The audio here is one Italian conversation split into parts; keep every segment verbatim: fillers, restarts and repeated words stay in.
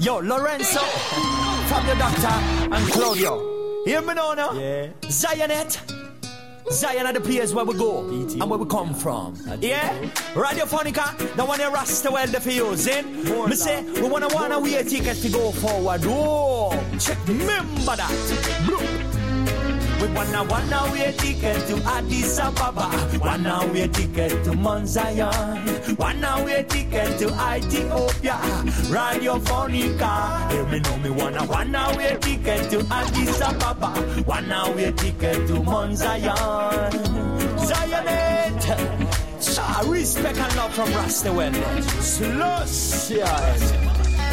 Yo, Lorenzo, Fabio Doctor, and Claudio. Hear me now, no? Yeah. Zionette. Zion are the place where we go and where we come from. Yeah? Radiofonica, the one you rasta well for using. Me say, we wanna wanna wear tickets to go forward. Whoa! Check, remember that. We wanna wanna wear ticket to Addis Ababa. Wanna wear ticket to Mount Zion. Wanna wear ticket to Ethiopia. Radiofonica. Hear me know me wanna wanna wear ticket to Addis Ababa. Wanna wear ticket to Mount Zion. Zionette. So respect and love from Rasta Wellness. Slush.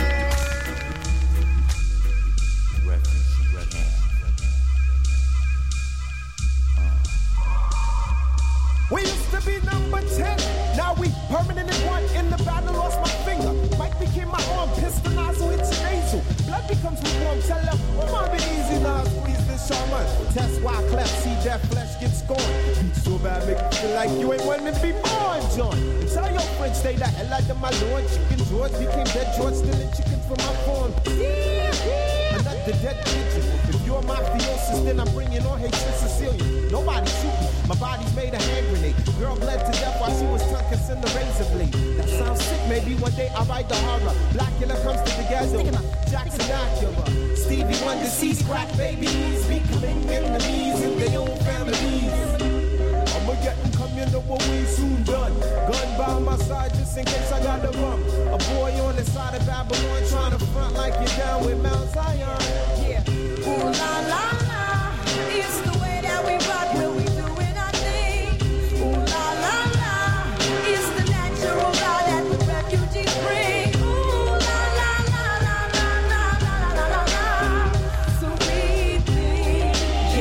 We used to be number ten, now we permanently one. In the battle, lost my finger. Mike became my arm, pistol nozzle, it's your nasal. Blood becomes warm, tell them, oh, mom, it easy now, squeeze this shaman. Test why I clap, see that flesh gets scorned. Beat so bad, make you feel like you ain't wanting to be born, John. Tell your friends, stay the hell out of my lord. Chicken George became dead George, stealing chicken from my farm. Yeah, yeah. Another dead pigeon. If you're mafiosis, then I'm bringing on hatred Sicilian. Nobody shoot me, my body's made a hand grenade. Girl bled to death while she was tongue kissing the razor blade. That sounds sick, maybe one day I'll write the horror. Blackula comes to the ghetto, Jackson Acura. Stevie Wonder sees crack babies, becoming enemies in their own families. I'ma get them coming to what we soon done. Gun by my side just in case I got the rum. A boy on the side of Babylon trying to front like you're down with Mount Zion. Yeah. Ooh la la la, it's the way that we rock when we doing our thing. Ooh la la la, it's the natural law that the refugees bring. Ooh la la la la la la la la la la, so we think.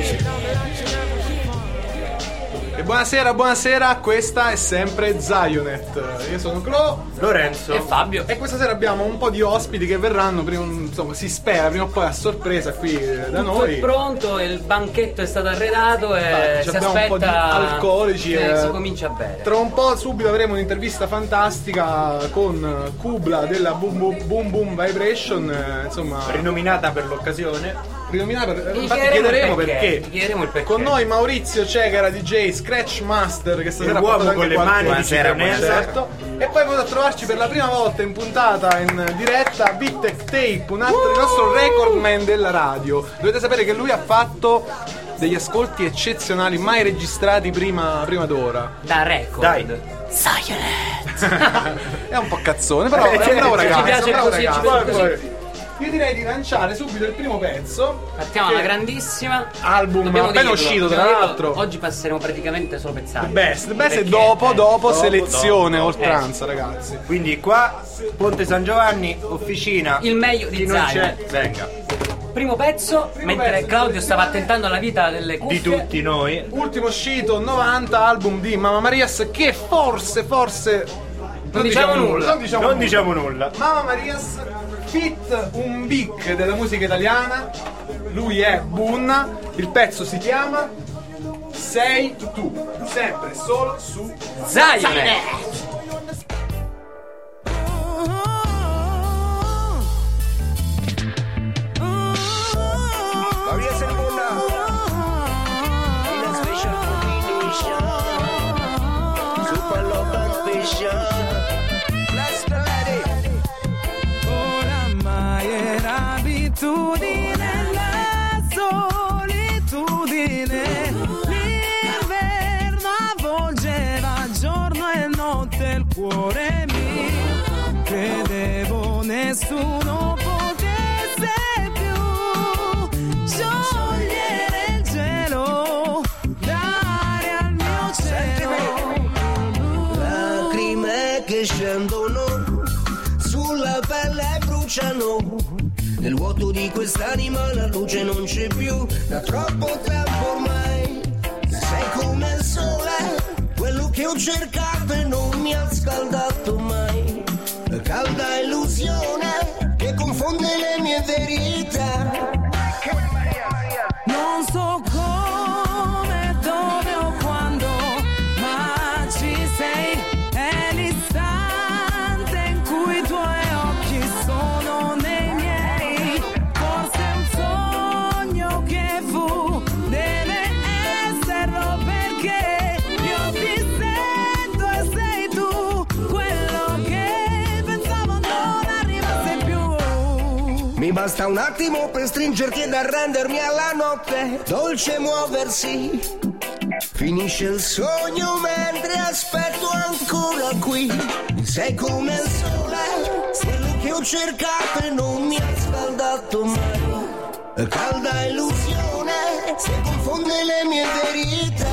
E buonasera, buonasera, questa è sempre Zionette. Io sono Clo, Lorenzo e Fabio. E questa sera abbiamo un po' di ospiti che verranno, prima, insomma, si spera prima o poi a sorpresa qui da Tutto noi. è pronto, il banchetto è stato arredato e Infatti, si abbiamo aspetta un po' di alcolici che e si comincia a bere. Tra un po' subito avremo un'intervista fantastica con Kubla della Boom Boom, Boom, Boom Vibration, eh, insomma, rinominata per l'occasione. Rinominata per... Gli infatti chiederemo chiederemo il perché. Gli chiederemo il perché. Con noi Maurizio Cegara, D J, Scratch Master, che stasera ha l'uomo portato con anche le mani qualche- di citronella. certo. E poi venuto a trovarci per la prima volta in puntata in diretta Big Tech Tape, un altro il nostro record man della radio. Dovete sapere che lui ha fatto degli ascolti eccezionali mai registrati prima, prima d'ora. Da record. Dai. Silence. È un po' cazzone, però Eh, è un bravo ci ragazzo. piace è un bravo così, ci ragazzo. piace Poi, così. poi, Io direi di lanciare subito il primo pezzo. Partiamo che- alla grandissima. Album Dobbiamo appena dirlo, uscito, tra dobbiamo dirlo. l'altro. Oggi passeremo praticamente solo pezzali. The best, the best è Perché, dopo, eh, dopo, dopo, selezione, dopo. oltranza, ragazzi. Quindi qua Ponte San Giovanni, officina. Il meglio di Chi non c'è, Zion. venga. Primo pezzo, Primo mentre pezzo. Claudio stava attentando alla vita delle cuffie. Di tutti noi. Ultimo uscito novanta, album di Mamma Marias, che forse, forse Non diciamo nulla. Non diciamo Non nulla. diciamo nulla. Mamma Marias, fit un big della musica italiana. Lui è Bunna. Il pezzo si chiama Sei tu, sempre solo su Zion. Marias and Bunna. In a special combination. Super love and passion. Bless the lady. Oramai era abitudine la solitudine. L'inverno avvolgeva giorno e notte il cuore mio. Credevo nessuno potesse più sciogliere il gelo, dare al mio cielo. Lacrime che scendono sulla pelle e bruciano. Nel vuoto di quest'anima la luce non c'è più da troppo tempo ormai. Sei come il sole, quello che ho cercato e non mi ha scaldato mai. La calda illusione che confonde le mie verità. Non so come, dove o quando, ma ci sei. È l'istante in cui i tuoi occhi sono nei miei. Mi basta un attimo per stringerti ed arrendermi alla notte, dolce muoversi. Finisce il sogno mentre aspetto ancora qui. Sei come il sole, quello che ho cercato e non mi ha scaldato mai. Calda illusione, se confonde le mie verità.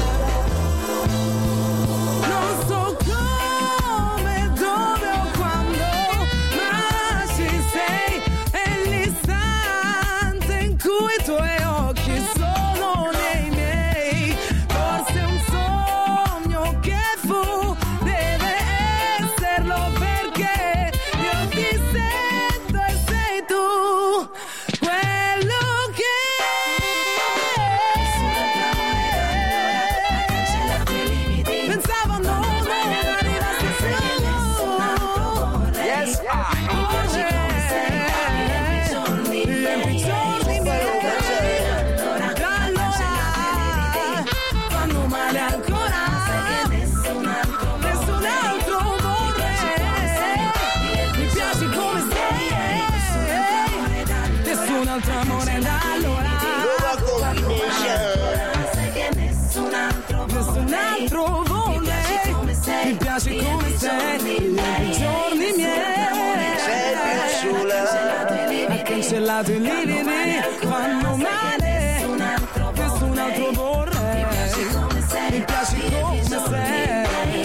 Non so come, dove o quando, ma ci sei. È l'istante in cui i tuoi occhi sono nei miei. Forse un sogno che fu, deve esserlo perché io ti sento e sei tu quello che pensavo non arrivassi più. Yes, riempi i giorni miei. Allora fanno male ancora. Nessun altro vorrei. Mi piaci come sei. Nessun altro amore da allora. Nessun altro vorrei. Mi piaci come sei. I giorni miei. Ha cancellato i lividi. Fanno male. Nessun altro vorrei. Mi piaci come sei.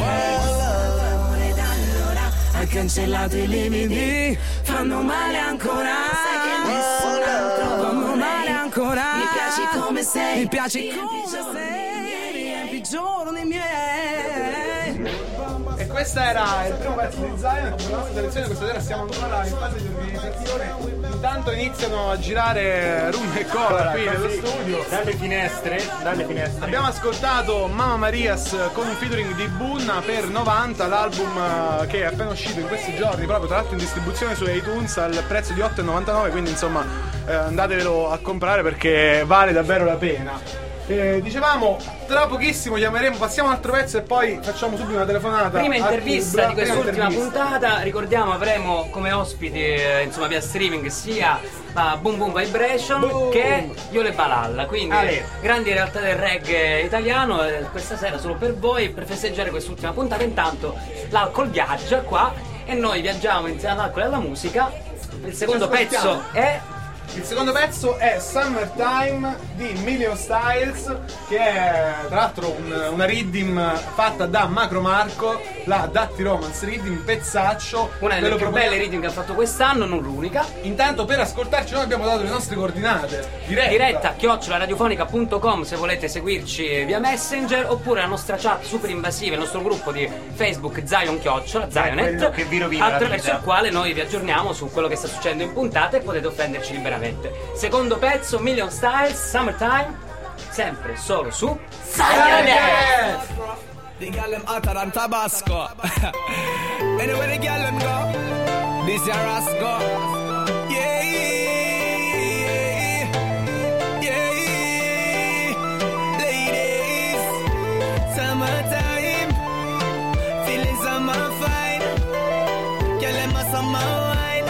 Ha cancellato i lividi. Fanno male ancora. Fanno male ancora. Mi piaci come sei. Mi piaci come sei. Riempi i giorni miei. E questo era il primo pezzo di Zion. Con la nostra selezione questa sera siamo ancora in fase di organizzazione. Intanto iniziano a girare rum e cola qui nello studio. Dalle finestre, dalle finestre. Abbiamo ascoltato Mamma Marias con un featuring di Bunna per novanta, l'album eh, che è appena uscito in questi giorni, proprio tra l'altro in distribuzione su iTunes al prezzo di otto e novantanove, quindi insomma eh, andatevelo a comprare perché vale davvero la pena. Eh, dicevamo, tra pochissimo chiameremo, passiamo un altro pezzo e poi facciamo subito una telefonata. Prima a intervista Cubra, di quest'ultima prima intervista. puntata, ricordiamo avremo come ospiti eh, insomma via streaming sia uh, Boom Boom Vibration Boom. che Yole Balalla, quindi Ale. grandi realtà del reggae italiano eh, questa sera solo per voi per festeggiare quest'ultima puntata. Intanto l'alcol viaggia qua e noi viaggiamo insieme all'alcol e alla musica. Il secondo Ci ascoltiamo. pezzo è Il secondo pezzo è Summertime di Million Styles, che è tra l'altro un- una riddim fatta da Macro Marco, la Datti Romance Riddim, pezzaccio. una Ve delle lo più proponiamo. belle riddim che ha fatto quest'anno, non l'unica. Intanto per ascoltarci noi abbiamo dato le nostre coordinate. Diretta. Diretta chiocciola radiofonica punto com se volete seguirci via Messenger, oppure la nostra chat super invasiva, il nostro gruppo di Facebook Zion Chiocciola, Zionet, quello che vi rovina la attraverso vita. il quale noi vi aggiorniamo su quello che sta succedendo in puntata e potete offenderci liberamente. Secondo pezzo, Million Styles, Summertime, sempre solo su Zionet. The girl them hotter than Tabasco. Anywhere the girl them go, this your Rasco. Yeah, yeah, yeah. Ladies, summertime, feeling summer fine. Girl them a summer wine.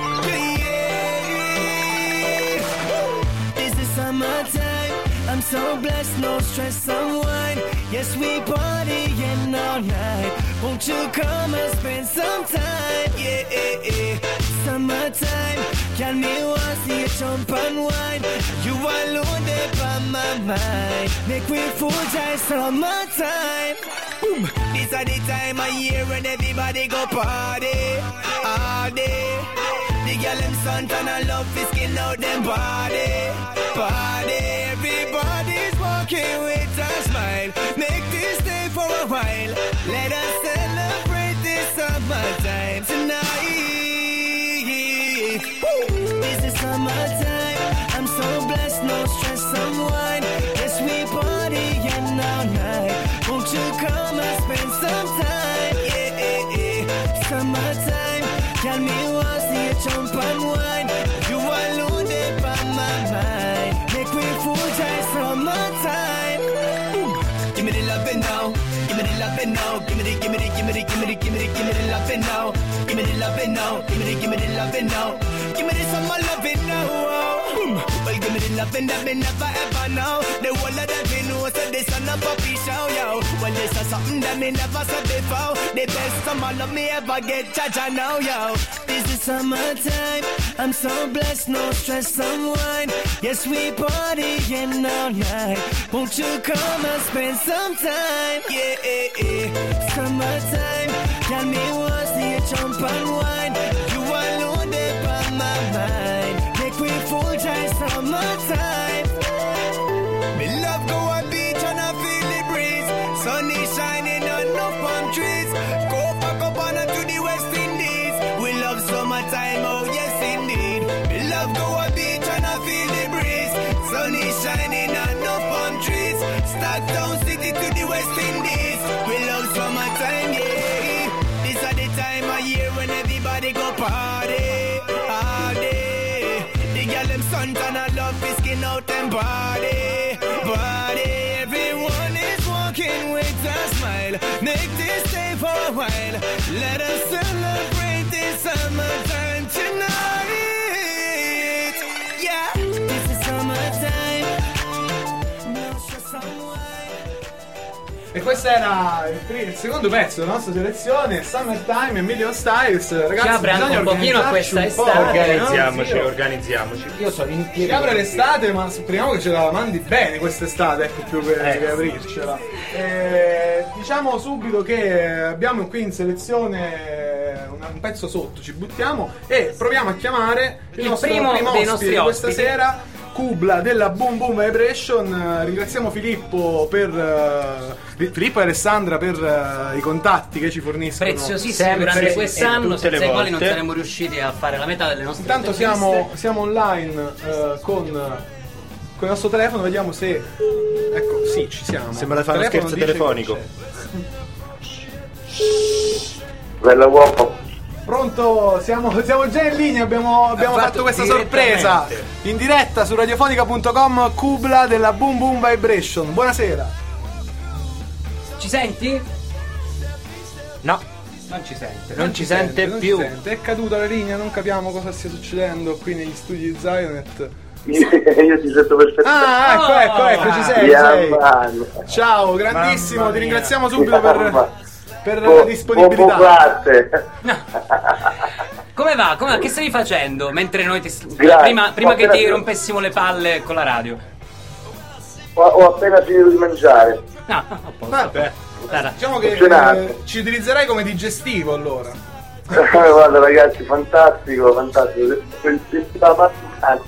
Yeah, this is summertime. I'm so blessed, no stress, unwind. Yes, we partying all night. Won't you come and spend some time? Yeah, yeah, yeah. Summertime, can me want see you jump and wine. You alone there by my mind. Make we full time summertime. Boom. This is the time of year when everybody go party all day. The girl them suntan and love is skin out them body, body. Everybody's walking with a smile. Make this day for a while. Let us celebrate this summertime tonight. Woo! This is summertime. I'm so blessed, no stress, unwind. Yes, we partying all night. Won't you come and spend some time? Yeah, yeah, yeah. Summertime, can me want see you jump and wine. You alone there by my mind. Make me full time summertime. Give me the loving now. Give me the loving now. Give me the, give me the, give me the, give me the, give me the, give me the loving now. Give me the loving now, give me the, give me the loving now. Give me the summer loving now. Oh. Well, give me the loving that me never ever know. The one that we know said this on a puppy show, yo. Well, this is something that me never said before. The best summer love me ever get, cha-cha now, yo. This is summertime, I'm so blessed, no stress, unwind. Yes, we partying all night. Won't you come and spend some time? Yeah, yeah, yeah. Summertime, tell me what's the jump and wine. You alone there by my mind. Make we full time summertime. Me love go on beach and I feel the breeze. Sun is shining on no palm trees. Go back up on to the West Indies. We love summertime, oh yes indeed. Me love go on beach and I feel the breeze. Sun is shining on no palm trees. Stockton City to the West Indies. We love summertime, yeah. This is the time of year when everybody go party, party. The girl them sun tan and love is skin out and body, body. Everyone is walking with a smile. Make this stay for a while. Let us celebrate this summertime tonight. Yeah, this is summertime. No stress on wine. E questo era il, primo, il secondo pezzo della nostra selezione, Summertime e Million Styles. Ragazzi, ci apre anche un pochino a questa un estate, Organizziamoci, no? organizziamoci. Io sono in Ci apre l'estate, ma speriamo che ce la mandi bene quest'estate, ecco, più che, Eh, che aprircela. Eh, diciamo subito che abbiamo qui in selezione un, un pezzo sotto, ci buttiamo e proviamo a chiamare il, Il nostro primo primo dei ospite nostri di questa ospiti. sera, Kubla della Boom Boom Vibration. Ringraziamo Filippo per uh, Filippo e Alessandra per uh, i contatti che ci forniscono preziosissimi Sempre durante e quest'anno, tutte le senza i quali non volte. saremmo riusciti a fare la metà delle nostre Intanto interviste. siamo, siamo online uh, con, con il nostro telefono, vediamo se ecco, sì, ci siamo. Sembra di fare Il uno scherzo telefono telefonico. dice Bella uomo. Pronto, siamo, siamo già in linea, abbiamo, abbiamo fatto, fatto questa sorpresa direttamente. in diretta su radiofonica punto com. Kubla della Boom Boom Vibration. Buonasera. Ci senti? No, Non ci sente. non ci sente non più. ci sente. È caduta la linea, non capiamo cosa stia succedendo qui negli studi di Zionet. Io ti sento perfettamente. Ah, ecco, ecco, ecco, ci sei, ci Yeah, sei. man. Ciao, grandissimo, Mamma ti mia. ringraziamo subito per, per la Buon- disponibilità. buon parte. Come va? Come va? Che stavi facendo? Mentre noi ti... Grazie. Prima, prima Ho che ti appena- rompessimo le palle con la radio. Ho, ho appena finito di mangiare. No, a posto. Vabbè. Guarda, Diciamo che Funzionato. eh, ci utilizzerai come digestivo allora. Guarda ragazzi, fantastico, fantastico. La mattina.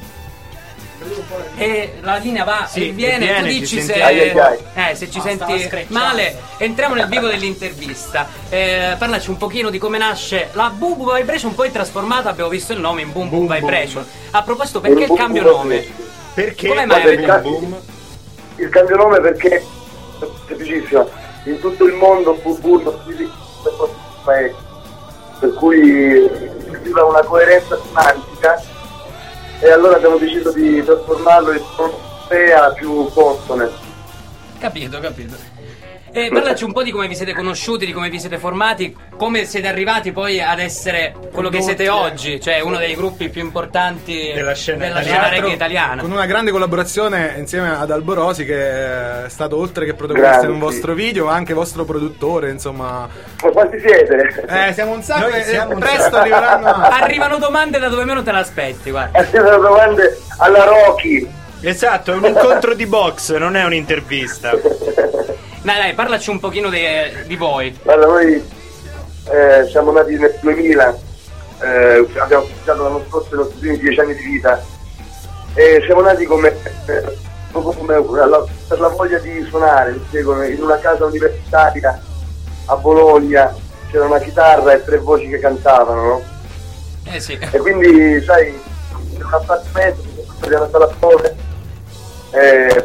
E la linea va Sì, e viene, e viene, tu ti dici senti- se, Ai, ai, ai. eh, se ci No, stava senti screcciando. male. Entriamo nel vivo dell'intervista. Eh, parlaci un pochino di come nasce la Boom Boom Vibration, poi trasformata, abbiamo visto il nome in Boom Boom, Boom Boom. Vibration. A proposito, perché il Boom cambio Boom nome? Vibration. Perché? Come mai Guarda, avete- il, ca- boom? il cambio nome perché è semplicissimo. In tutto il mondo Boom Boom non si dice mai. Per cui aveva una coerenza semantica e allora abbiamo deciso di trasformarlo in Europea più consone. Capito, capito. E parlaci un po' di come vi siete conosciuti, di come vi siete formati, come siete arrivati poi ad essere quello che siete oggi, cioè uno dei gruppi più importanti Della scena della italiana. scena reggae italiana. Con una grande collaborazione insieme ad Alborosi, che è stato oltre che protagonista Grande, in un vostro sì. video, anche vostro produttore, insomma. Ma quanti siete? Eh, siamo un sacco Noi e siamo e un presto sacco. arriveranno altri. Arrivano domande da dove meno te l'aspetti, guarda. Eh, siete domande alla Rocky. Esatto, è un incontro di box, non è un'intervista. Dai, dai, parlaci un pochino di, di voi. Guarda, noi eh, siamo nati nel duemila, eh, abbiamo iniziato l'anno scorso i nostri primi dieci anni di vita e siamo nati come, eh, proprio come la- per la voglia di suonare, mi spiego, in una casa universitaria a Bologna c'era una chitarra e tre voci che cantavano, no? Eh sì. E quindi, sai, in un appartamento, abbiamo stato a Torre, eh,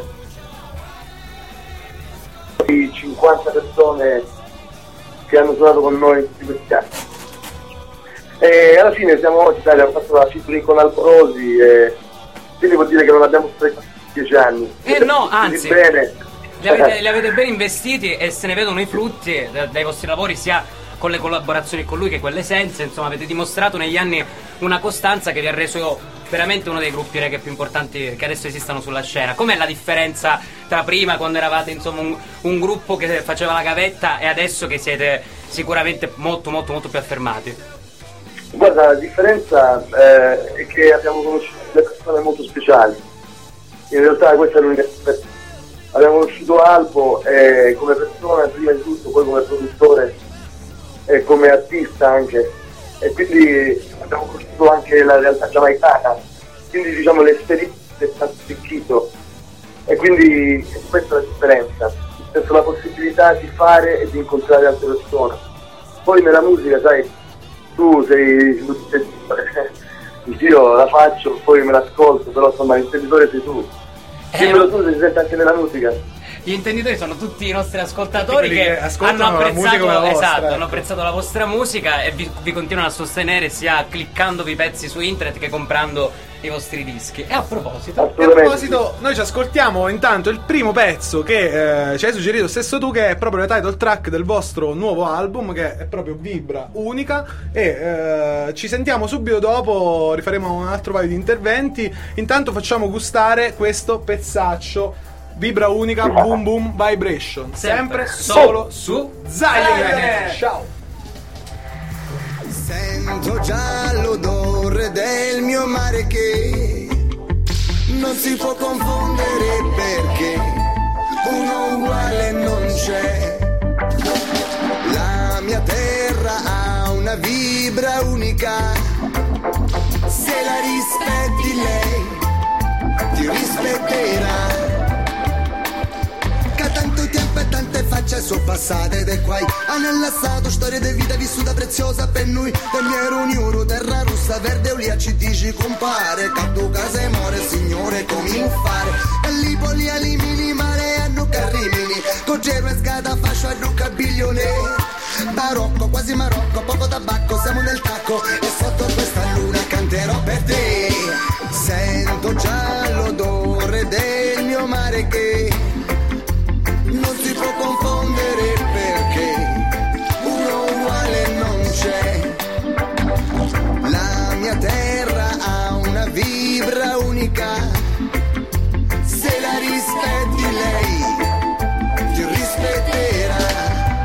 di cinquanta persone che hanno suonato con noi in tutti questi anni. E alla fine siamo oggi, dai, abbiamo fatto la featuring con Alborosi e quindi vuol dire che non abbiamo sprecato dieci anni. Eh no, anzi. Bene. Li avete, li avete ben investiti e se ne vedono i frutti da- dai vostri lavori sia con le collaborazioni con lui che quell'essenza, insomma avete dimostrato negli anni una costanza che vi ha reso veramente uno dei gruppi reggae più importanti che adesso esistano sulla scena. Com'è la differenza tra prima, quando eravate insomma un, un gruppo che faceva la gavetta, e adesso che siete sicuramente molto molto molto più affermati? Guarda, la differenza eh, è che abbiamo conosciuto delle persone molto speciali. In realtà questa è l'unica differenza. Abbiamo conosciuto Albo eh, come persona prima di tutto, poi come produttore e come artista anche, e quindi abbiamo conosciuto anche la realtà giamaicana, quindi diciamo l'esperienza è stato arricchito, e quindi questa è la differenza, nel senso la possibilità di fare e di incontrare altre persone. Poi nella musica, sai, tu sei, io la faccio, poi me l'ascolto, però insomma l'intenditore sei tu. Dimmelo tu, si sente anche nella musica. Gli intenditori sono tutti i nostri ascoltatori Quelli che, che ascoltano hanno la musica apprezzato, come la vostra, esatto, ecco. hanno apprezzato la vostra musica e vi, vi continuano a sostenere sia cliccandovi i pezzi su internet che comprando i vostri dischi. E a proposito, E a proposito, noi ci ascoltiamo intanto il primo pezzo che eh, ci hai suggerito stesso tu, che è proprio la title track del vostro nuovo album, che è proprio Vibra Unica, e eh, ci sentiamo subito dopo, rifaremo un altro paio di interventi. Intanto facciamo gustare questo pezzaccio Vibra Unica, Boom Boom Vibration, sempre, sempre solo su Zaire. Ciao. Sento già l'odore del mio mare che non si può confondere, perché uno uguale non c'è. La mia terra ha una vibra unica, se la rispetti lei ti rispetterà. Tanto tempo e tante facce sono passate ed è qua nel stato storia di vita vissuta preziosa per noi. Per mio ero un euro, terra rossa, verde o lì ci dici compare, catto casa e more, signore come fare. E lì poli alimini, mare hanno carrimini, con gero e scada fascio a rucca biglione. Barocco, quasi Marocco, poco tabacco, siamo nel tacco e sotto questa luna canterò per te. Sento già l'odore del mio mare che non si può confondere, perché uno uguale non c'è. La mia terra ha una vibra unica, se la rispetti lei ti rispetterà.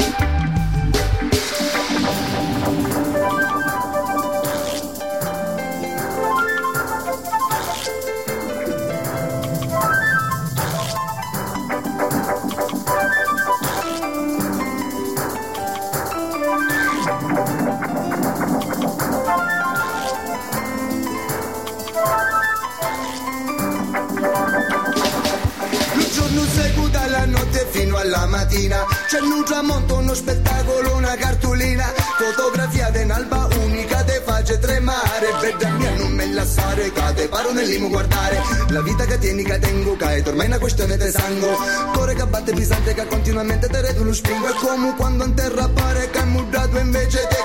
Dalla notte fino alla mattina c'è un tramonto, uno spettacolo, una cartolina fotografiata in alba unica, te face tremare, bella mia non me lasciare, che te paro nell'imo guardare la vita che tieni, che tengo, che ormai è una questione di sangue, cuore che batte pesante, che continuamente te redo lo spingo, è come quando in terra pare che è mudato invece di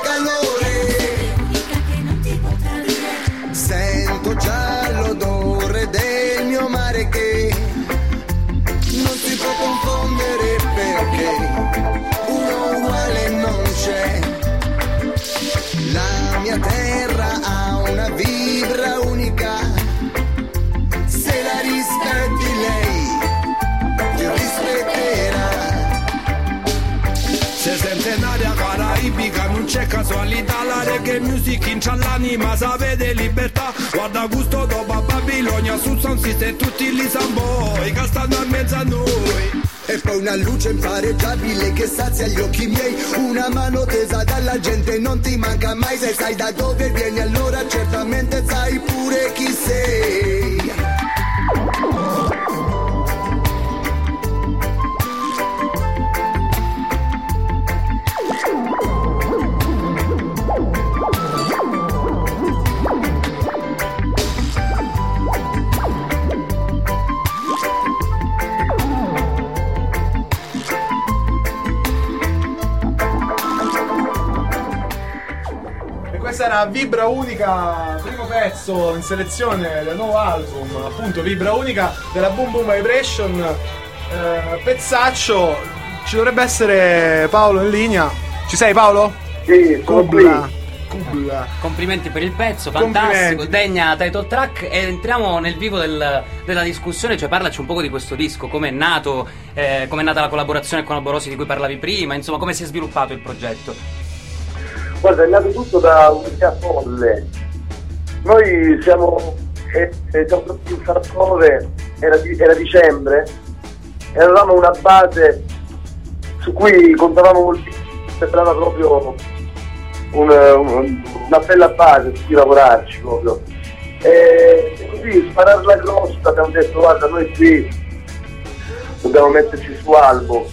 calore. Sento già l'odore del mio mare che non si può confondere, perché uno uguale non c'è. La mia terra ha una vibra unica, se la rispetti lei ti rispetterà. Se sente un'aria caraibica, non c'è casualità, la reggae music incia l'anima, sa vede libertà. Guarda gusto dopo a Babilonia, su Sound System tutti lì samboi, che stanno in mezzo a noi. E poi una luce impareggiabile che sazia gli occhi miei, una mano tesa dalla gente non ti manca mai, se sai da dove vieni allora certamente sai pure chi sei. Questa era Vibra Unica, primo pezzo in selezione del nuovo album, appunto Vibra Unica della Boom Boom Vibration. Eh, pezzaccio, ci dovrebbe essere Paolo in linea. Ci sei, Paolo? Sì, sono Kubla. qui. Kubla. Complimenti per il pezzo, fantastico, degna title track. E entriamo nel vivo del, della discussione, cioè parlaci un poco di questo disco, come è nato, eh, come è nata la collaborazione con Alborosi di cui parlavi prima, insomma come si è sviluppato il progetto. Guarda, è nato tutto da un'idea folle. Noi siamo, eh, siamo stati in Sarkove, era, di, era dicembre, e avevamo una base su cui contavamo moltissimo, sembrava proprio un, un, una bella base su cui lavorarci proprio. E così, spararla grossa, abbiamo detto guarda, noi qui dobbiamo metterci su Albo.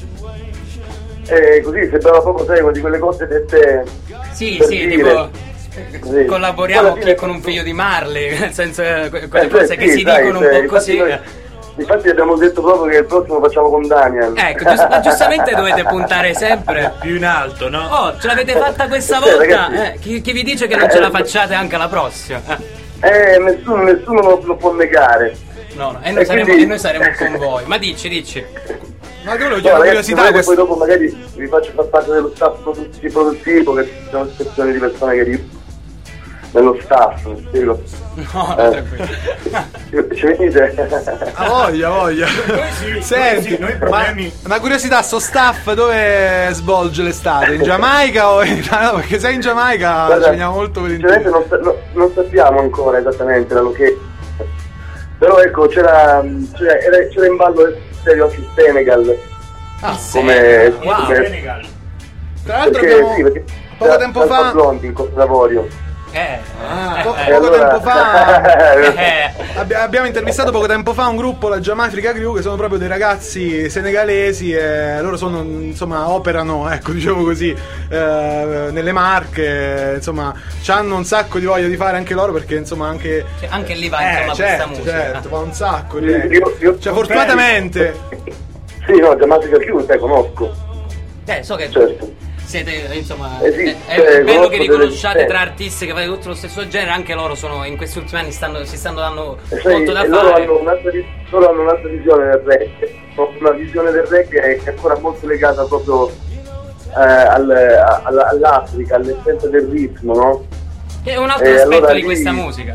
E così sembrava proprio, sai, una di quelle cose dette. Sì, per sì, dire. tipo Sì. collaboriamo Fine, qui con un figlio di Marley, nel senso eh, que- eh, quelle cioè, cose che sì, si dai, dicono cioè, un po' così. infatti noi- Infatti abbiamo detto proprio che il prossimo facciamo con Daniel. Ecco, giust- ma giustamente dovete puntare sempre più in alto, no? Oh, ce l'avete fatta questa Cioè, volta? ragazzi- Eh, chi, chi vi dice che non ce la facciate anche alla prossima? Eh, Eh, nessuno, nessuno lo, lo può negare. no, no, e noi, E saremo, quindi- e noi saremo con voi. Ma dici, dici. Ma che volevo No, chiedere una ragazzi, curiosità, volete, questo... poi dopo magari vi faccio far parte dello staff produttivo, produttivo che ci sono sezioni di persone che ri- nello staff, mi spiego. No, Eh. tranquillo. Ci venite? Ha voglia, ha voglia. Senti, noi ma problemi- una curiosità, sto staff dove svolge l'estate? In Giamaica o in Italia? No, perché sei in Giamaica Guarda, ci veniamo molto sinceramente volentieri. non, sa- no- non sappiamo ancora esattamente la location. Però ecco, c'era, c'era, era- c'era in ballo il serio anche il Senegal. Ah, come, Wow. come- Senegal. Tra l'altro perché, abbiamo sì, perché poco c'era tempo Alfa fa... Blondy in Costa d'Avorio. Eh, Ah, eh, po- eh, E poco allora- tempo fa eh. abbi- abbiamo intervistato poco tempo fa un gruppo, la Jamaica Crew, che sono proprio dei ragazzi senegalesi e loro sono, insomma, operano, ecco, diciamo così, eh, nelle Marche, insomma, hanno un sacco di voglia di fare anche loro perché, insomma, anche Cioè, anche lì va eh, insomma certo, questa musica. certo, va un sacco, Io- direi. io- io- Cioè, fortunatamente Sì, no, Jamaica Crew, te conosco. Eh, so che Certo. siete, insomma, Eh sì, è, è cioè, bello che vi conosco delle- conosciate eh. tra artisti che fate tutto lo stesso genere, anche loro sono in questi ultimi anni stanno, si stanno dando E sai, molto da e loro, fare. hanno un'altra, vi- loro hanno un'altra visione del reggae, una visione del reggae che è ancora molto legata proprio eh, al, a- alla- all'Africa, all'essenza del ritmo, no? Che è un altro Eh, aspetto allora di lì- questa musica.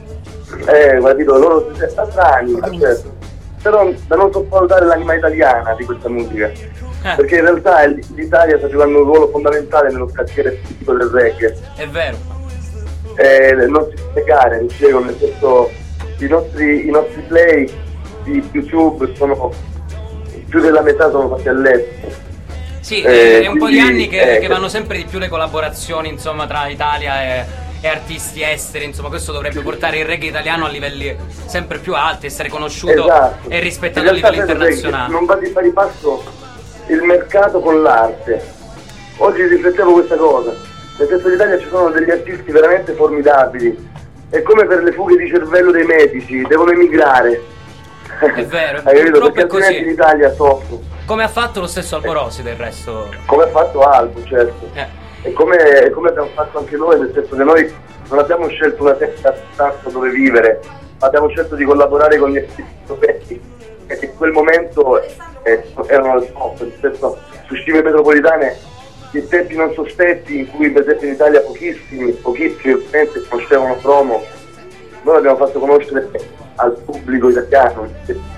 Eh, capito, loro si sentono strani, certo. Però da non sottovalutare l'anima italiana di questa musica, Eh, perché in realtà il- l'Italia sta giocando un ruolo fondamentale nello scacchiere tipico del reggae. è vero. Eh, non si spiegare, mi spiego, nel senso i nostri, i nostri play di YouTube sono più della metà sono fatti all'estero. Sì, Eh, è un po' di quindi, anni che, eh, che vanno sempre di più le collaborazioni, insomma, tra Italia e, e artisti esteri, insomma, questo dovrebbe portare il reggae italiano a livelli sempre più alti, essere conosciuto Esatto. e rispettato In a realtà, livello sai cos'è? internazionale. Non va di pari passo il mercato con l'arte. Oggi riflettevo questa cosa. Nel senso, in Italia ci sono degli artisti veramente formidabili. È come per le fughe di cervello dei medici, devono emigrare. È vero, Hai capito? purtroppo Perché è così. altrimenti in Italia soffro. Come ha fatto lo stesso Alborosi del resto. Come ha fatto Albo, certo. Eh. E come, e come abbiamo fatto anche noi, nel senso che noi non abbiamo scelto una terra stanza dove vivere, ma abbiamo scelto di collaborare con gli artisti europei che in quel momento eh, erano al top, nel senso, su Scimmie Metropolitane, in tempi non sospetti in cui per esempio in Italia pochissimi, pochissimi ovviamente conoscevano Promo, noi l'abbiamo fatto conoscere al pubblico italiano.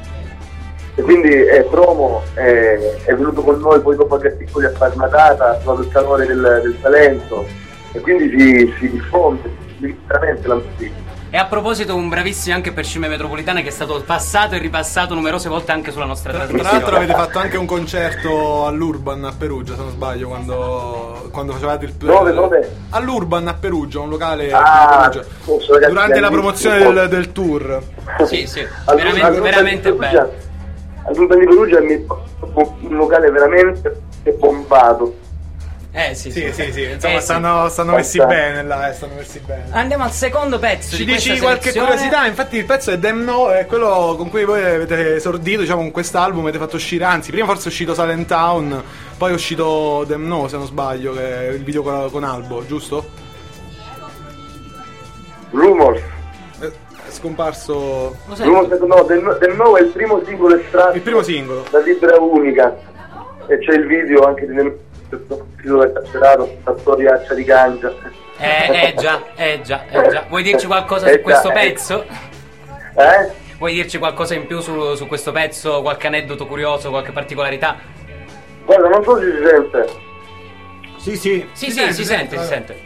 E quindi eh, Promo eh, è venuto con noi poi dopo che piccoli a fare una data, ha trovato il calore del, del talento e quindi si, si diffonde veramente la musica. E a proposito, un bravissimo anche per Scimmie Metropolitane che è stato passato e ripassato numerose volte anche sulla nostra Tra, tra trasmissione. l'altro avete fatto anche un concerto all'Urban a Perugia, se non sbaglio, quando, quando facevate il Dove, dove? all'Urban a Perugia, un locale Ah, a Perugia, posso, ragazzi, durante la bellissimo. promozione del, del tour. Sì, sì, Al- veramente, al Urban veramente di bello. Perugia- Al Urban di Perugia è un locale veramente bombato. Eh sì, Sì, sì, sì, insomma Eh, sì. stanno, stanno messi Fantastico. bene là, eh, stanno messi bene. Andiamo al secondo pezzo Ci di questa dici qualche selezione. curiosità? Infatti il pezzo è Damn No, è quello con cui voi avete esordito, diciamo, con quest'album, avete fatto uscire, anzi, prima forse è uscito Silent Town, poi è uscito Damn No, se non sbaglio, che è il video con, con Albo, giusto? Rumors. È scomparso Lo sento. Rumors no, del, del No è il primo singolo estratto il primo singolo. da Libera Unica e c'è il video anche di questo filo carcerato, questa storiaccia di Ganja. Eh, eh già, eh già, eh già. Vuoi dirci qualcosa Eh su questo già, eh. pezzo? Eh? Vuoi dirci qualcosa in più su, su questo pezzo? Qualche aneddoto curioso, qualche particolarità? Guarda, non so se si sente. Sì, sì. Sì, sì, si sente, si sente.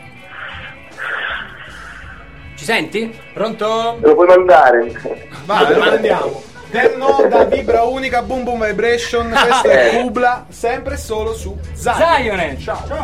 Ci senti? Pronto? Me lo puoi mandare? Vai, lo mandiamo. Demno da Vibra Unica Boom Boom Vibration. Questo è Kubla, sempre e solo su Zion. Zion. Ciao. Ciao.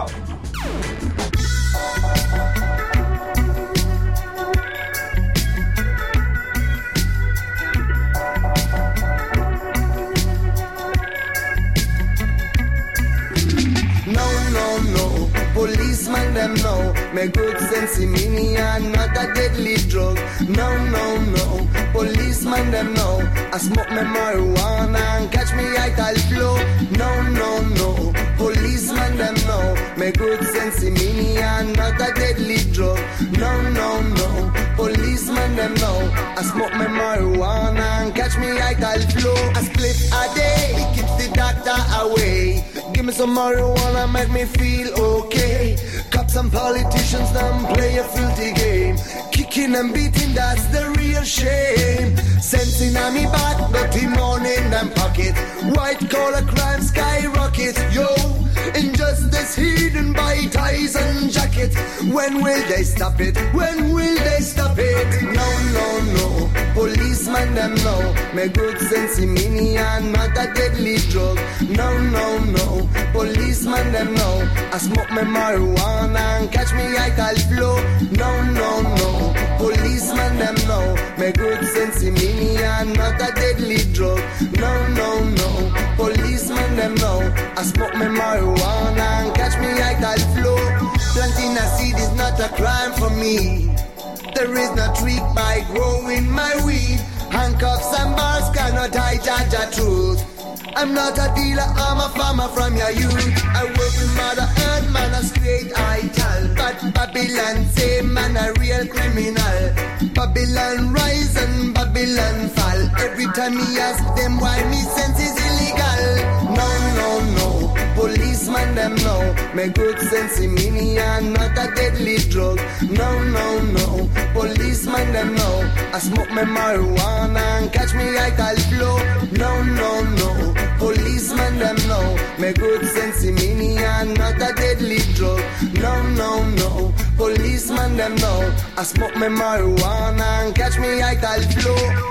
No, no, no, policeman them know. My good sense in me and not a deadly drug. No, no, no, policeman them know. I smoke my marijuana and catch me at all flow. No, no, no, policeman them know. My good sense in me and not a deadly drug. No, no, no, policeman them know. I smoke my marijuana and catch me at all flow. I split a day, keep the doctor away. Give me some marijuana, make me feel okay. Cops and politicians, them play a filthy game. Kicking and beating, that's the real shame. Sensing on me back, dirty money in them pocket. White collar crime skyrocket, yo. Injustice hidden by ties and jackets. When will they stop it? When will they stop it? No, no, no, policeman them know. My good sense in me and not a deadly drug. No, no, no, policeman them know. I smoke my marijuana and catch me at all flow. No, no, no, policeman them know. My good sense in me and not a deadly drug. No, no, no, policeman them know. I smoke my marijuana and catch me at all flow. Planting a seed is not a crime for me. There is no trick by growing my weed. Handcuffs and bars cannot hide Jaja truth. I'm not a dealer, I'm a farmer from your youth. I work with Mother Earth, man, a straight idol. But Babylon say man a real criminal. Babylon rise and Babylon fall. Every time me ask them why me sense is illegal. No, no, no, policeman them know. My good sense in me and not a deadly drug. No, no, no, policeman them know. I smoke my marijuana and catch me at all flow. No, no, no, policeman them know. My good sense in me and not a deadly drug. No, no, no, policeman them know. I smoke my marijuana and catch me at all flow.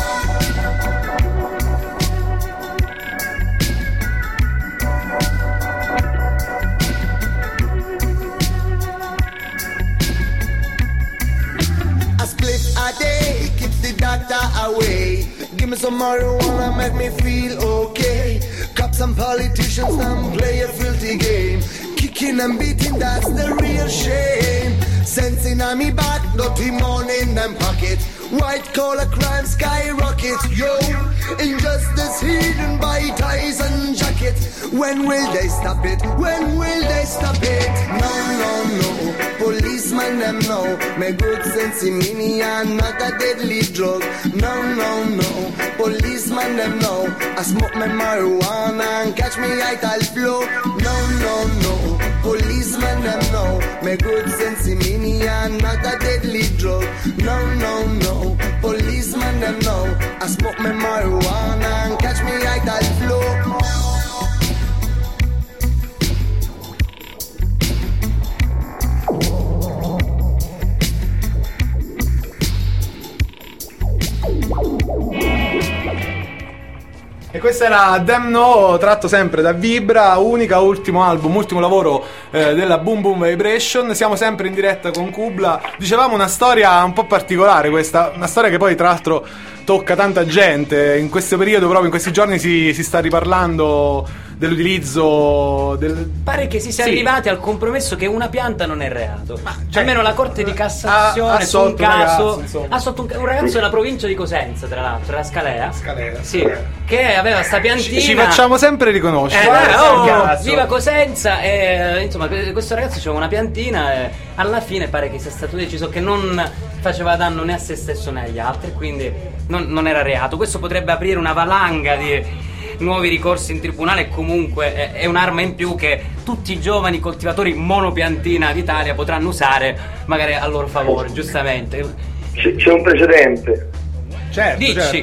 A split a day keeps the doctor away. Give me some marijuana, make me feel okay. Cops and politicians, them play a filthy game. Kicking and beating, that's the real shame. Sensing on me back, dirty money in them pockets. White collar crime skyrocket, yo. Injustice hidden by ties and jackets. When will they stop it? When will they stop it? No, no, no, policeman them know. My good sense in me and not a deadly drug. No, no, no, policeman them know. I smoke my marijuana and catch me at all flow. No, no, no, policeman them know. My good sense in me and not a deadly drug. No, no, no, policeman them know. I smoke my marijuana and catch me at all flow. E questo era Damn No, tratto sempre da Vibra, unica, ultimo album, ultimo lavoro eh, della Boom Boom Vibration. Siamo sempre in diretta con Kubla. Dicevamo una storia un po' particolare questa, una storia che poi tra l'altro tocca tanta gente. In questo periodo, proprio in questi giorni, si, si sta riparlando dell'utilizzo del... Pare che si sia sì. arrivati al compromesso che una pianta non è reato. Ma, cioè, almeno la Corte di Cassazione ha, ha su un caso ragazzo, ha sotto un, un ragazzo della provincia di Cosenza, tra l'altro, della Scalea. Scalea, sì, Scalea. che aveva sta piantina. Ci, ci facciamo sempre riconoscere. Eh, oh, caso. viva Cosenza! E, insomma, questo ragazzo aveva una piantina e alla fine pare che sia stato deciso che non faceva danno né a se stesso né agli altri, quindi non, non era reato. Questo potrebbe aprire una valanga di nuovi ricorsi in tribunale, e comunque è, è un'arma in più che tutti i giovani coltivatori monopiantina d'Italia potranno usare magari a loro favore, giustamente. C'è, c'è un precedente. Certo, Dici.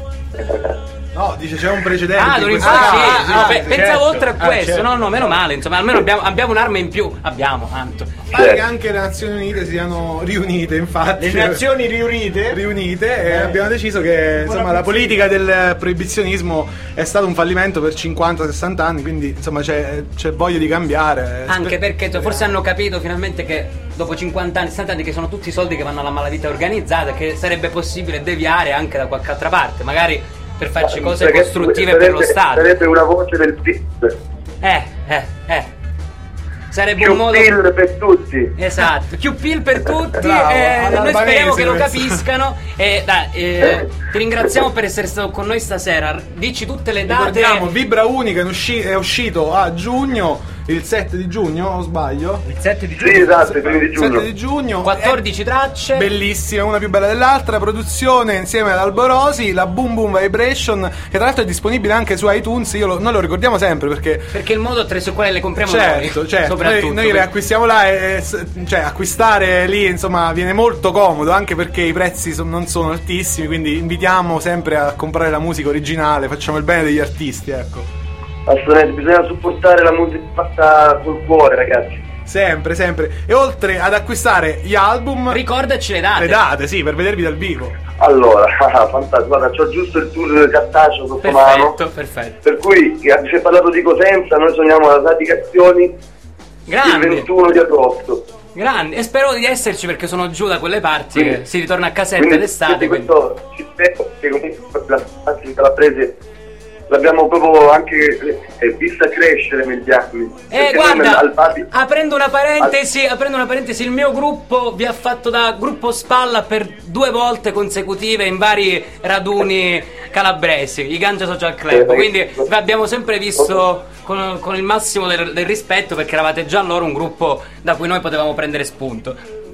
Certo. No, dice c'è un precedente. Ah, non questo... ah, ah, sì, ah, sì, pe- pensavo certo. oltre a questo. Ah, certo. No, no, meno male, insomma, almeno abbiamo, abbiamo un'arma in più. Abbiamo, tanto. Pare che anche le Nazioni Unite siano riunite, infatti. Le Nazioni riunite? Riunite e abbiamo deciso che insomma la politica del proibizionismo è stato un fallimento per cinquanta sessanta anni, quindi insomma c'è, c'è voglia di cambiare. Anche perché cioè, forse hanno capito finalmente che dopo cinquanta anni, sessanta anni, che sono tutti soldi che vanno alla malavita organizzata, che sarebbe possibile deviare anche da qualche altra parte, magari per farci cose Perché costruttive sarebbe, per lo Stato. Sarebbe una voce del P I L. Eh, eh, eh. Sarebbe Più un modo. P I L per tutti. Esatto, più P I L per tutti. Bravo, eh, noi speriamo che lo questo. capiscano. E dai, eh, ti ringraziamo per essere stato con noi stasera. Dici tutte le date. Ricordiamo, Vibra Unica è, usci- è uscito a giugno, il sette di giugno, o sbaglio? Il sette di giugno? Sì, esatto, il primo di giugno. sette di giugno. quattordici tracce. Bellissima, una più bella dell'altra. Produzione insieme ad Alborosi, la Boom Boom Vibration, che tra l'altro è disponibile anche su iTunes. Io lo, noi lo ricordiamo sempre perché. Perché è il modo attraverso il quale le compriamo Certo, noi. certo. Soprattutto. Noi, noi le acquistiamo là e, e cioè acquistare lì insomma viene molto comodo, anche perché i prezzi son, non sono altissimi, quindi invitiamo sempre a comprare la musica originale, facciamo il bene degli artisti, ecco. Assolutamente, bisogna supportare la musica fatta col cuore, ragazzi. Sempre, sempre. E oltre ad acquistare gli album, ricordaci le date. Le date, sì, per vedervi dal vivo. Allora, fantastico, guarda, c'ho giusto il tour cartaceo sotto mano. Perfetto, perfetto. Per cui si è parlato di Cosenza, noi suoniamo alla Radicazioni Grande. il ventuno di agosto. Grande, e spero di esserci perché sono giù da quelle parti, Quindi- che si ritorna a casetta Quindi, d'estate. quindi Quindi. questo ci spero che comunque la parte calabrese l'abbiamo proprio anche eh, vista crescere negli anni. Eh, Perché noi guarda, al Babi- aprendo una parentesi, aprendo una parentesi, il mio gruppo vi ha fatto da gruppo spalla per due volte consecutive in vari raduni calabresi, i Ganja Social Club. Eh, Quindi vi abbiamo sempre visto con, con il massimo del, del rispetto, perché eravate già allora un gruppo da cui noi potevamo prendere spunto.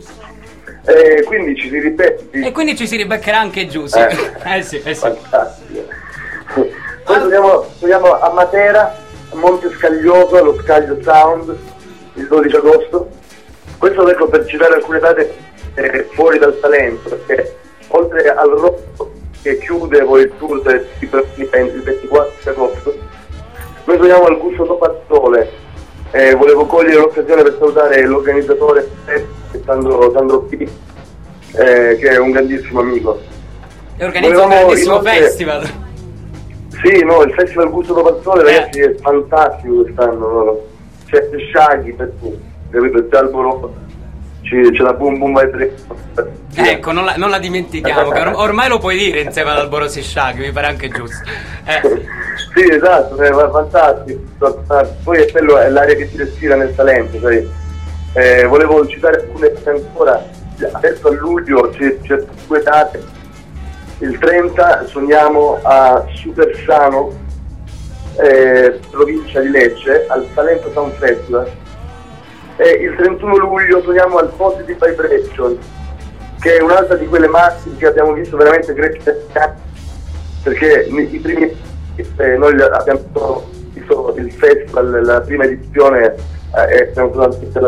eh, quindi ci si ripete. E quindi ci si ribeccherà anche giù, sì. Eh. Eh sì, eh sì. Fantastico. Poi torniamo, torniamo a Matera, a Monte Scaglioso, allo Scaglio Sound, il dodici agosto. Questo ecco per citare alcune date eh, fuori dal talento, perché oltre al rock che chiude poi il tour del il ventiquattro agosto, noi torniamo al Gusto Topazzole. Eh, volevo cogliere l'occasione per salutare l'organizzatore Sandro, Sandro P, eh, che è un grandissimo amico. E organizza un Volevamo grandissimo inoltre- festival. Sì, no, il Festival Gusto Topazzole, ragazzi, è fantastico quest'anno, no? C'è Shaggy per tutti, capito? C'è Alboro, c'è, c'è la Boom Boom Vibration. Ecco, non la, non la dimentichiamo, che or- ormai lo puoi dire insieme ad Alborosi Shaggy, mi pare anche giusto. Eh. Sì, esatto, è fantastico. Poi è bello, è l'aria che si respira nel talento, sai? Eh, volevo citare alcune ancora. Adesso a luglio c'è, c'è due date. Il trenta suoniamo a Supersano, eh, provincia di Lecce, al Talento Sound Festival. E il trentuno luglio suoniamo al Positive Vibration, che è un'altra di quelle massime che abbiamo visto veramente crescere, perché i primi eh, noi abbiamo visto il festival, la prima edizione, eh, e siamo stati per la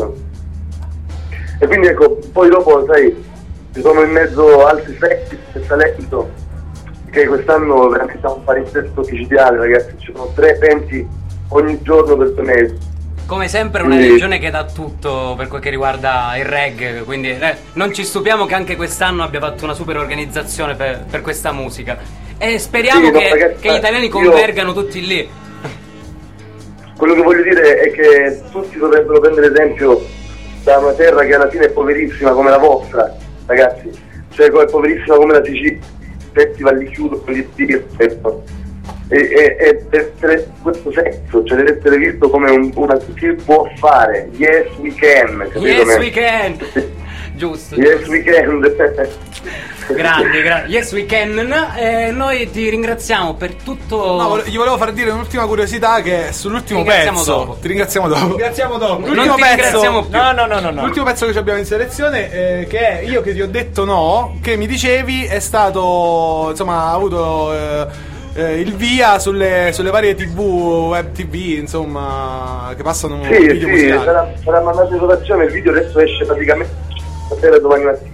e quindi ecco, poi dopo sai ci sono in mezzo altri festival del talento che quest'anno veramente siamo un palinsesto micidiale, ragazzi, ci sono tre eventi ogni giorno per due mesi. Come sempre una Quindi- regione che dà tutto per quel che riguarda il reggae, quindi eh, non ci stupiamo che anche quest'anno abbia fatto una super organizzazione per, per questa musica. E speriamo Sì, no, che, ragazzi, che gli italiani io- convergano tutti lì. Quello che voglio dire è che tutti dovrebbero prendere esempio da una terra che alla fine è poverissima come la vostra, ragazzi, cioè è poverissima come la Sicilia, i festival li chiudono, li tirano. E, e, e deve essere questo senso, cioè deve essere visto come un, una si può fare, yes we can, capito? Yes me? we can. Giusto. Yes we can. Grande, grande. Yes we can. Eh, noi ti ringraziamo per tutto. No, vole- gli volevo far dire un'ultima curiosità che è sull'ultimo Ti ringraziamo pezzo. dopo. Ti ringraziamo dopo. Ringraziamo dopo. L'ultimo Non ti pezzo, ringraziamo più. No, no, no, no, no. L'ultimo pezzo che ci abbiamo in selezione, eh, che è Io che ti ho detto no, che mi dicevi è stato, insomma, ha avuto eh, eh, il via sulle, sulle varie tv, web tv, insomma, che passano sì, video sì, musicali. sarà, sarà mandato in rotazione, il video adesso esce praticamente stasera, domani mattina.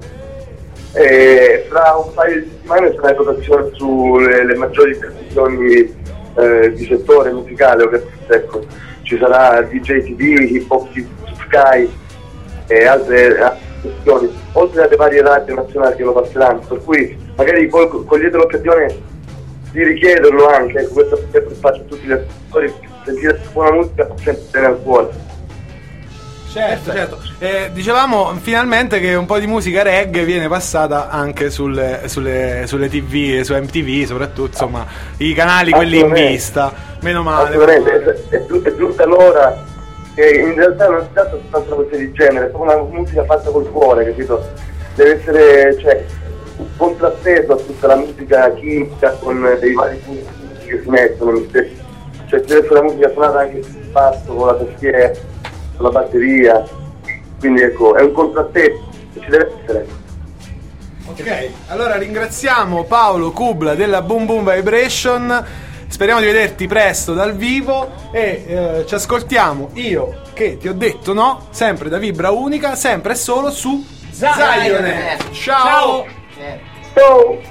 E fra un paio di settimane sarà in rotazione sulle le maggiori televisioni eh, di settore musicale, ovviamente, ecco. Ci sarà D J T V, Hip Hop T V su Sky e altre, altre questioni, oltre alle varie radio nazionali che lo passeranno, per cui magari poi cogliete l'occasione di richiederlo anche, ecco, questo faccio a tutti gli ascoltatori, sentire buona musica sempre bene al cuore. Certo, certo. Eh, dicevamo finalmente che un po' di musica reggae viene passata anche sulle, sulle, sulle tivù, su M T V soprattutto, insomma, i canali quelli in vista, meno male. Assolutamente, è, è, è giusta l'ora, che in realtà non si tratta soltanto una questione di genere, è proprio una musica fatta col cuore, capito? Deve essere, cioè, contrappeso a tutta la musica chimica con dei vari punti che si mettono, cioè deve essere una musica suonata anche sul basso, con la tastiera, con la batteria, quindi ecco, è un contrattempo che ci deve essere. Ok, allora ringraziamo Paolo Kubla della Boom Boom Vibration, speriamo di vederti presto dal vivo e eh, ci ascoltiamo Io che ti ho detto no, sempre da Vibra Unica, sempre e solo su Zionet. Ciao! Ciao! Ciao!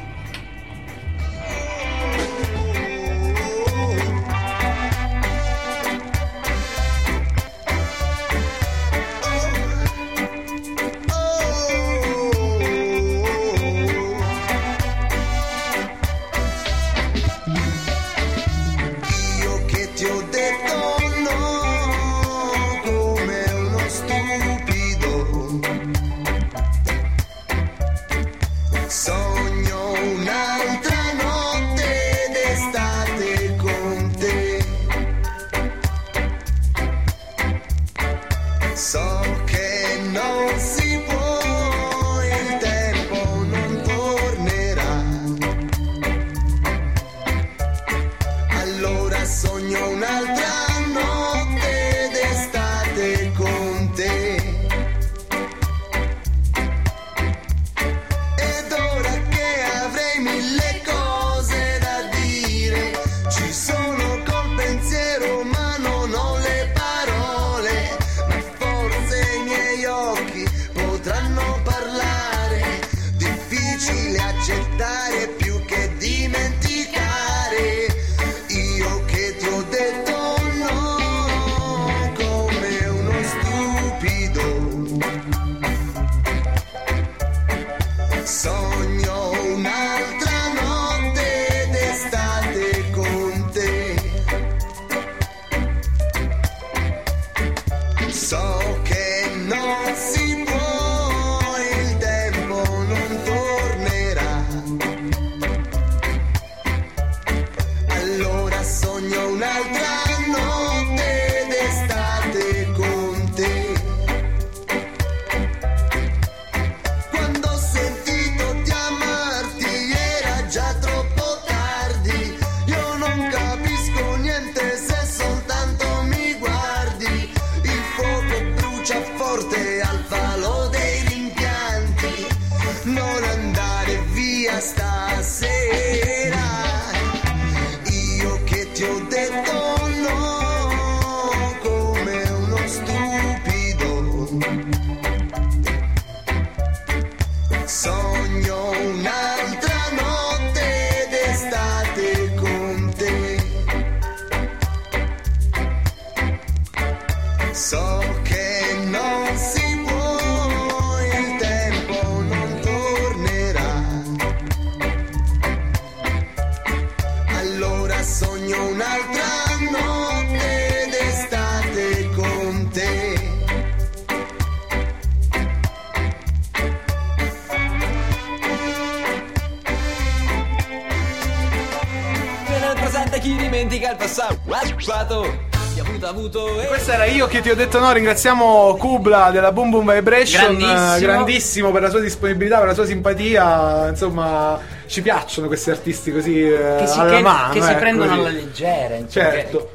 Questa era Io che ti ho detto no. Ringraziamo Kubla della Boom Boom Vibration, grandissimo. grandissimo per la sua disponibilità, per la sua simpatia. Insomma, ci piacciono questi artisti così eh, che si, alla che, mano, che eh, si prendono così. alla leggera, insomma, certo. che,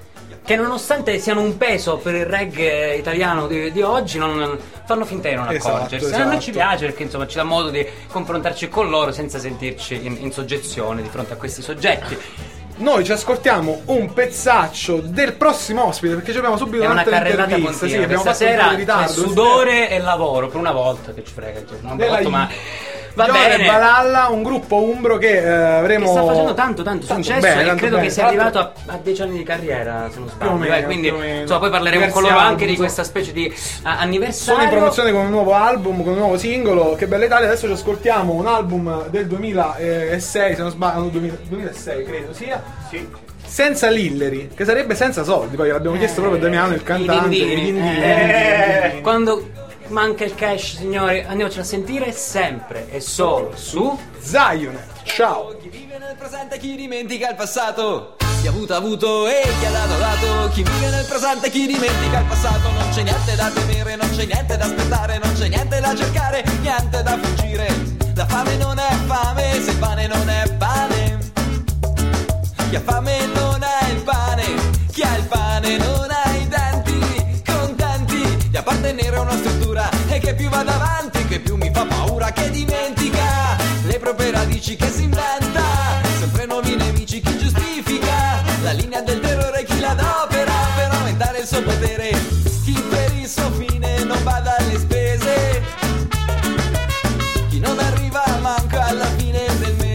che nonostante siano un peso per il reggae italiano di, di oggi, non fanno finta di non Esatto, accorgersi. esatto. A noi ci piace perché insomma ci dà modo di confrontarci con loro senza sentirci in, in soggezione di fronte a questi soggetti. Noi ci ascoltiamo un pezzaccio del prossimo ospite, perché ci abbiamo subito È una un'altra carrellata intervista. continua. Sì, abbiamo Questa fatto un po' sera di ritardo. c'è sudore e lavoro, per una volta che ci frega, cioè, una Della volta, ma va Iole bene. Balalla, un gruppo umbro che eh, avremo. Che sta facendo tanto tanto successo bene, e tanto credo bene. che sia Tra l'altro- arrivato a, a dieci anni di carriera, se non Più o sbaglio. meno, eh, quindi più o meno. insomma, poi parleremo con Diversi loro anche album, di questa specie di a, anniversario. Sono in promozione con un nuovo album, con un nuovo singolo. Che bella Italia. Adesso ci ascoltiamo un album del duemilasei, se non sbaglio, no, duemila duemilasei credo sia. Sì. Senza Lillery, che sarebbe senza soldi. Poi l'abbiamo Eh, chiesto proprio a Damiano, il cantante. I dindini, i dindini, eh, i dindini. Quando manca il cash, signori, andiamoci a sentire sempre e solo su Zionet. Ciao. Chi vive nel presente, chi dimentica il passato. Chi ha avuto ha avuto e chi ha dato ha dato. Chi vive nel presente, chi dimentica il passato. Non c'è niente da temere, non c'è niente da aspettare, non c'è niente da cercare, niente da fuggire. La fame non è fame, se il pane non è pane. Chi ha fame non ha il pane, chi ha il pane non ha i denti contenti di appartenere a una struttura e che più vado avanti, che più mi fa paura, che dimentica le proprie radici, che si inventa sempre nuovi nemici, chi giustifica la linea del terrore, chi la adopera per aumentare il suo potere, chi per il suo fine non bada alle spese, chi non arriva manco alla fine del mese.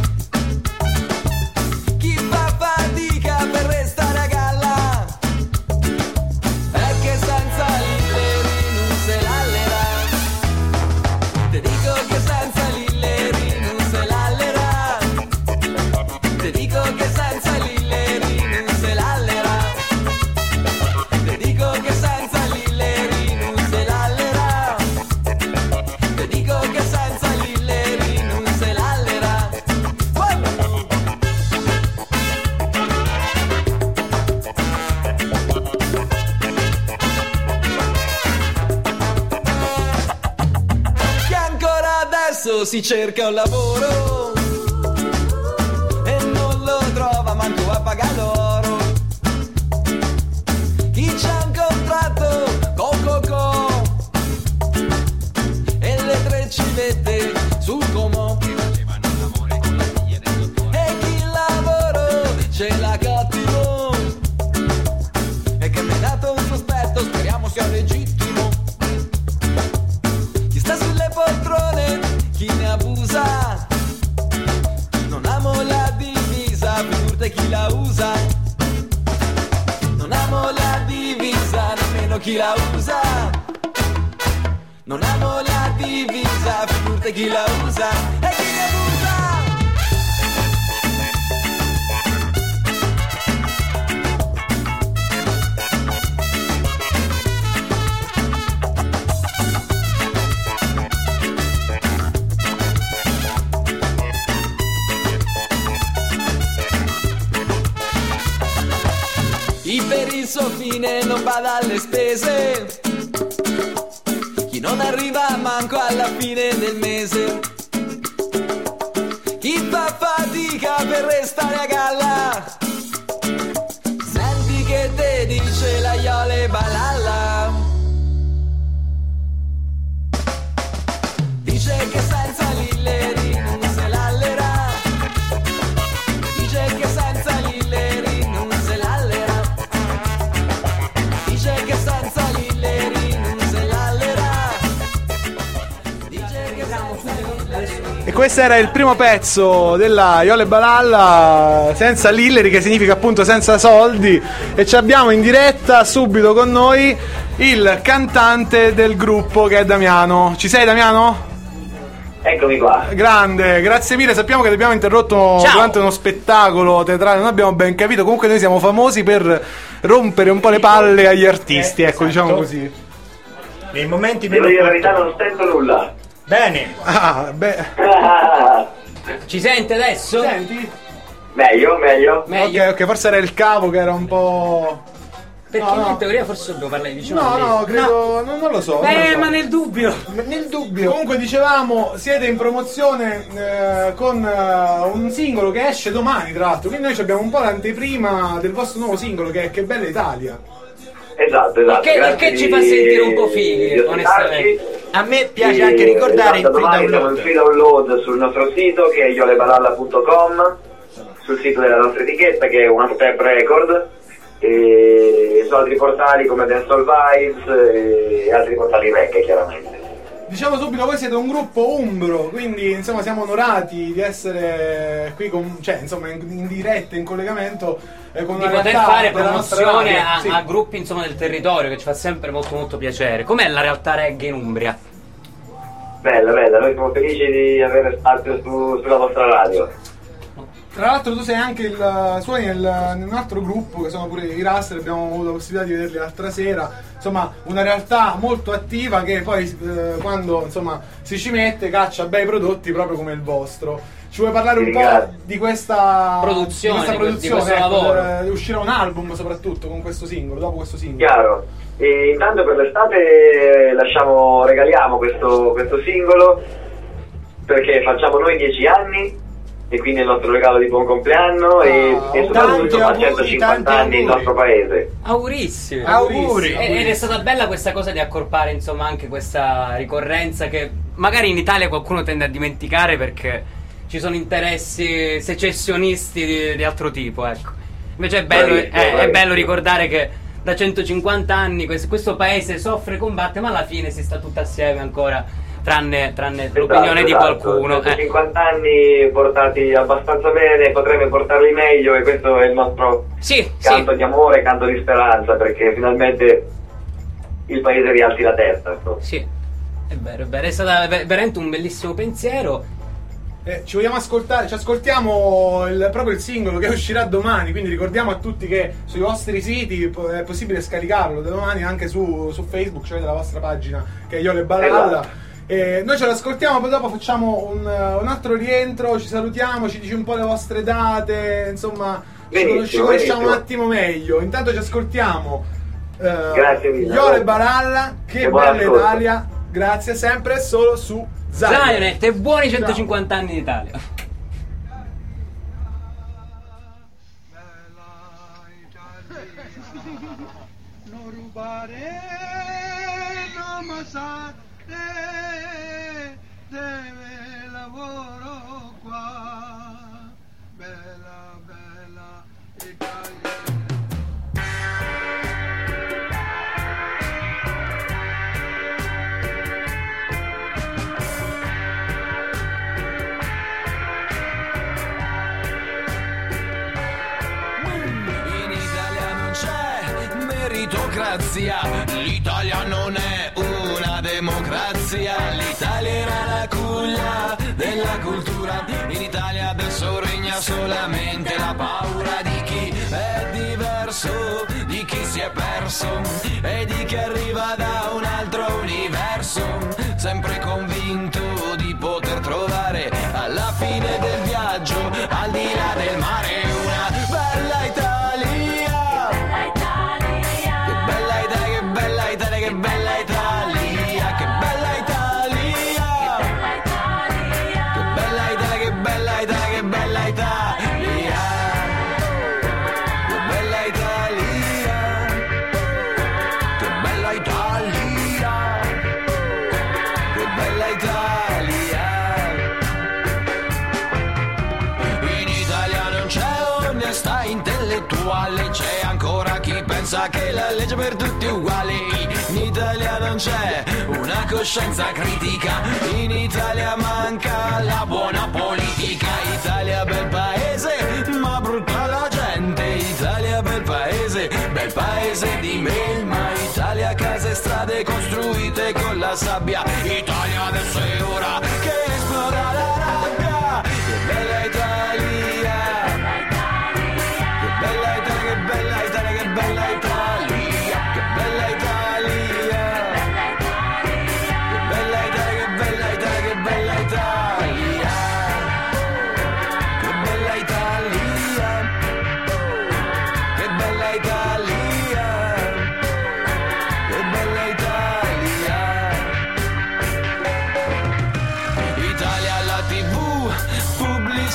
Per restare a galla, perché senza Lillery non se l'allera. Ti dico che senza Lillery non se l'allera. Ti dico che senza Lillery non se l'allera. Ti dico che senza Lillery non se l'allera. Ti dico che senza Lillery non se l'allera. Si cerca un lavoro e non lo trova manco a pagare l'oro. Chi c'ha un contratto con Coco e le tre civette sul Como, e chi il lavoro ce l'ha cattivo e che mi ha dato un sospetto, speriamo sia legittimo. Chi sta sulle poltrone, chi ne abusa, non amo la divisa, figurate chi la usa. Non amo la divisa, nemmeno chi la usa. Non amo la divisa, figurate chi la usa e chi ne abusa. Chi per il suo fine non bada alle spese, chi non arriva manco alla fine del mese, chi fa fatica per restare a galla. Senti che te dice la Iole Balalla, dice che senza Lillery non se l'allera, dice che senza Lillery non se l'allera, dice che senza Lillery non se l'allera, dice che senza Lillery. E questo era il primo pezzo della Iole Balalla, senza Lillery, che significa appunto senza soldi. E ci abbiamo in diretta subito con noi il cantante del gruppo, che è Damiano. Ci sei, Damiano? Eccomi qua. Grande, grazie mille. Sappiamo che ti abbiamo interrotto Ciao. durante uno spettacolo teatrale, non abbiamo ben capito. Comunque noi siamo famosi per rompere un po' le palle agli artisti, Eh, ecco, esatto. diciamo così. Nei momenti Devo meno dire la verità, non sento nulla. Bene. Ah, beh. Ci sente adesso? Senti? Meglio, meglio. Meglio. Ok, ok, forse era il cavo che era un po'... Perché No, no. in teoria forse dobbiamo parlare vicino No, a lei. no, credo. Non, non lo so. non Eh, lo so. ma nel dubbio. Nel dubbio. Comunque dicevamo, siete in promozione eh, con eh, un singolo che esce domani, tra l'altro. Quindi noi abbiamo un po' l'anteprima del vostro nuovo singolo che è Che bella Italia. Esatto, esatto. Che- grazie che ci di- fa sentire un po' fighi, di onestamente. ospitarci. A me piace E, anche ricordare il esatto, free domani siamo in download. free download sul nostro sito che è iolebalalla punto com, sul sito della nostra etichetta che è One Step Record, e su altri portali come Dancehall Vibes e altri portali vecchi chiaramente. Diciamo subito, voi siete un gruppo umbro, quindi insomma siamo onorati di essere qui con, cioè, insomma, in, in diretta, in collegamento eh, con Di una poter realtà fare della nostra promozione radio. a, Sì. a gruppi insomma del territorio, che ci fa sempre molto molto piacere. Com'è la realtà reggae in Umbria? Bella, bella, noi siamo felici di avere spazio su- sulla vostra radio. Tra l'altro tu sei anche il suoni nel, in un altro gruppo che sono pure i Raster, abbiamo avuto la possibilità di vederli l'altra sera, insomma una realtà molto attiva che poi eh, quando insomma si ci mette caccia bei prodotti proprio come il vostro. Ci vuoi parlare un Ti po' ringrazio. di questa Produzione, di questa di que- di produzione, questo ecco, lavoro. eh, uscirà un album soprattutto con questo singolo, dopo questo singolo. Chiaro. E intanto per l'estate lasciamo, regaliamo questo, questo singolo perché facciamo noi dieci anni e quindi è il nostro regalo di buon compleanno e, Ah, e soprattutto fa auguri, centocinquanta tanti anni il auguri. nostro paese. Augurissimi. Auguri. E- Ed è stata bella questa cosa di accorpare insomma anche questa ricorrenza che magari in Italia qualcuno tende a dimenticare perché ci sono interessi secessionisti di, di altro tipo, ecco. Invece è bello, Bravissimo, è, è bravissimo. bello ricordare che da centocinquanta anni questo, questo paese soffre e combatte, ma alla fine si sta tutti assieme ancora, tranne, tranne l'opinione di Esatto, qualcuno. eh. centocinquanta anni portati abbastanza bene, potremmo portarli meglio e questo è il nostro Sì, canto sì. di amore, canto di speranza perché finalmente il paese rialzi la testa. Ecco. Sì, è vero, è vero, è stato ve- veramente un bellissimo pensiero. Eh, ci vogliamo ascoltare, ci ascoltiamo il, proprio il singolo che uscirà domani, quindi ricordiamo a tutti che sui vostri siti po- è possibile scaricarlo da domani anche su, su Facebook, cioè la vostra pagina che è Iole Balalla. Esatto. Eh, noi ce lo ascoltiamo, poi dopo facciamo un, un altro rientro, ci salutiamo, ci dici un po' le vostre date, insomma ci, Benissimo, ci conosciamo benissimo. un attimo meglio. Intanto ci ascoltiamo eh, Grazie mille. Iole Balalla, che E buon bella ascolto. Italia, grazie sempre solo su Zion. Zionet e buoni centocinquanta anni d'Italia. Non rubare, non massare, deve lavoro qua. Bella, bella Italia. In Italia non c'è meritocrazia, l'Italia non è una democrazia, l'Italia era la culla della cultura, in Italia adesso regna solamente la paura di chi è diverso, di chi si è perso e di chi arriva da un altro universo, sempre convinto di poter trovare alla fine del viaggio, al di là del mare, una bella Italia. Che bella Italia, che bella Italia, che bella Italia, che bella Italia. Che bella Italia, che bella Italia, che bella Italia. Che bella Italia. Che bella Italia. Che bella Italia. In Italia non c'è onestà intellettuale, c'è ancora chi pensa che la legge per tutti è uguale. In Italia non c'è una coscienza critica, in Italia manca la buona politica. Italia bel paese, ma brutta la gente. Italia bel paese, bel paese di melma. Italia case e strade costruite con la sabbia. Italia adesso è ora che esploda la rabbia. Che bella Italia. Che bella Italia, che bella Italia, che bella Italia. Che bella Italia. Che bella Italia, che bella Italia, che bella Italia. Che bella Italia. Che bella Italia.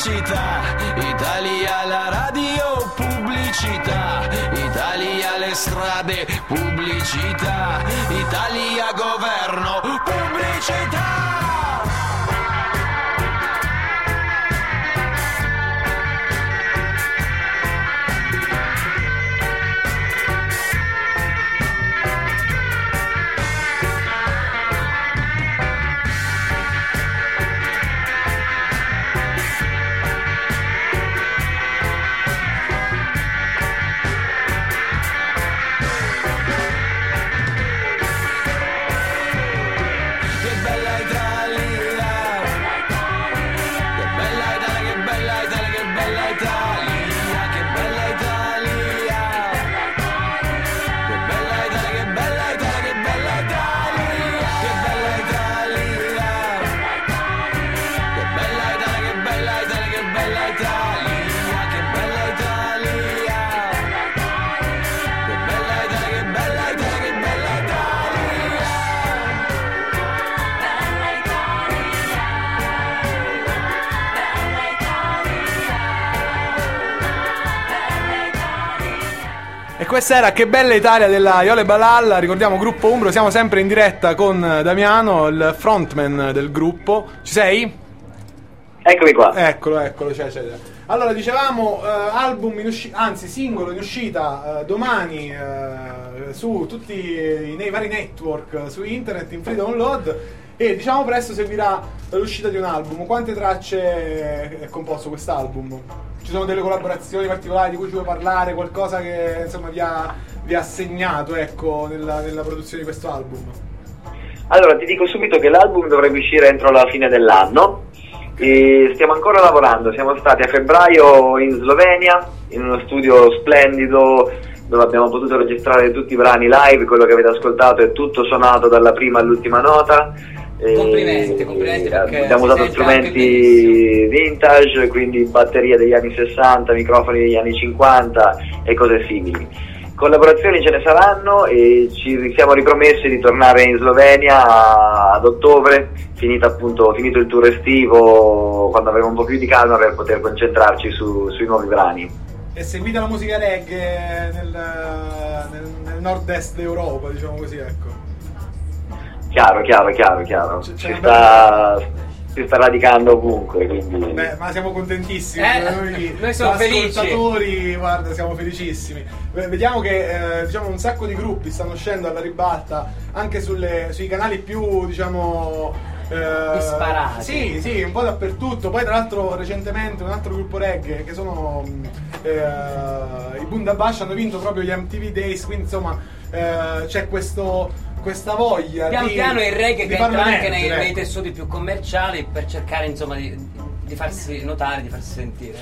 pubblicità, Italia la radio, pubblicità, Italia le strade, pubblicità, Italia governo, pubblicità. Questa era Che bella Italia della Iole Balalla. Ricordiamo Gruppo Umbro, siamo sempre in diretta con Damiano, il frontman del gruppo. Ci sei? Eccomi qua. Eccolo, eccolo, c'è, c'è. Allora, dicevamo eh, album in uscita, anzi singolo in uscita eh, domani eh, su tutti i, nei vari network, su internet, in free download, e diciamo presto seguirà l'uscita di un album. Quante tracce è composto quest'album? Ci sono delle collaborazioni particolari di cui ci vuoi parlare? Qualcosa che insomma vi ha, vi ha segnato, ecco, nella, nella produzione di questo album? Allora, ti dico subito che l'album dovrebbe uscire entro la fine dell'anno e stiamo ancora lavorando. Siamo stati a febbraio in Slovenia, in uno studio splendido dove abbiamo potuto registrare tutti i brani live. Quello che avete ascoltato è tutto suonato dalla prima all'ultima nota. Complimenti, complimenti, perché abbiamo usato strumenti vintage, quindi batterie degli anni sessanta, microfoni degli anni cinquanta e cose simili. Collaborazioni ce ne saranno e ci siamo ripromessi di tornare in Slovenia ad ottobre, finito appunto finito il tour estivo, quando avremo un po' più di calma, per poter concentrarci su, sui nuovi brani. E seguite la musica reggae nel, nel, nel nord-est d'Europa, diciamo così, ecco. Chiaro, chiaro, chiaro, chiaro. C'è si, sta, si sta radicando ovunque, quindi... Beh, ma siamo contentissimi. Eh, noi, noi siamo felici. Ascoltatori, guarda, siamo felicissimi. Vediamo che eh, diciamo un sacco di gruppi stanno uscendo alla ribalta anche sulle, sui canali più, diciamo... Eh, disparati. Sì, sì, un po' dappertutto. Poi tra l'altro recentemente un altro gruppo reggae, che sono eh, i Bundabash, hanno vinto proprio gli M T V Days, quindi insomma eh, c'è questo... questa voglia pian di, piano il reggae che entra anche nei, ecco. nei tessuti più commerciali, per cercare insomma di, di farsi notare, di farsi sentire.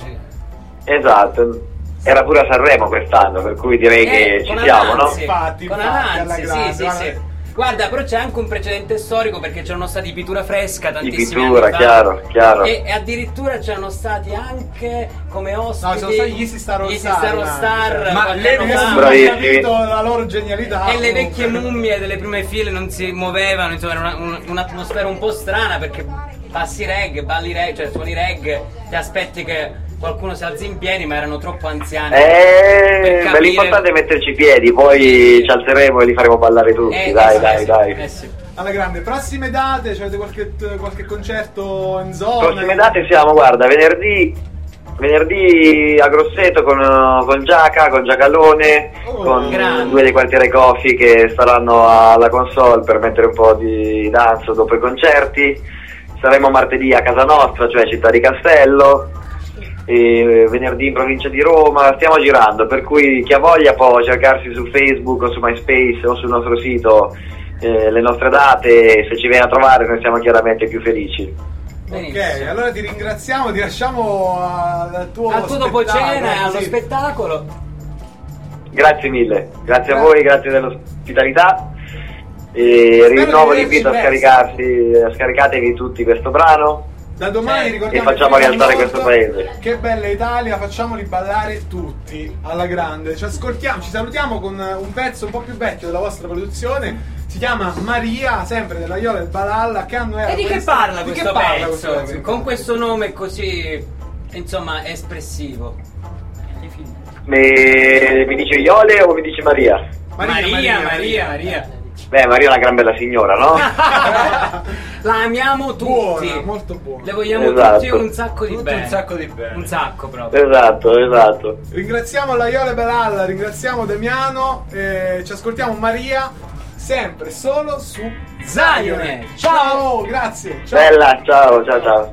Esatto, era pure a Sanremo quest'anno, per cui direi eh, che ci siamo, no? Infatti, con infatti, alla Ananzi, grande, sì, sì, sì. Guarda, però c'è anche un precedente storico, perché c'erano stati Pitura Fresca tantissimi Pitura, anni fa, chiaro, chiaro. E, e addirittura c'erano stati anche come ospiti no, sono stati gli Easy Star All Easy Star, All Star, ma le hanno capito la loro genialità. E le vecchie mummie delle prime file non si muovevano, insomma era una, un, un'atmosfera un po' strana, perché passi reggae, balli reggae, cioè suoni reggae, ti aspetti che qualcuno si alzi in piedi, ma erano troppo anziani. Eh, beh, l'importante è metterci i piedi, poi ci alzeremo e li faremo ballare tutti. Eh, dai, eh, dai, sì, dai. Eh, sì. Alla grande, prossime date, avete qualche, qualche concerto in zona? Prossime date siamo, guarda, venerdì venerdì a Grosseto con, con Giaca, con Giacalone, oh, con grande. due dei quartiere Coffee che staranno alla console per mettere un po' di danzo dopo i concerti. Saremo martedì a casa nostra, cioè Città di Castello, e venerdì in provincia di Roma. Stiamo girando, per cui chi ha voglia può cercarsi su Facebook o su MySpace o sul nostro sito eh, le nostre date. Se ci viene a trovare noi siamo chiaramente più felici. Benissimo. Ok, allora ti ringraziamo, ti lasciamo al tuo al tuo dopo cena e allo sì. spettacolo. Grazie mille, grazie a voi, grazie dell'ospitalità e Spero rinnovo di l'invito a vederci scaricarsi, scaricatevi tutti questo brano. Da domani e ricordiamo facciamo il rialzare Nord, questo paese. Che bella Italia, facciamoli ballare tutti alla grande. Ci ascoltiamo, ci salutiamo con un pezzo un po' più vecchio della vostra produzione. Si chiama Maria, sempre della Iole Balalla. Che anno era? E di che questo? parla Di questo che parla pezzo? questo pezzo? Con questo nome così insomma espressivo. Mi, mi dice Iole o mi dice Maria? Maria, Maria, Maria, Maria. Maria. Beh, Maria è una gran bella signora, no? La amiamo tutti. Buona, molto buona. Le vogliamo Esatto. tutti un sacco di Tutti bene. un sacco di bene. Un sacco proprio. Esatto, esatto. Ringraziamo la Iole Balalla, ringraziamo Damiano, eh, ci ascoltiamo Maria sempre solo su Zion. Ciao, ciao, grazie. Ciao. Bella, ciao, ciao, ciao.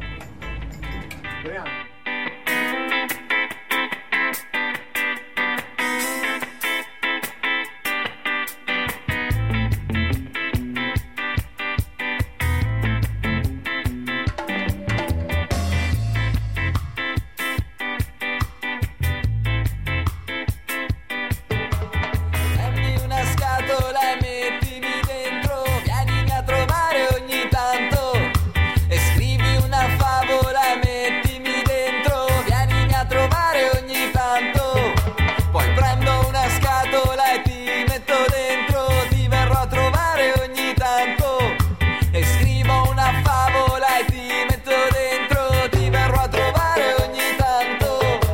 Prendi una scatola e mettimi dentro, vienimi a trovare ogni tanto e scrivi una favola e mettimi dentro, vienimi a trovare ogni tanto. Poi prendo una scatola e ti metto dentro, ti verrò a trovare ogni tanto e scrivo una favola e ti metto dentro, ti verrò a trovare ogni tanto.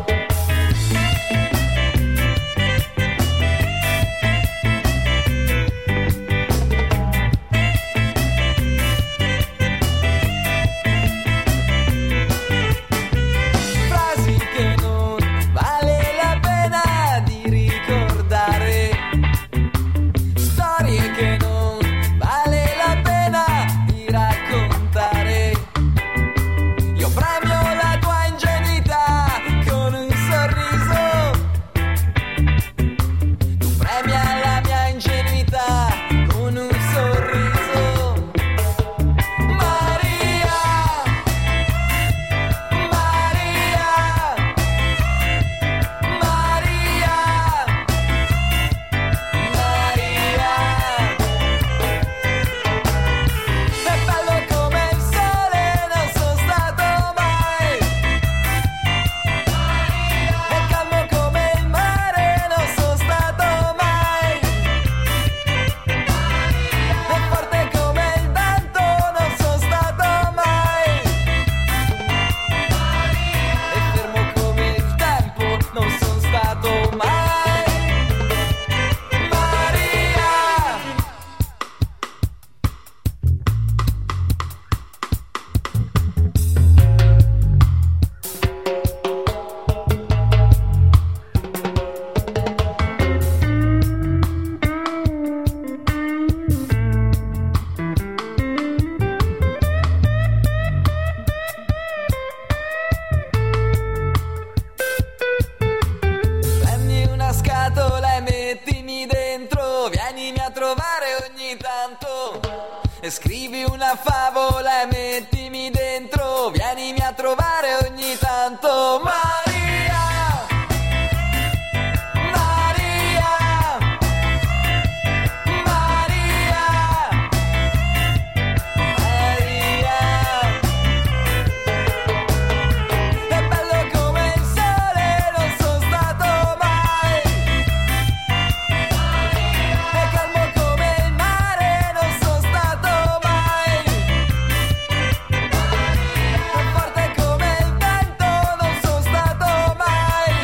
Frasi che non vale la pena di ricordare, storie che non vale la pena di raccontare. Io premio la tua ingenuità con un sorriso, tu premia la mia ingenuità con un sorriso. Maria, Maria, Maria, Maria. È bello come il sole, non sono stato mai. È calmo come il mare, non sono stato mai. È forte come il vento, non sono stato mai. È fermo come il tempo, non sono stato mai. Maria. Prendi una scatola e mettimi dentro, vienimi a trovare ogni tanto e scrivi una favola e mettimi dentro, vienimi a trovare ogni tanto. Maria, Maria, Maria, Maria. È bello come il sole, non sono stato mai. È calmo come il mare, non sono stato mai. È forte come il vento, non sono stato mai.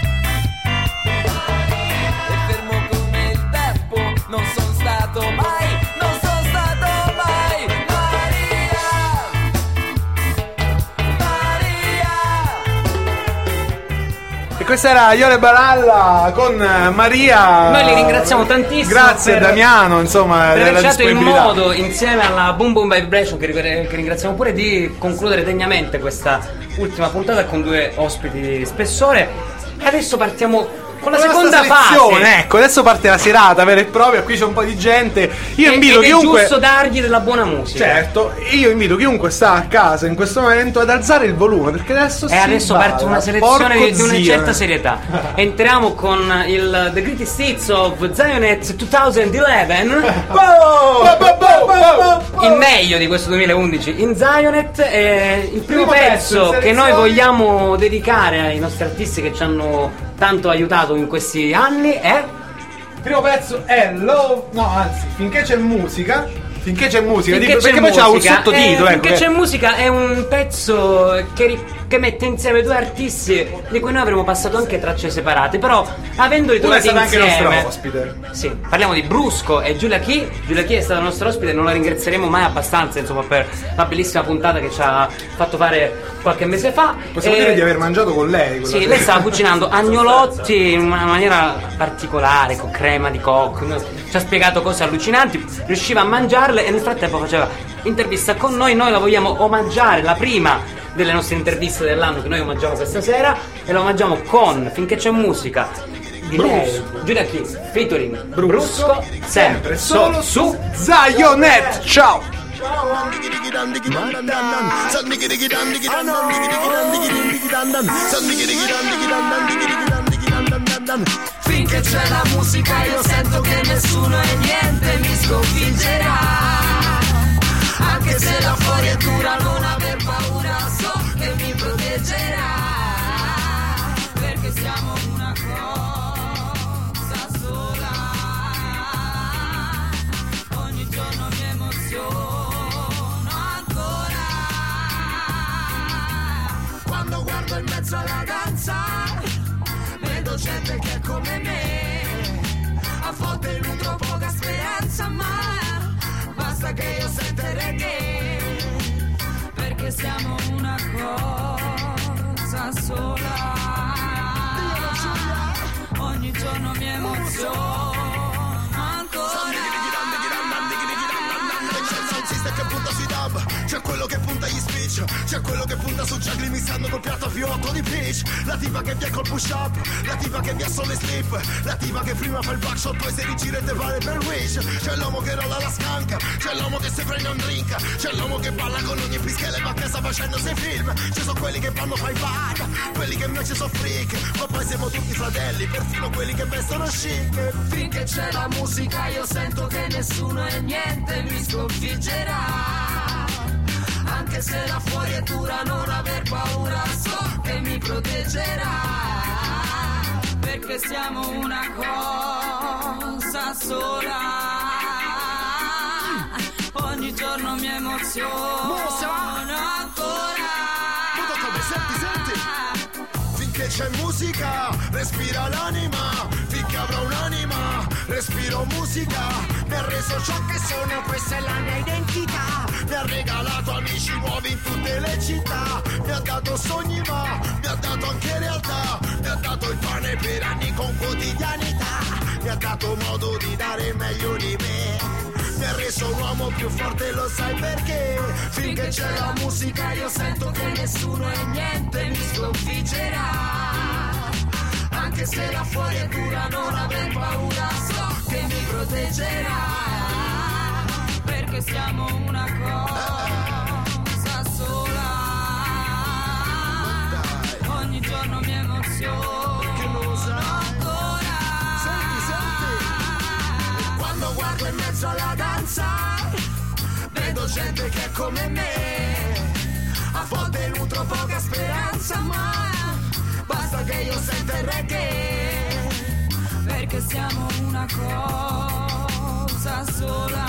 È fermo come il tempo, non sono stato mai. Non sono stato mai. Maria, Maria. E questa era Iole Balalla con eh, Maria. Noi li ringraziamo tantissimo. Grazie per- Damiano, insomma, per della aver scelto il disponibilità. modo, insieme alla Boom Boom Vibration, che, ri- che ringraziamo pure, di concludere degnamente questa ultima puntata con due ospiti di spessore. E adesso partiamo con la Con seconda questa selezione, fase. ecco, adesso parte la serata vera e propria, qui c'è un po' di gente. Io E- invito ed chiunque. è giusto dargli della buona musica. Certo, io invito chiunque sta a casa in questo momento ad alzare il volume, perché adesso si E adesso balla. parte una selezione Porco di, di una zio, certa eh. serietà. Entriamo con il The Greatest Hits of Zionet duemilaundici. Il meglio di questo duemilaundici in Zionet. E il primo, Primo pezzo pezzo in che noi selezione. vogliamo dedicare ai nostri artisti che ci hanno tanto aiutato in questi anni è Il primo pezzo è Love. No, anzi, finché c'è musica. Finché c'è musica, Finché dico, c'è perché poi c'ha un musica, sottotitolo. eh, ecco, Finché che- c'è musica è un pezzo che, ri- che mette insieme due artisti di cui noi avremmo passato anche tracce separate, però avendoli Uno è trovati stato anche insieme. nostro ospite. Sì, parliamo di Brusco e Giulia Key. Giulia Key è stata nostra ospite e non la ringrazieremo mai abbastanza, insomma, per la bellissima puntata che ci ha fatto fare qualche mese fa. Possiamo E- dire di aver mangiato con lei. quella Sì, sera. lei stava cucinando agnolotti in una maniera particolare, con crema di cocco. Ci ha spiegato cose allucinanti, riusciva a mangiarle e nel frattempo faceva intervista con noi. Noi la vogliamo omaggiare, la prima delle nostre interviste dell'anno che noi omaggiamo questa sera, e la omaggiamo con Finché c'è musica di lei, Giulia Key, featuring Brusco, sempre solo su Zionet. Ciao. Finché c'è la musica io sento che nessuno e niente mi sconfiggerà. Anche se la fuori è dura non aver paura, so che mi proteggerà. Perché siamo una cosa sola. Ogni giorno mi emoziono ancora. Quando guardo in mezzo alla danza vedo gente che è come me. A volte nutro poca speranza, ma basta che io sento il reggae. Perché siamo una cosa sola. Ogni giorno mi emoziono ancora. Che punta sui dub, c'è quello che punta gli speech, c'è quello che punta su juggling missando col piatto più otto di pitch. La tipa che viene col push up, la tipa che viene solo slip, la tipa che prima fa il backshot poi si rigira e te vale per wish. C'è l'uomo che rolla la scanca, c'è l'uomo che si prende un drink, c'è l'uomo che balla con ogni pischella e va a casa facendosi film. Ci sono quelli che vanno fai bad, quelli che invece sono freak, ma poi siamo tutti fratelli, perfino quelli che vestono chic. Finché c'è la musica io sento che nessuno e niente mi sconfiggerà. Anche se la fuori è dura non aver paura, so che mi proteggerà. Perché siamo una cosa sola. Ogni giorno mi emoziono ancora. Senti, senti. Finché c'è musica, respira l'anima. Finché avrò un'anima, respiro musica. Mi ha reso ciò che sono, questa è la mia identità. Mi ha regalato amici nuovi in tutte le città. Mi ha dato sogni ma mi ha dato anche realtà. Mi ha dato il pane per anni con quotidianità. Mi ha dato modo di dare il meglio di me. Mi ha reso un uomo più forte, lo sai perché? Finché c'è la musica io sento che nessuno e niente mi sconfiggerà. Anche se la fuori è dura non aver paura, so che mi proteggerà. Perché siamo una cosa sola. Ogni giorno mi emoziono ancora. Senti, senti. Quando guardo in mezzo alla danza vedo gente che è come me. A volte nutro poca speranza, ma basta che io senta il reggae. Perché siamo una cosa sola.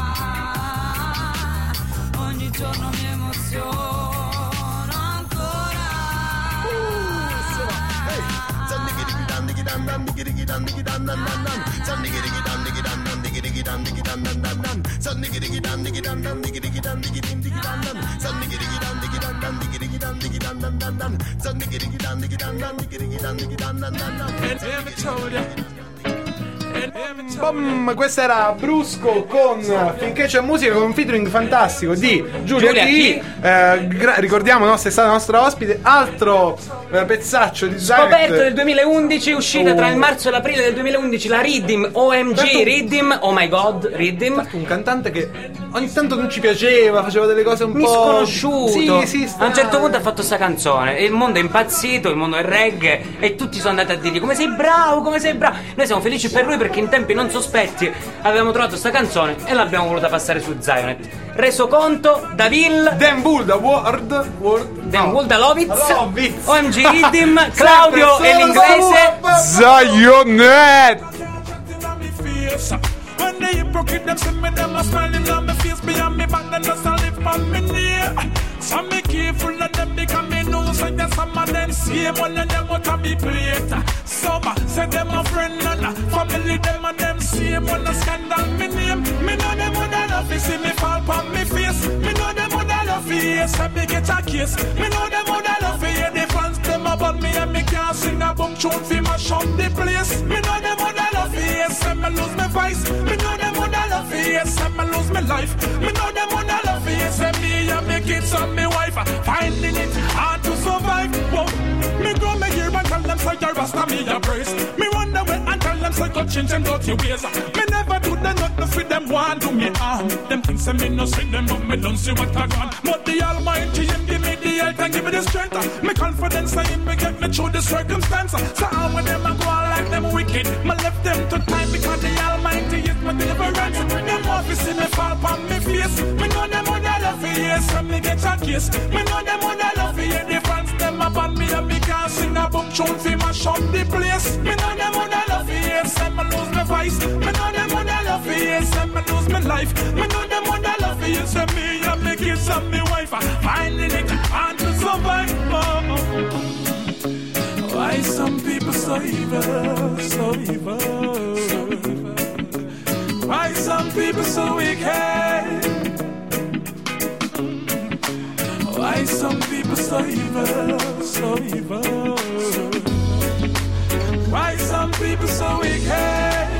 Ogni giorno mi emoziono ancora. Bom, questa era Brusco con Finché c'è musica, con un featuring fantastico di Giulia, Giulia Key. Eh, gra- ricordiamo, no, è stata nostra ospite. Altro eh, pezzaccio di Scoperto Zionet. nel duemilaundici, uscita Oh. tra il marzo e l'aprile del duemilaundici, la Riddim, O M G Certo. Riddim, oh my god, Riddim. Un cantante che ogni tanto non ci piaceva, faceva delle cose un po' Misconosciuto. Sì, sì, A un strane. certo punto ha fatto sta canzone e il mondo è impazzito, il mondo è reggae e tutti sono andati a dirgli come sei bravo, come sei bravo. Noi siamo felici per lui perché in tempi non sospetti avevamo trovato sta canzone e l'abbiamo voluta passare su Zionet. Reso conto, Davil, Dan Bull da Word, Word Dan Bull da Lovitz, Lovitz. O M G Riddim, Claudio Sempre e solo l'inglese Zionet. When the hypocrite, them see me, them a smiling on my face, behind me back, then just a live on me near. So me careful of them because me know so that some of them same one of them out of me plate. Some say them a friend and a family, them and them same one a scandal me name. Me know them would love to see me fall on me face. Me know them would love to hear say me get a kiss. Me know them would love to hear the fans them about me and me can't sing a boom tune fi mash up the place. Me know them would love to hear say me lose my voice. Me know them would love to hear say me lose my life. Me know them would love to hear say me and me kids and me wife finding it hard to survive. Whoa. Me go me here and tell them say you're Rasta me a praise. Me wonder when and tell them say go change them dirty ways. Me never do the nothing for them want to me harm. Them things say me no see them but me don't see what I gone. But the Almighty him give me the health and give me the strength. Me confidence say him me get me through the circumstance. So how when them a go on like them wicked, me left them to time because the Almighty is my deliverance. Them want to see me fall on me face. Me know them would love to hear some me get a kiss. Me know them would love to hear the fans them upon me and me can't sing a boom tune fi mash up the place. Me know them would love to hear some me lose my voice. Me know them would love to hear some me lose my life. Me know them would love to hear some me and me kids and me wife finding it hard to survive. Oh. Why some people so evil, so evil? Why some people so wicked? Why some people so evil, so evil? Why some people so wicked?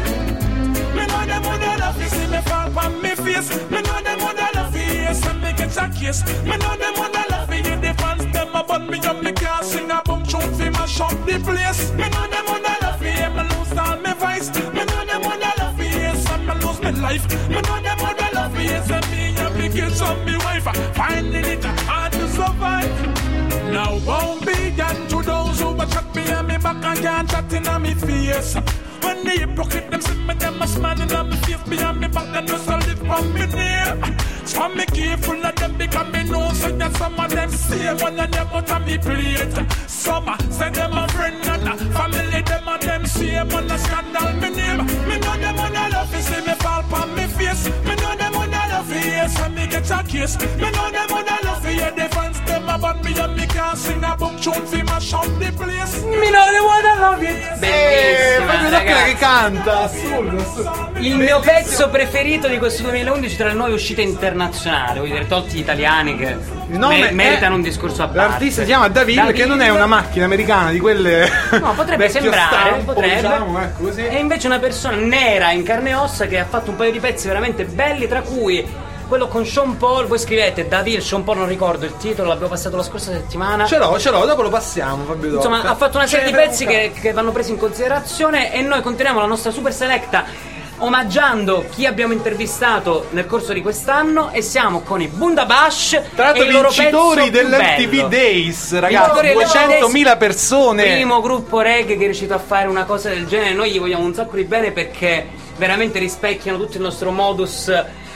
Me know them would love to see me fall on me face. Me know them would love to hear some me get a kiss. Me know them would love to hear the fans them about me and me can't sing a boom tune fi mash up the place. Me know them would love to hear me lose all my voice. Me know them would love to hear some me lose my life. Me know them would love to hear some me and me kids and me wife finding it hard to survive. Now won't be done to those who chat me and me back and can't chat in me face. When the hypocrite them see me, them a smiling on me face behind me back, then just a live from me near. So me careful of them because me know so that some of them say one of them out of me plate. Some say them a friend and a family, them and them same one a scandal me name. Me know them on a love to see me fall on me face. Me know them on a love to hear so me get a kiss. Me know them on a love to hear the fans them about me and me can't sing a boom tune fi mash up the place. Me know them on a love it. Bellissima, ragazzi. Che canta, assurdo, assurdo. Il mio pezzo preferito di questo duemilaundici tra le nuove uscite internazionali, voglio dire, tolti gli italiani che me- meritano un discorso a parte. L'artista si chiama Davil, Davil, che non è una macchina americana di quelle. No, potrebbe sembrare, stampo, potrebbe. Diciamo, ecco, così. È invece una persona nera in carne e ossa che ha fatto un paio di pezzi veramente belli, tra cui quello con Sean Paul. Voi scrivete Davil, Sean Paul, non ricordo il titolo, l'abbiamo passato la scorsa settimana. Ce l'ho, ce l'ho, dopo lo passiamo, Fabio. Insomma, ha fatto una serie di pezzi che, che vanno presi in considerazione e noi continuiamo la nostra super selecta omaggiando chi abbiamo intervistato nel corso di quest'anno e siamo con i Bundabash, tra l'altro e il loro vincitori dell'M T V Days, ragazzi, duecentomila persone. Primo gruppo reggae che è riuscito a fare una cosa del genere. Noi gli vogliamo un sacco di bene perché veramente rispecchiano tutto il nostro modus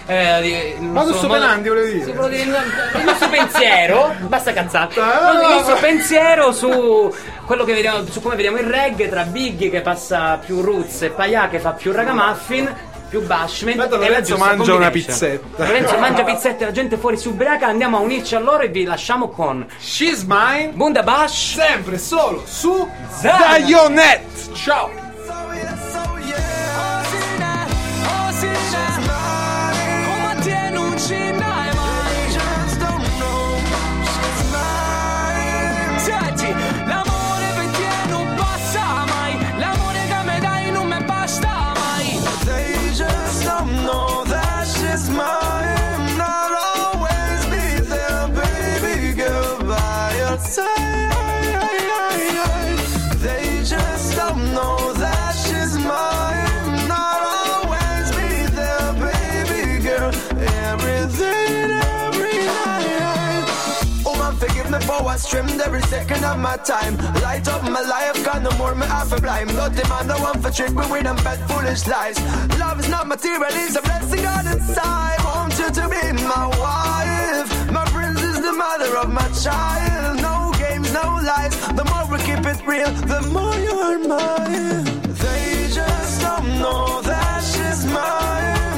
Eh, il Modus nostro operandi, modo, volevo dire. sì, volevo dire il, il nostro pensiero, basta cazzate, il nostro pensiero su quello che vediamo, su come vediamo il reggae, tra Biggie che passa più roots e Paya che fa più ragamuffin, più bashment. Tanto Lorenzo mangia una pizzetta. Lorenzo mangia pizzetta e la gente fuori si ubriaca. Andiamo a unirci a loro e vi lasciamo con She's Mine, Bundabash, sempre solo su Zion. Zionet. Ciao. They just don't know that she's mine. Not always be there, baby girl. Everything, every night. Oh man, forgive me for what's trimmed every second of my time. Light up my life, got no more me half a blind. Not the man, no one for trick me with them bad foolish lies. Love is not material, it's a blessing God inside. Want you to be my wife. My prince is the mother of my child. No games, no lies. The more we keep it real, the more you are mine. They just don't know that she's mine.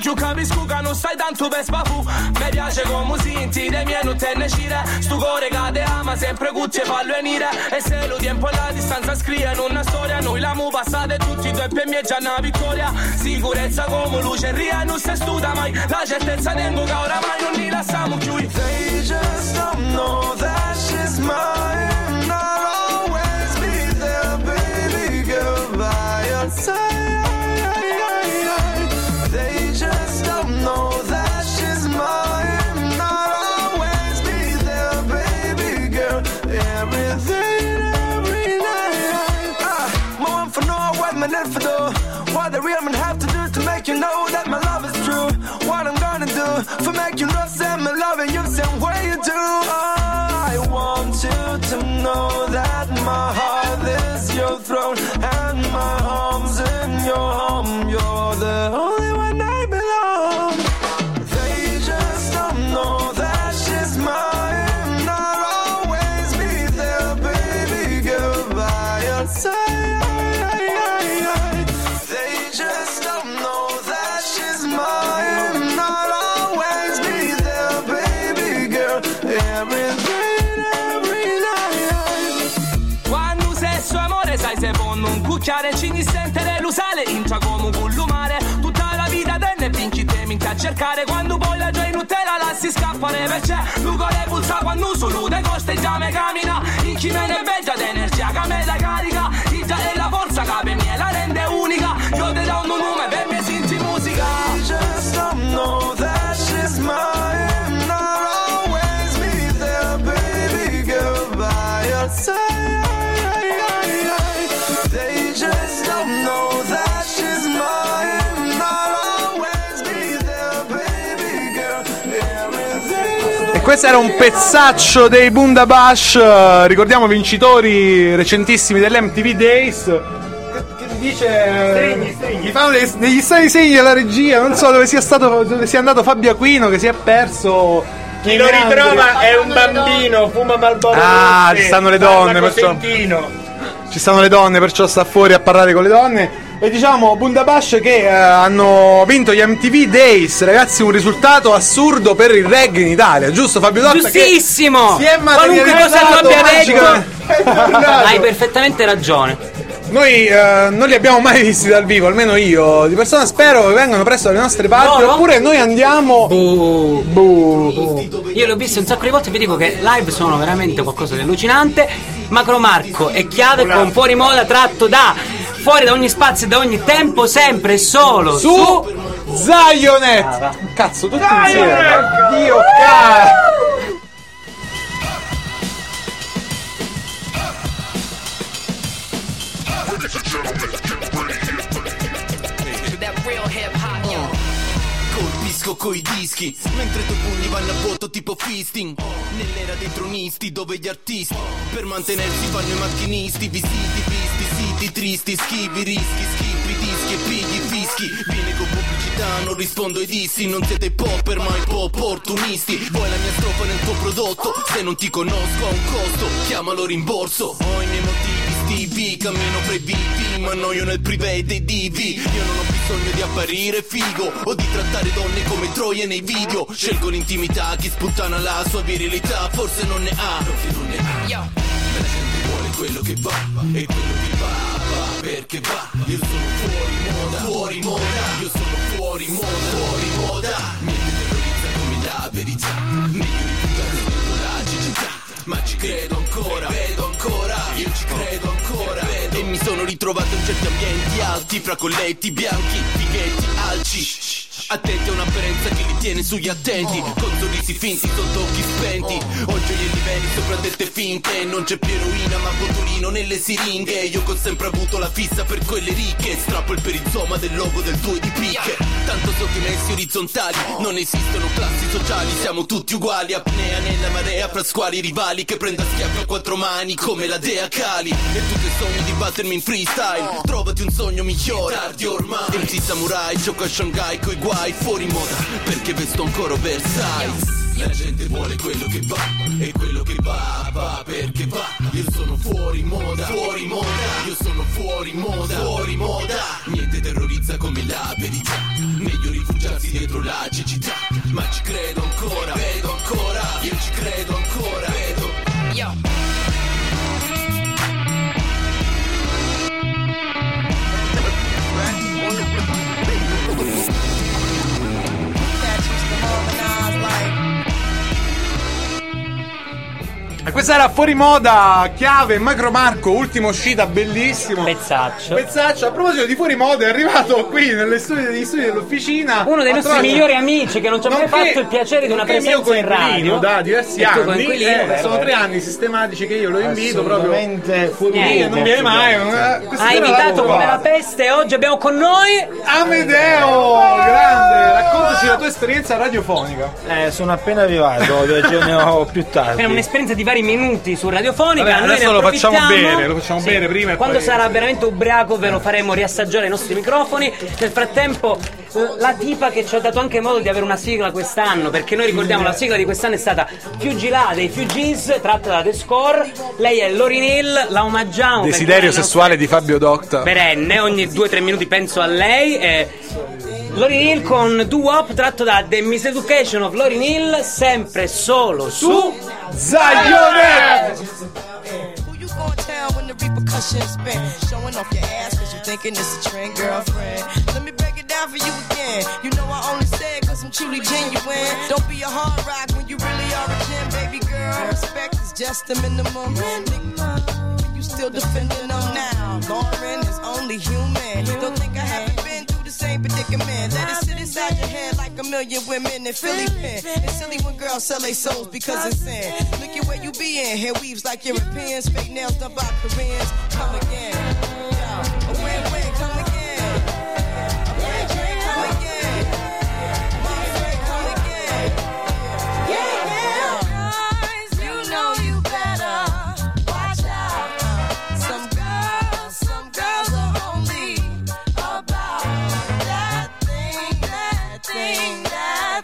giù capisco che non stai tanto per spafù. Mi piace come sinti dei miei non te ne cire. Stu cuore che te ama sempre cucce fallo venire. E se lo tempo e la distanza scrivono una storia, noi la mu passate tutti e due per me già una vittoria. Sicurezza come luce e ria non si studa mai. La certezza tengo che oramai non li lasciamo più. They just don't know that she's mine. I'll always be there, baby girl, by your side. They just don't know that she's mine. I'll always be there, baby girl, everything, every night. Ah, more one for no, what man in for do. What the real man have to do to make you know that my love is true. What I'm gonna do for make you know that my love and you same way you do. I want you to know that my heart is your throne and my arms in your home. You're the only one I belong. They just don't know that she's mine. I'll always be there, baby girl, by your side. They just don't know that she's mine. I'll always be there, baby girl, everything, every night. Quando sesso amore sai se ponno un cucchiare ci dissentere lo sale intra come con l'umare. Tutta la vita tenne vinci te minti a cercare. Quando poi la gioia in te la lassi scappare perché l'ugole pulsa quando solo de coste già me cammina. In chi me ne veggia d'energia che me la carica. Il già è la forza che per me la rende unica. Io te do un nome per me senti musica. They just don't know that she's mine. I'll always be there, baby girl, by your side. They just don't know that she's mine. I'll always be there, baby girl, everything. E questo era un pezzaccio dei Bundabash, eh, ricordiamo vincitori recentissimi dell'M T V Days. Che, che dice? Stringhi, stringhi. Gli fanno dei- degli strani segni alla regia, non so dove sia stato, dove sia andato Fabio Aquino che si è perso. Chi lo ritrova è un bambino, fuma Marlboro Ah, Rosse, ci stanno le donne, parla perciò. cosentino. Ci stanno le donne, perciò sta fuori a parlare con le donne. E diciamo Bundabash che eh, hanno vinto gli M T V Days, ragazzi, un risultato assurdo per il reggae in Italia, giusto Fabio Dotta? Giustissimo! Che si è Qualunque cosa tu materializzato abbia magicamente. detto, hai perfettamente ragione. Noi eh, non li abbiamo mai visti dal vivo, almeno io di persona. Spero che vengano presto dalle nostre parti. Loro? Oppure noi andiamo. Buh. Buh. Io li ho visti un sacco di volte e vi dico che live sono veramente qualcosa di allucinante. Macro Marco e Chiave con Fuori Moda tratto da fuori da ogni spazio e da ogni tempo, sempre e solo Su, su Zionet. Ah, Cazzo, tutti insieme. Dio cazzo. Colpisco coi dischi mentre tuoi pugni vanno a vuoto tipo fisting. Nell'era dei tronisti dove gli artisti per mantenersi fanno i macchinisti. Visiti, visti, siti tristi, schivi, rischi, schifi, dischi e pigli, fischi. Vieni con pubblicità, non rispondo ai dissi. Non siete popper ma un po' opportunisti. Vuoi la mia strofa nel tuo prodotto? Se non ti conosco ha un costo, chiamalo rimborso. Ho i miei motivi stivi, cammino fra i vivi, ma annoio nel privé dei divi. Io non ho bisogno di apparire figo o di trattare donne come troie nei video. Scelgo l'intimità, chi sputtana la sua virilità forse non ne ha, che non ne ha. Yo. Ma la gente vuole quello che va e quello che va, va perché va. Io sono fuori moda, fuori moda. Io sono fuori moda, fuori moda. Mi terrorizza come la verità. Meglio rifugiarsi dentro la cecità. Ma ci credo ancora, vedo ancora, io ci credo ancora, vedo. E mi sono ritrovato in certi ambienti alti, fra colletti bianchi, fighetti, alci. Attenti a un'apparenza che li tiene sugli attenti, con sorrisi finti sotto occhi spenti. Ho gioie e livelli sopra dette finte. Non c'è più eroina ma botulino nelle siringhe. Io che ho sempre avuto la fissa per quelle ricche. Strappo il perizoma del logo del tuo di picche. Tanto sotto i messi orizzontali, non esistono classi sociali, siamo tutti uguali. Apnea nella marea fra squali rivali, che prenda schiaffi a quattro mani come la dea Kali. E tu che sogni di battermi in freestyle, trovati un sogno migliore, tardi ormai. M C Samurai, gioco a Shanghai coi guai. Fuori moda, perché vesto ancora Versailles. La gente vuole quello che va, e quello che va, va perché va. Io sono fuori moda, fuori moda. Io sono fuori moda, fuori moda. Niente terrorizza come la verità. Meglio rifugiarsi dietro la cecità. Ma ci credo ancora, vedo ancora. Io ci credo ancora, vedo. Yo. E questa era Fuori Moda, Chiave, Macro Marco, ultima uscita, bellissimo. Pezzaccio. Pezzaccio. A proposito di Fuori Moda, è arrivato qui nelle studi, negli studi dell'officina. Uno dei nostri trovato... migliori amici che non ci ha mai fatto il piacere di una presenza in radio. Da diversi anni. Eh, sono tre anni sistematici che io lo invito proprio. Niente. Non viene mai. Ha invitato come la peste e oggi abbiamo con noi Amedeo, grande. Raccontaci la tua esperienza radiofonica. Eh, sono appena arrivato, due giorni o più tardi. È un'esperienza di vari minuti su radiofonica. Vabbè, noi adesso ne lo facciamo approfittiamo. bere, lo facciamo Sì. bere prima e Quando poi... sarà veramente ubriaco ve lo faremo riassaggiare ai nostri microfoni. Nel frattempo la tipa che ci ha dato anche modo di avere una sigla quest'anno, perché noi ricordiamo la sigla di quest'anno è stata Fuggila dei Fugees, tratta da The Score. Lei è Lauryn Hill, la omaggiamo. Desiderio sessuale di Fabio Docta. Perenne, ogni due o tre minuti penso a lei. E Lauryn Hill con Do Wop tratto da The Miseducation of Lauryn Hill, sempre solo su Zionette. Who you gon' tell when the repercussions spin? Showing off your ass cause you thinking it's a trend, girlfriend. Let me break it down for you again. You know I only say it cause I'm truly genuine. Don't be a hard rock when you really are a gem, baby girl. Respect is just the minimum. Nigga, you still defending them now. Lauren is only human. Don't think I haven't been through the same predicament. Let it sit inside your head like a million women in Philly pen. It's silly when girls sell their souls because it's sin. Look at where you be in. Hair weaves like Europeans. Fake nails done by Koreans. Come again. Yo, a win-win. Come again. A win-win. Come again. Win-win. Come again. Yeah, yeah. Guys, you know you better watch out. Some girls, some girls are only about that thing, that thing, that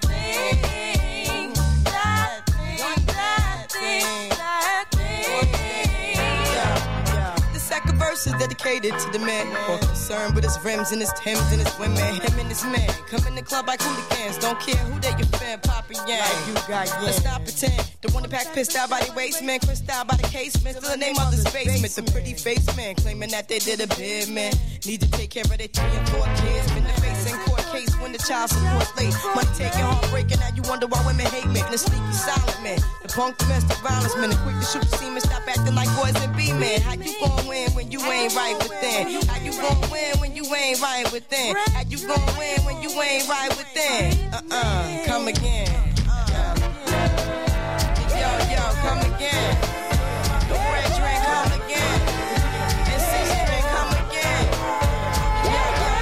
thing, that thing, that thing, that thing. Yeah, yeah. The second verse is dedicated to the man more concerned with his rims and his Timbs and his women. Him and his man come in the club like hooligans. Don't care who they your fan, poppin' yang. Like you got yang. Let's not pretend. The one that pack pissed out by the waist man, crissed out by the casement. Still the name of the basement. The pretty face man claiming that they did a bid man. Need to take care of their three and four kids. Been the face in court case when the child support late. Money taking, heartbreaking. Now you wonder why women hate men. The sneaky silent man, the punk domestic violence man, the quick to shoot the semen. Stop acting like boys and be men. How you gon' win when you ain't right within? How you gon' win when you ain't right within? How you gon' win when you ain't right within? Uh-uh, come again. Yo, yo, come again. The red drink, come again. And six drink, come again. Yo,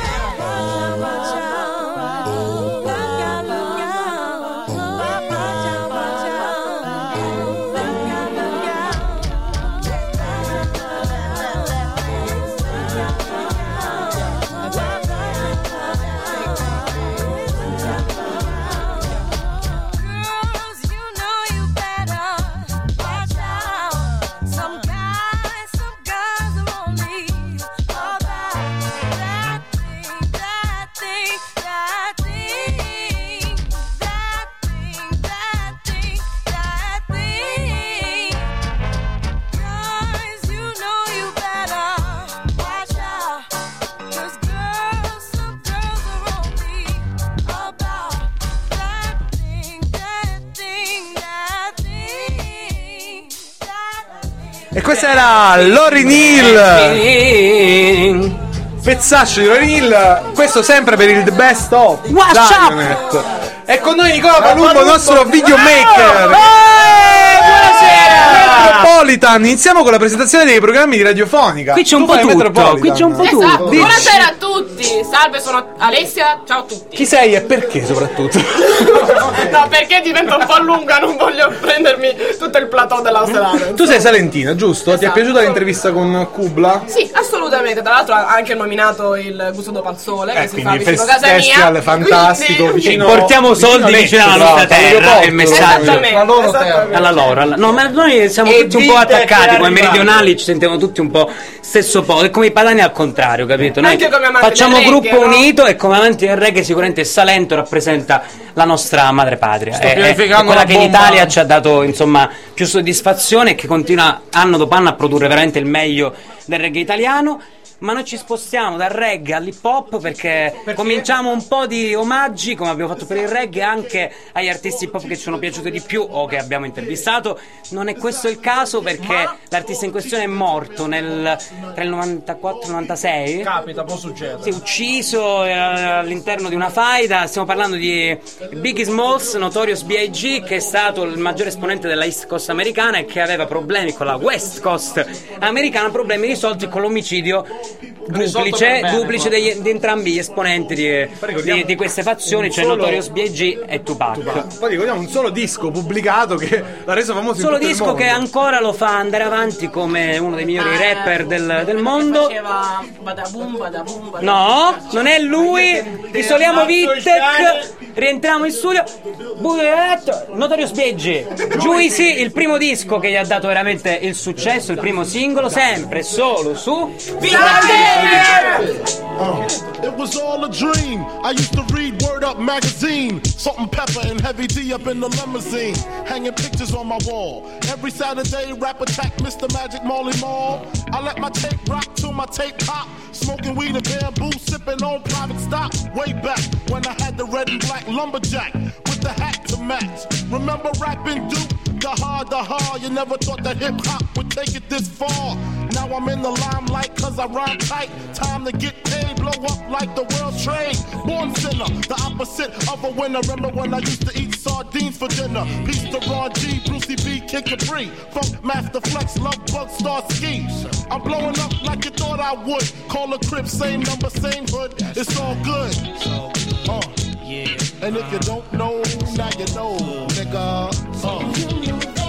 E questa era Lauryn Hill. Pezzaccio di Lauryn Hill. Questo sempre per il The Best of Zionette. E con noi Nicola Palumbo, il nostro videomaker. Metropolitan, iniziamo con la presentazione dei programmi di radiofonica. Qui c'è un Tu po' fai tutto, Metropolitan. qui c'è un po' Esatto. tutto. Dici- Buonasera a tutti, salve, sono Alessia, ciao a tutti. Chi sei e perché soprattutto? No, perché diventa un po' lunga, non voglio prendermi tutto il plateau della serata. Tu sei salentina, giusto? Ti è piaciuta l'intervista con Kubla? Sì, assolutamente. Assolutamente, tra l'altro ha anche nominato il Gusto do Panzole che Eh, si fa quindi vicino fest- casa mia. festival fantastico, Quindi- vicino- Portiamo vicino soldi Lecce, vicino alla bravo, nostra all'aeroporto, terra, è il messaggio. Esattamente, La loro esattamente. Alla loro, alla- no, ma noi siamo E tutti un po' Vitek è attaccati, come arrivato. meridionali ci sentiamo tutti un po' stesso po', è come i padani al contrario, capito? Noi Anche come amanti facciamo del gruppo reggae, no? unito e come amanti del reggae sicuramente il Salento rappresenta la nostra madre patria. Sto È, è- è pianificando quella una che in bomba. Italia ci ha dato insomma più soddisfazione e che continua anno dopo anno a produrre veramente il meglio del reggae italiano. Ma noi ci spostiamo dal reggae all'hip hop perché, cominciamo un po' di omaggi, come abbiamo fatto per il reggae, anche agli artisti hip hop che ci sono piaciuti di più o che abbiamo intervistato. Non è questo il caso perché l'artista in questione è morto nel, tra il novantaquattro novantasei. Capita, può succedere. Si è ucciso eh, all'interno di una faida. Stiamo parlando di Biggie Smalls, Notorious B I G, che è stato il maggiore esponente della East Coast americana e che aveva problemi con la West Coast americana, problemi risolti con l'omicidio duplice, per bene, duplice degli, di entrambi gli esponenti di, di, di queste fazioni, cioè solo- Notorious B I G e Tupac. Poi ricordiamo un solo disco pubblicato che l'ha reso famoso Solo in tutto disco il mondo. che ancora lo fa andare avanti come uno dei migliori rapper del, del mondo. Faceva badabum, badabum, badabum. No, non è lui. Isoliamo Vitek. Rientriamo in studio. Buiet, Notorious B I G. Juicy, il primo disco che gli ha dato veramente il successo, il primo singolo, sempre solo su Uh, it was all a dream. I used to read Word Up magazine. Salt and Pepper and Heavy D up in the limousine. Hanging pictures on my wall. Every Saturday, rap attack Mister Magic Molly Mall. I let my tape rock till my tape pop. Smoking weed and bamboo, sipping on private stock. Way back when I had the red and black lumberjack with the hat to match. Remember rapping Duke? The hard, the hard. You never thought that hip hop would take it this far. Now I'm in the limelight cause I rhyme tight. Time to get paid, blow up like the world trade. Born sinner, the opposite of a winner. Remember when I used to eat sardines for dinner? Peace to Ron G, Brucey B, Kid Capri. Funk Master Flex, Love Bug, Star Ski. I'm blowing up like you thought I would. Call a crib, same number, same hood. It's all good. Uh. And if you don't know, now you know, nigga. Uh.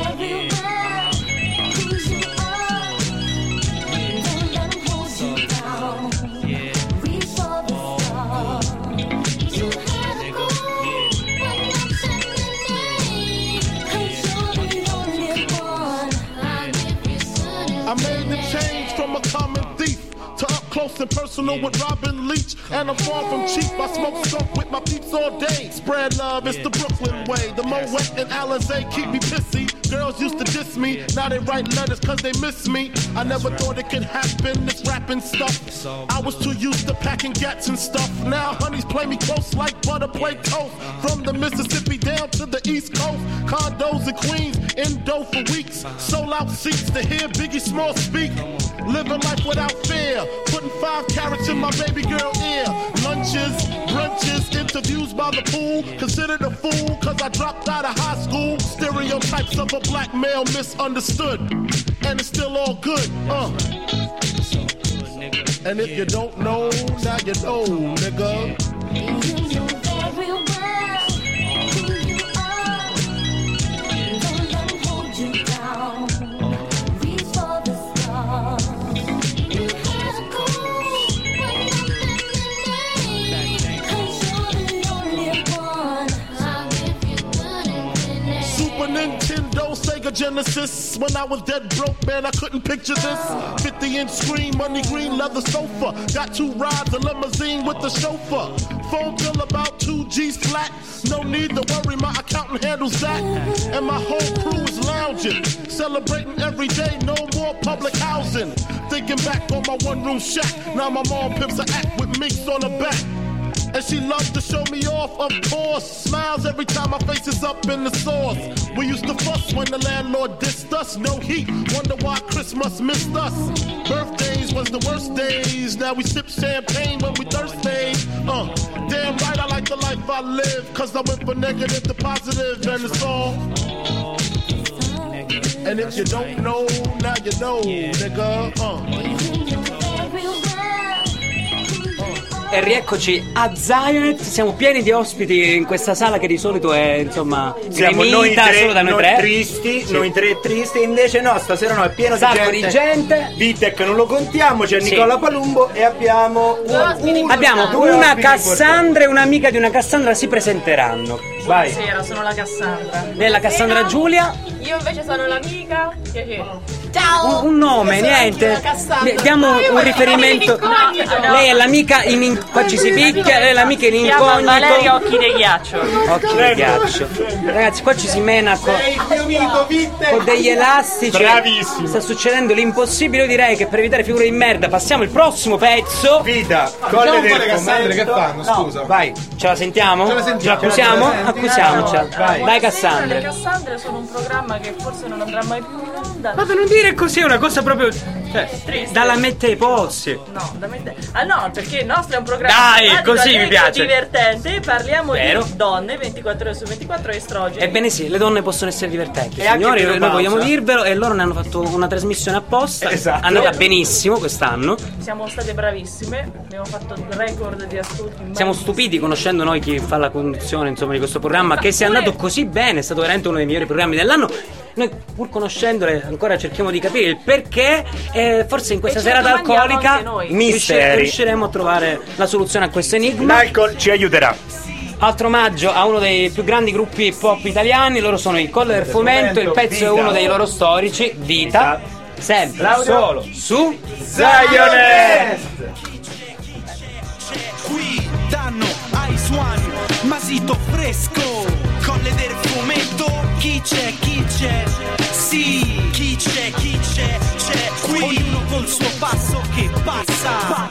I made the change from a common thief to up close and personal with Robin Leach. And I'm far from cheap. I smoke skunk with my peeps all day. Spread love, it's the Brooklyn way. The Moet and Alizé keep me pissy. Girls used to diss me, now they write letters cause they miss me. I never thought it could happen, this rapping stuff. I was too used to packing gats and stuff. Now honeys play me close like butter play toast. From the Mississippi down to the East Coast. Condos in Queens, in dough for weeks. Sold out seats to hear Biggie Small speak. Living life without fear. Putting five carats in my baby girl ear. Lunches, brunches, interviews by the pool. Considered a fool cause I dropped out of high school. Stereotypes of a black male misunderstood. And it's still all good, uh. And if you don't know, now you know, nigga. Super Nintendo, Sega Genesis. When I was dead broke, man, I couldn't picture this. fifty inch screen, money green leather sofa. Got two rides, a limousine with the chauffeur. Phone bill about two G's flat. No need to worry, my accountant handles that. And my whole crew is lounging, celebrating every day, no more public housing. Thinking back on my one room shack. Now my mom pimps a act with minks on her back. And she loves to show me off, of course. Smiles every time my face is up in the sauce. We used to fuss when the landlord dissed us. No heat, wonder why Christmas missed us. Birthdays was the worst days. Now we sip champagne when we thirsty. Uh, damn right I like the life I live. Cause I went for negative to positive and it's all. And if you don't know, now you know, nigga. Uh. e rieccoci a Zionet. Siamo pieni di ospiti in questa sala che di solito è insomma siamo noi gremita tre, solo da noi, noi tre tristi, sì. noi tre tristi, invece no, stasera no, è pieno Sacco di di gente. gente. Vitek non lo contiamo, c'è Sì. Nicola Palumbo e abbiamo un, un, abbiamo due una ospiti Cassandra e un'amica di una Cassandra si presenteranno. Vai. Buonasera, sono la Cassandra. Nella Cassandra Giulia. Io invece sono l'amica. Piacere. Un, un nome, niente. Diamo No, io un voglio riferimento. rimanere incognito. Lei è l'amica in, in qua ci si picchia, lei è l'amica in Si chiama incognito. Valeria Occhi di Ghiaccio. Occhi di ghiaccio. Ragazzi, qua ci si mena con, con degli elastici. Bravissimo. Sta succedendo l'impossibile. Io direi che per evitare figure di merda passiamo il prossimo pezzo. Vita, Colle del Cassandra che fanno, scusa. Vai, ce la sentiamo? Ce la sentiamo. Ce l'accusiamo? Ce la senti? Accusiamocela. Vai. Dai Le Cassandra. Cassandre sono un programma che forse non andrà mai più in onda. Ma per non dire così è una cosa proprio. Cioè, Triste. dalla mette ai pozzi. No, da me- ah no, perché il nostro è un programma Dai, simpatico, così mi allegro, piace. divertente. Parliamo Vero. di donne ventiquattro ore su ventiquattro estrogeni. Ebbene sì, le donne possono essere divertenti. E anche Signori, noi menopausa. vogliamo dirvelo e loro ne hanno fatto una trasmissione apposta. Esatto. Andata benissimo quest'anno. Siamo state bravissime, abbiamo fatto il record di ascolti. Siamo stupiti conoscendo noi chi fa la conduzione insomma di questo programma che sia andato così bene, è stato veramente uno dei migliori programmi dell'anno. Noi pur conoscendole ancora cerchiamo di capire il perché e forse in questa E ce serata lo domandiamo alcolica anche noi. riusci- Misteri. riusciremo a trovare la soluzione a questo enigma. L'alcol ci aiuterà. Altro omaggio a uno dei più grandi gruppi hip hop italiani, loro sono i Colle del Fomento, il pezzo è uno dei loro storici, Vita, sempre Claudio. solo su Zionet! Qui danno ai suoni masito fresco, Colle del Fomento, chi c'è, chi c'è, sì, chi c'è, chi c'è, c'è qui, ognuno col suo passo che passa.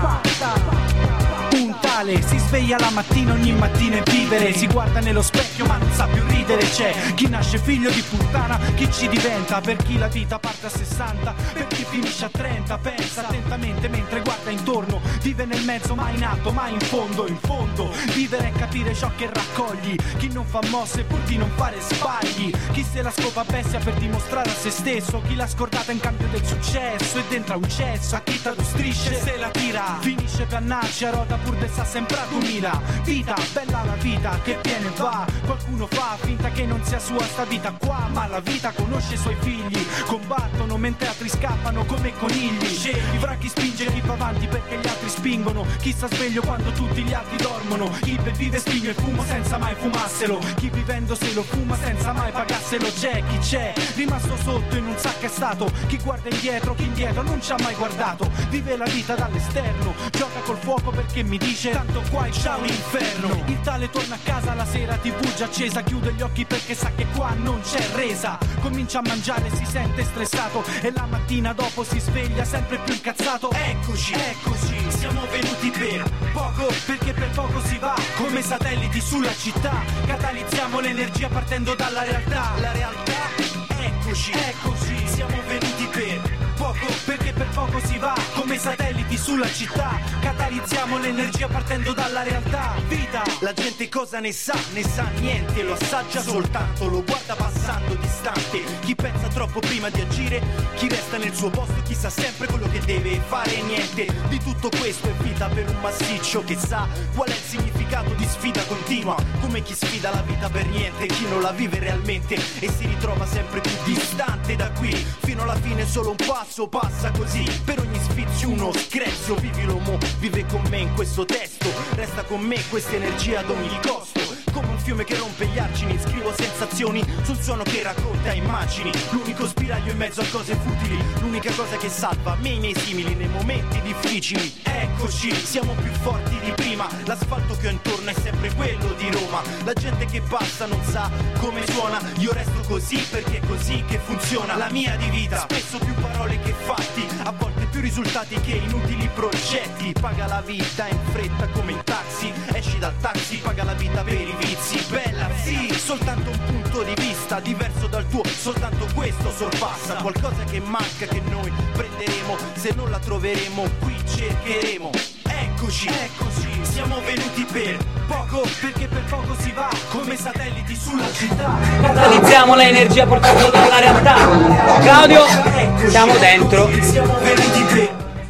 Un tale si sveglia la mattina, ogni mattina è vivere, si guarda nello specchio ma non sa più ridere. C'è chi nasce figlio di puttana, chi ci diventa, per chi la vita parte a sessanta, per chi finisce a trenta. Pensa attentamente mentre guarda intorno, vive nel mezzo ma in alto, ma in fondo, in fondo vivere è capire ciò che raccogli, chi non fa mosse pur di non fare sbagli, chi se la scopa a bestia per dimostrare a se stesso, chi l'ha scordata in cambio del successo e dentro a un cesso, a chi tu strisce se la tira, finisce per annarci a rota pur de sa sempre a duemila. Vita, bella la vita che viene e va, qualcuno fa finta che non sia sua sta vita qua, ma la vita conosce i suoi figli, combattono mentre altri scappano come conigli, vivrà chi spinge e chi va avanti perché gli altri spingono, chi sta sveglio quando tutti gli altri dormono, chi per vive spinge il fumo senza mai fumasselo, chi vivendo se lo fuma senza mai pagasselo. C'è chi c'è rimasto sotto in un sacco è stato, chi guarda indietro, chi indietro non ci ha mai guardato, vive la vita dall'esterno, gioca col fuoco perché mi dice tanto qua c'è un inferno. Il tale torna a casa la sera, tivù già accesa, chiude gli occhi perché sa che qua non c'è resa, comincia a mangiare, si sente stressato e la mattina dopo si sveglia sempre più incazzato. Eccoci, eccoci, siamo venuti per poco perché per poco si va, come satelliti sulla città, catalizziamo l'energia partendo dalla realtà. La realtà, eccoci, eccoci, siamo venuti per poco perché per poco si va, come satelliti sulla città, catalizziamo l'energia partendo dalla realtà. Vita, la gente cosa ne sa? Ne sa niente, lo assaggia soltanto, lo guarda passando distante, chi pensa troppo prima di agire, chi resta nel suo posto, chi sa sempre quello che deve fare. Niente di tutto questo è vita per un massiccio che sa qual è il significato di sfida continua, come chi sfida la vita per niente, chi non la vive realmente e si ritrova sempre più distante da qui, fino alla fine solo un passo passa così, per ogni sfizio uno screzio, vivilo mo, vive con me in questo testo, resta con me questa energia ad ogni costo, come un fiume che rompe gli argini, scrivo sensazioni sul suono che racconta immagini, l'unico spiraglio in mezzo a cose futili, l'unica cosa che salva me e i miei simili nei momenti difficili. Eccoci, siamo più forti di prima, l'asfalto che ho intorno è sempre quello di Roma, la gente che passa non sa come suona, io resto così perché è così che funziona la mia di vita, spesso più parole che fatti, a volte più risultati che inutili progetti, paga la vita in fretta come in taxi, esci dal taxi, paga la vita per i vizi, bella sì, soltanto un punto di vista diverso dal tuo, soltanto questo sorpassa, qualcosa che manca che noi prenderemo, se non la troveremo qui cercheremo. Eccoci, eccoci, siamo venuti per poco perché per poco si va, come satelliti sulla città, catalizziamo l'energia portata dalla realtà. Claudio, siamo dentro. siamo venuti per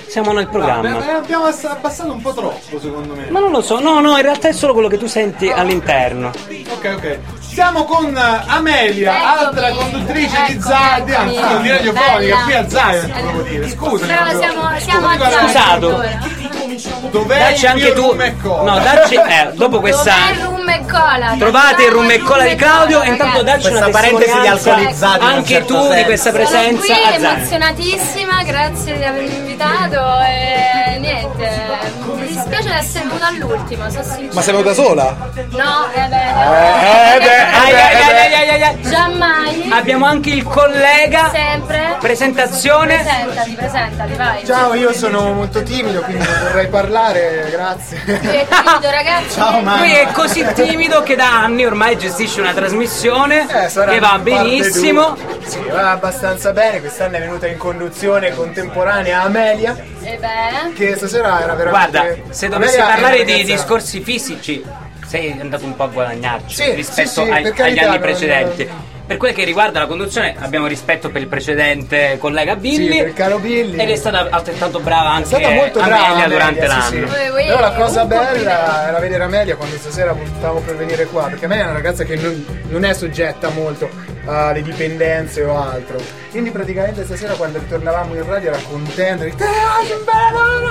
Siamo nel programma. Beh, abbiamo abbassato un po' troppo, secondo me. Ma non lo so, no, no, in realtà è solo quello che tu senti all'interno. Ok, ok. Siamo con Amelia, altra conduttrice di Zaia, anzi, non di radiofonica, qui a Zaia, devo dire. Scusa. Però siamo, siamo a Scusato. Dov'è dacci il anche mio tu. rum e cola? No, dacci. Eh, dopo questa. Dov'è il rum e cola? Trovate il rum e cola di Claudio e intanto dacci una Questa parentesi di testimonianza alcolizzati in un anche certo tu di senso. questa Sono presenza qui a Zaia. emozionatissima, grazie di avermi invitato e niente, mi dispiace di essere venuta all'ultimo, sono sincera. Ma sei venuta sola? No, eh beh, Eh, eh, beh, Ai, eh, ai, beh, ai, ai, ai, ai. Giammai. Abbiamo anche il collega. Sempre. Presentazione. Presentati, presentati, vai. Ciao, io sono molto timido, quindi non vorrei parlare, grazie. Tu è timido, ragazzi. Ciao, mamma. Lui è così timido che da anni ormai gestisce una trasmissione Eh, sarà che va parte benissimo. due. Sì, va abbastanza bene. Quest'anno è venuta in conduzione contemporanea Amelia, E beh. che stasera era veramente. Guarda, se dovessi Amelia è parlare una di ragazza- discorsi fisici, sei andato un po' a guadagnarci Sì, rispetto sì, sì, ai- per agli carità, anni non- precedenti. Per quel che riguarda la conduzione abbiamo rispetto per il precedente collega Billy, Sì, per il caro Billy. ed è stata altrettanto brava anche È stata molto brava Amelia Amelia, durante sì, l'anno. sì. Voi- Però la cosa un bella era vedere Amelia quando stasera stavo per venire qua, perché Amelia è una ragazza che non, non è soggetta molto alle dipendenze o altro. Quindi praticamente stasera quando ritornavamo in radio era contenta, di, ah, che bella!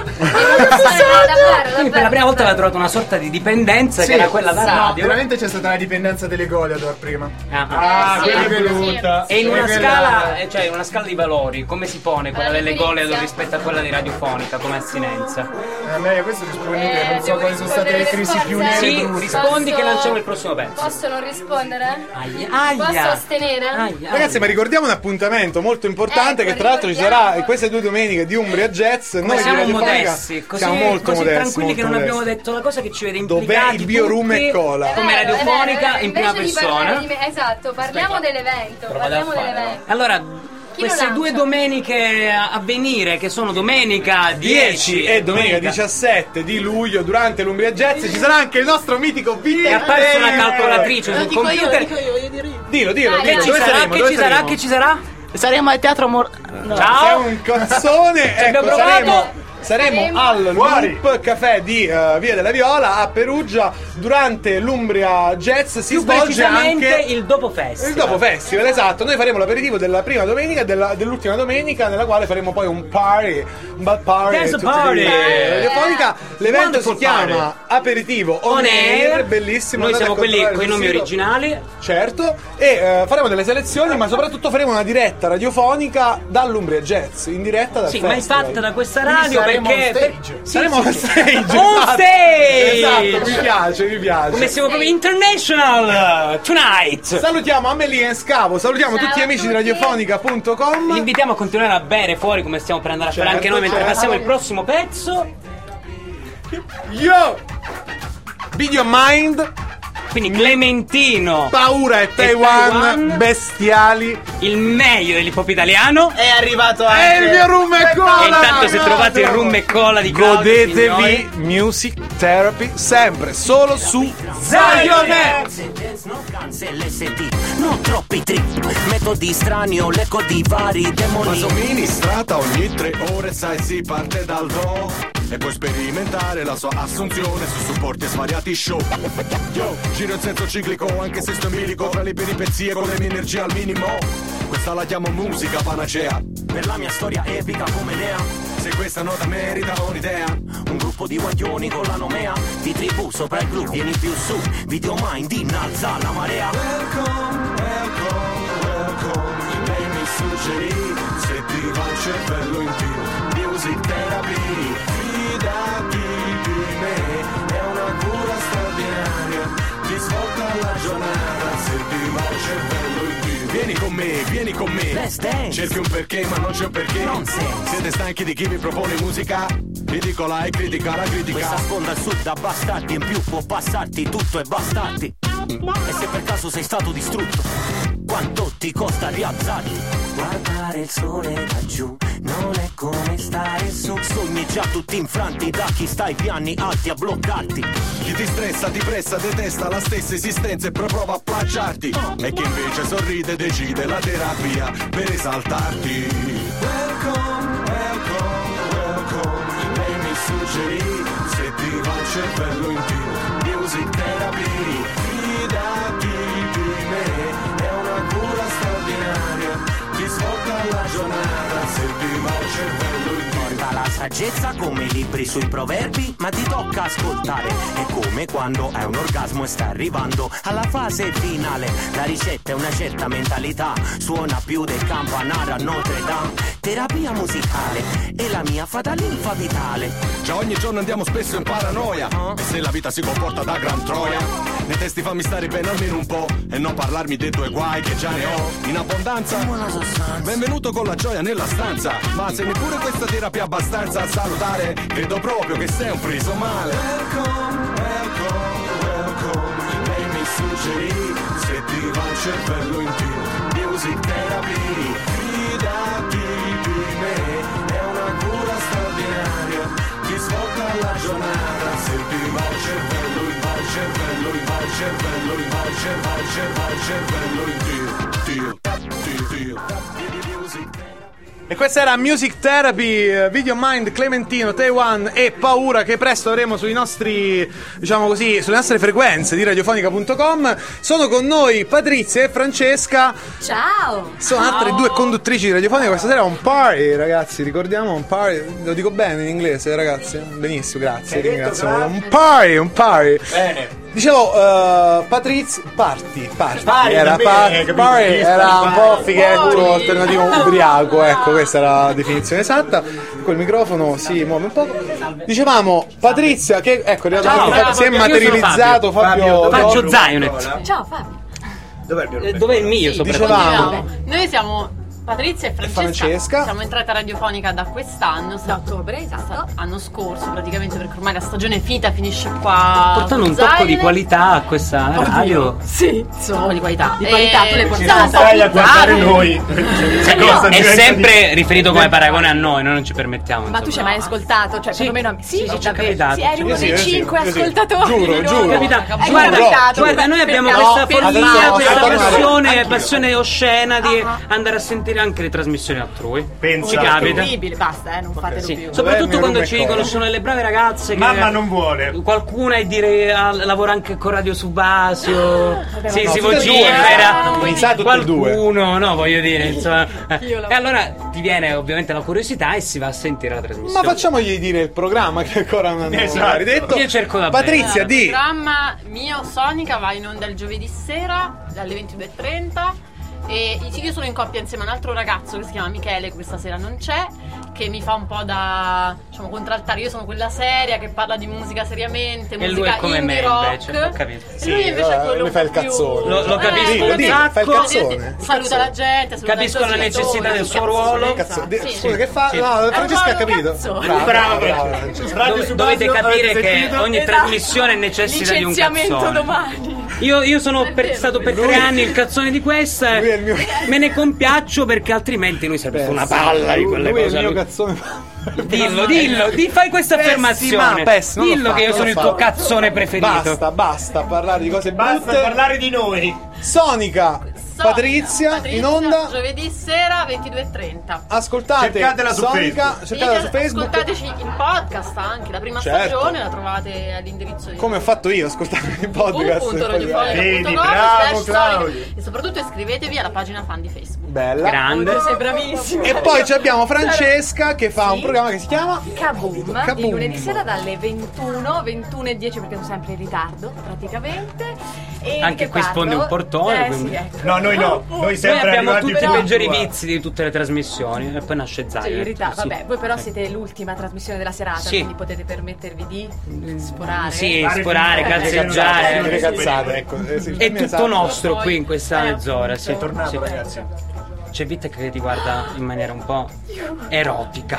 davvero, Quindi per la prima volta aveva trovato una sorta di dipendenza Sì, che era quella da sì, radio. no, veramente c'è stata la dipendenza delle Goliador prima. Ah, Ah, sì, quella è sì, venuta. E in E una quella- scala, eh, cioè in una scala di valori, come si pone quella Allora, delle inizia. Goleador rispetto a quella di radiofonica come assinenza? Amelia, questo risponde Eh, che non so devo quali sono state le rispondere crisi per più forza. nere. Sì, brutte. rispondi che Posso- lanciamo il prossimo pezzo. Posso non rispondere? Aia, Posso aia. astenere? Aia, Ragazzi, ma ricordiamo un appuntamento molto importante Ecco, che tra l'altro ci ricordiamo. sarà queste due domeniche di Umbria Jazz. Come Noi di siamo Radiofonica modesti, così, siamo molto così modesti, tranquilli che molto non abbiamo modesti. detto la cosa che ci vede Dov'è implicati il bio rum e tutti cola? come È vero, è radiofonica vero, in prima invece di parlare persona. di me- esatto, parliamo dell'evento, Prova parliamo a farlo. dell'evento. Allora, Chi lo queste lancia? due domeniche a a venire, che sono domenica dieci dieci e domenica diciassette di luglio durante l'Umbria Jazz ci sarà anche il nostro mitico Billy. è apparsa una calcolatrice sul computer. Dillo, dillo, Dai, dillo. Che ci Dove sarà? saremo? Che Dove ci sarà? saremo? Che ci sarà? Saremo al teatro Mor... no. Ciao. Sei un cozzone. Ci abbiamo Ecco, provato. saremo, saremo Saremo. al Fuori. Loop Café di eh, Via della Viola a Perugia durante l'Umbria Jazz. Si Più svolge precisamente anche il dopo festival. il dopo festival, esatto. Noi faremo l'aperitivo della prima domenica e della- dell'ultima domenica, nella quale faremo poi un party, un bel party. Dance tutti party. lì. Radiofonica. L'evento si Wonderful chiama party. Aperitivo On, On Air, Air. bellissimo. Noi andate siamo a quelli controllare con i sul nomi sito. originali. Certo, e eh, faremo delle selezioni, ma soprattutto faremo una diretta radiofonica dall'Umbria Jazz, in diretta dal Sì, ma è festival. fatta da questa Quindi radio saremo perché on stage. per- sì, Saremo sì, on sì. stage, On esatto. stage! Esatto, mi piace, mi piace. Come siamo proprio international uh, tonight. Salutiamo Amelia e Scavo, salutiamo Ciao tutti gli a amici di tutti. radiofonica punto com. Vi invitiamo a continuare a bere fuori come stiamo per andare a fare Certo, anche noi mentre certo. passiamo il prossimo pezzo. Yo! Video Mind, Quindi Clementino, Paura e Taiwan, Taiwan. bestiali. il meglio dell'hip-hop italiano. È arrivato E anche il mio rum e cola! E intanto se trovate il rum e cola di Claudio, Godetevi signori, Music Therapy sempre solo su Zionnet! Non troppi trip, metodi strani o lecodi vari demoni. Ma somministrata ogni tre ore, sai, si parte dal do e puoi sperimentare la sua assunzione su supporti e svariati show. Yo, giro in senso ciclico, anche se sto in bilico, tra le peripezie con le mie energie al minimo. Questa la chiamo musica panacea, Per la mia storia epica come Nea, se questa nota merita un'idea. un gruppo di guaglioni con la nomea, di tribù sopra il blu, vieni più su, video mind innalza la marea. Welcome, welcome, welcome. Lei mi suggerì, se ti va il cervello in più, music therapy. Fidati di me, è una cura straordinaria, ti svolta la giornata, se ti va il cervello in più. Vieni con me, vieni con me. Let's dance. Cerchi un perché ma non c'è un perché. Nonsense. Siete stanchi di chi vi propone musica? Ridicola e critica la critica. Questa sponda al sud da bastardi, in più può passarti tutto e bastarti. E se per caso sei stato distrutto, quanto ti costa rialzarti? Guardare il sole laggiù non è come stare su. Sogni già tutti infranti da chi sta ai piani alti a bloccarti. Chi ti stressa, ti pressa, detesta la stessa esistenza e poi prova a plagiarti. E chi invece sorride decide la terapia per esaltarti. Welcome, welcome, welcome. suggeri se ti va il cervello in più. Music therapy, fidati di me, è una cura straordinaria, ti svolta la giornata se ti va il cervello in più. Porta la saggezza come libri sui proverbi, ma ti tocca ascoltare. È come quando hai un orgasmo e sta arrivando alla fase finale. La ricetta è una certa mentalità, suona più del campanaro a Notre Dame. Terapia musicale è la mia fatalinfa vitale. Già ogni giorno andiamo spesso in paranoia, e se la vita si comporta da gran troia, nei testi fammi stare bene almeno un po', e non parlarmi dei tuoi guai che già ne ho in abbondanza. Benvenuto con la gioia nella stanza, ma se neppure questa terapia è abbastanza a salutare, credo proprio che sei un preso male. Welcome, welcome, welcome, lei mi suggerì se ti va il cervello in più. Music therapy, fidati di me, è una cura straordinaria, ti svolta la giornata se ti va il cervello in va il cervello in va il cervello in va il cervello in va il cervello in Dio, Dio, Dio, Dio, music. E questa era Music Therapy, Video Mind, Clementino, Taiwan e Paura, che presto avremo sui nostri, diciamo così, sulle nostre frequenze di radiofonica punto com. Sono con noi Patrizia e Francesca. Ciao! Sono Ciao. altre due conduttrici di radiofonica. Questa sera è un party, ragazzi, ricordiamo un party. Lo dico bene in inglese, ragazzi? Benissimo, grazie. Hai Ringrazio. detto, Un party, un party. Bene. Dicevo, uh, Patrizia, party, party, Party, era vabbè, party, capito, party, chi era sta un di po' party? fighetto, Party. alternativo ubriaco, ecco, questa era la definizione esatta. Col microfono si muove un po'. Dicevamo, Patrizia, che ecco, è arrivato Ciao, Fabio, si è Fabio. materializzato Fabio, Fabio Fabio Zionet. Ciao Fabio. Dov'è il mio Eh, Dov'è il mio? Sì, soprattutto? dicevamo. Noi siamo Patrizia e Francesca. Francesca. Siamo entrate a radiofonica da quest'anno, Da ottobre, esatto. Anno scorso praticamente, perché ormai la stagione finita finisce qua. Portando un con tocco di Zaire. qualità a questa radio. Sì, solo di qualità. Di qualità, tu le Eh, puoi siamo un po' Stai a guardare puntati. noi. Cioè, Cosa no, è diventa sempre riferito come paragone a noi, noi non ci permettiamo. Ma tu ci hai insomma. mai ascoltato? Cioè, Sì. perlomeno a me. Sì, sì, ci è davvero. capitato. Sì, eri uno Io sì, dei io sì, cinque io sì. ascoltatori. Giuro, no? giuro. Capita- Hai guarda, complicato guarda, per- noi abbiamo per- questa per- follia, adesso- questa adesso- passione, anch'io. passione oscena di andare a sentire anche le trasmissioni altrui. Pensa. Ci capita. Orribile, basta, eh, non fatelo Sì. più. Soprattutto quando ci Rubecola. dicono sono delle brave ragazze che Mamma non vuole. qualcuna e dire ah, lavora anche con Radio Subasio. Sì, no, si tutte e vocifera. due, eh. Mi sa tutte e due. Qualcuno, no, voglio dire, insomma. Io la- E allora ti viene ovviamente la curiosità e si va a sentire la Ma trasmissione. facciamogli dire il programma che ancora non hanno Esatto. magari detto. Io cerco da Patrizia, Il di programma mio Sonica va in onda il giovedì sera dalle ventidue e trenta. E io sono in coppia insieme a un altro ragazzo che si chiama Michele, che questa sera non c'è, che mi fa un po' da, diciamo, contraltare. Io sono quella seria che parla di musica seriamente, E lui musica è come indie me, rock. invece, ho capito. E lui invece è quello lui un fa po' il cazzone. più- Lo- lo capisco Eh, Dillo, un dillo, sacco. fa il cazzone. Saluta la gente, saluta Capisco i la suoi necessità genitori, del suo cazzone, ruolo. Cazzo, di- sì. scusa, che fa? Sì. No, Francesca ha un capito. cazzone. Brava, Bravo, brava, bravo. Francesca. Radio Dove- Subasio, dovete capire avete che sentito? ogni Esatto. trasmissione necessita di un Licenziamento cazzone. domani. Io, io sono È per- vero. stato per tre anni il cazzone di questa. Lui è il mio- Me ne compiaccio perché altrimenti lui sarebbe una palla di quelle lui è cose. il mio Lui- cazzone. Dillo, dillo, di, fai questa Pessima, affermazione. pessima, non Dillo lo che fa, io non sono lo il fa. tuo cazzone preferito. Basta, basta parlare di cose Basta brutte. parlare di noi. Sonica, Sonica, Patrizia, in onda. Giovedì sera ventidue e trenta. Ascoltate Cercatela su Sonica, Facebook. cercatela su Facebook. Ascoltateci in podcast anche, la prima Certo. stagione la trovate all'indirizzo di Come ho fatto io, ascoltate il podcast. w punto radiofonica punto com Vedi, slash bravo, Sonica. Claudio. E soprattutto iscrivetevi alla pagina fan di Facebook. Bella. Grande. Tu sei bravissimo. E poi ci abbiamo Francesca che fa un programma che si chiama Kaboom, Kaboom. il lunedì sera dalle ventuno, ventuno e dieci, perché sono sempre in ritardo praticamente. E Anche che qui parlo- sfondi un portone, Eh quindi. sì, ecco. No, noi no. Noi Noi sempre abbiamo arrivati tutti i più peggiori qua. vizi di tutte le trasmissioni e poi nasce Cioè, Zaire. in ritardo. Sì. Vabbè, voi però siete l'ultima trasmissione della serata, Sì. quindi potete permettervi di sforare. Sì, Fare sporare, finta che cazzeggiare. Che cazzate, ecco. eh, sì, il È termine tutto esatto. nostro qui in questa Eh, mezz'ora, sì. È tornato, Sì. ragazzi. C'è Vitek che ti guarda in maniera un po' erotica.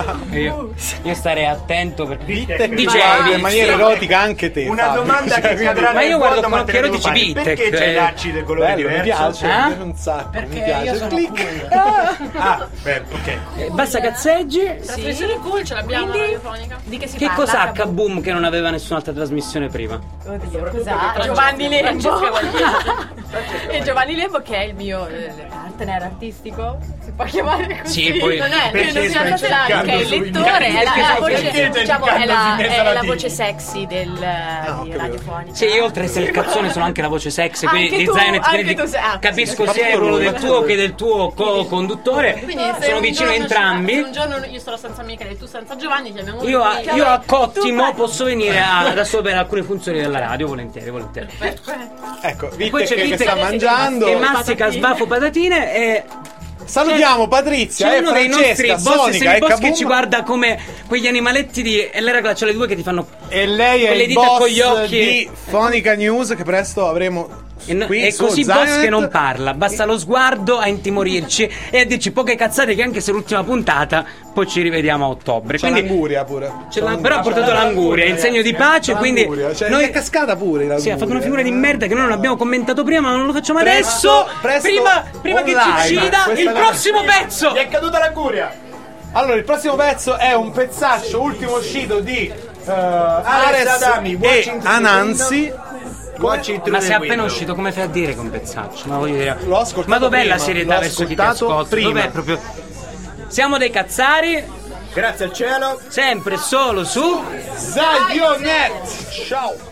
Io, io starei attento perché Vitek ti dicevi guarda in maniera sì. erotica anche te. Una Fabio. domanda che Cioè, cadrà Ma nel io guardo vuoto, con ma te occhi la devo erotici fare. Vitek, Perché c'è eh. l'acci del colore Bello, mi diverso? piace, Eh? mi piace un sacco, Perché mi piace. io sono Click. Ah, beh, ok. Eh, Basta cazzeggi. Trasmissione cool, ce l'abbiamo Quindi- radiofonica. Di che si Che parla? cos'ha Kaboom che non aveva nessunaltra trasmissione prima? Oddio, cos'ha? Francesca- Giovanni Lembo. Francesca Guagliese. E Giovanni Lembo, che è il mio eh, partner artistico, si può chiamare così? Sì, poi- non è, lui non si chiama Celani, che è il sui lettore, è la, Perché è la stai voce, cercando diciamo, di è la, cantarsi in mezzo è alla la vita. voce sexy del, di radiofonica. Sì, io oltre a essere il cazzone sono anche la voce sexy, quindi Anche di tu, Zanet, anche quindi tu sei- ah, capisco sì. sia Fatto quello lui, del fatto tuo lui. che del tuo co-conduttore. Quindi se Sono un vicino giorno entrambi. ci- se un giorno io sarò senza Michele e tu senza Giovanni, chiamiamo Io a, lui. io a Cottimo posso venire a- ad assolvere alcune funzioni della radio, volentieri, volentieri. Ecco, E poi c'è Vitte che Vitte sta mangiando. che mastica sbafo patatine e Salutiamo Patrizia c'è e uno dei nostri Francesca, boss Sonica e Semi Boss che Kaboom. ci guarda come quegli animaletti di e lei raga c'è le due che ti fanno E lei è quelle il dita boss con gli occhi di Fonica News che presto avremo e no- qui è su così Zanet. boss che non parla, basta lo sguardo a intimorirci e a dirci poche cazzate che anche se è l'ultima puntata poi ci rivediamo a ottobre. C'è Quindi l'anguria pure. c'è la- però ha portato l'anguria in segno di pace, quindi L'anguria, cioè, noi è cascata pure l'anguria. sì, ha fatto una figura di merda che noi non abbiamo commentato prima, ma non lo facciamo Presto, adesso. presto, prima prima che online, ci uccida questa il è la- prossimo pezzo. Gli è caduta l'anguria. Allora, il prossimo pezzo è un pezzaccio ultimo uscito di uh, Ares Adami, e Watching Through the Anansi. Watching Through Ma the sei appena Window. uscito, come fai a dire con pezzaccio? Ma voglio dire. L'ho ascoltato Ma dov'è prima, la serietà l'ho verso chi ti ascoltato ascolta? prima. Dov'è proprio? Siamo dei cazzari. Grazie al cielo. Sempre solo su Zagionet. Ciao.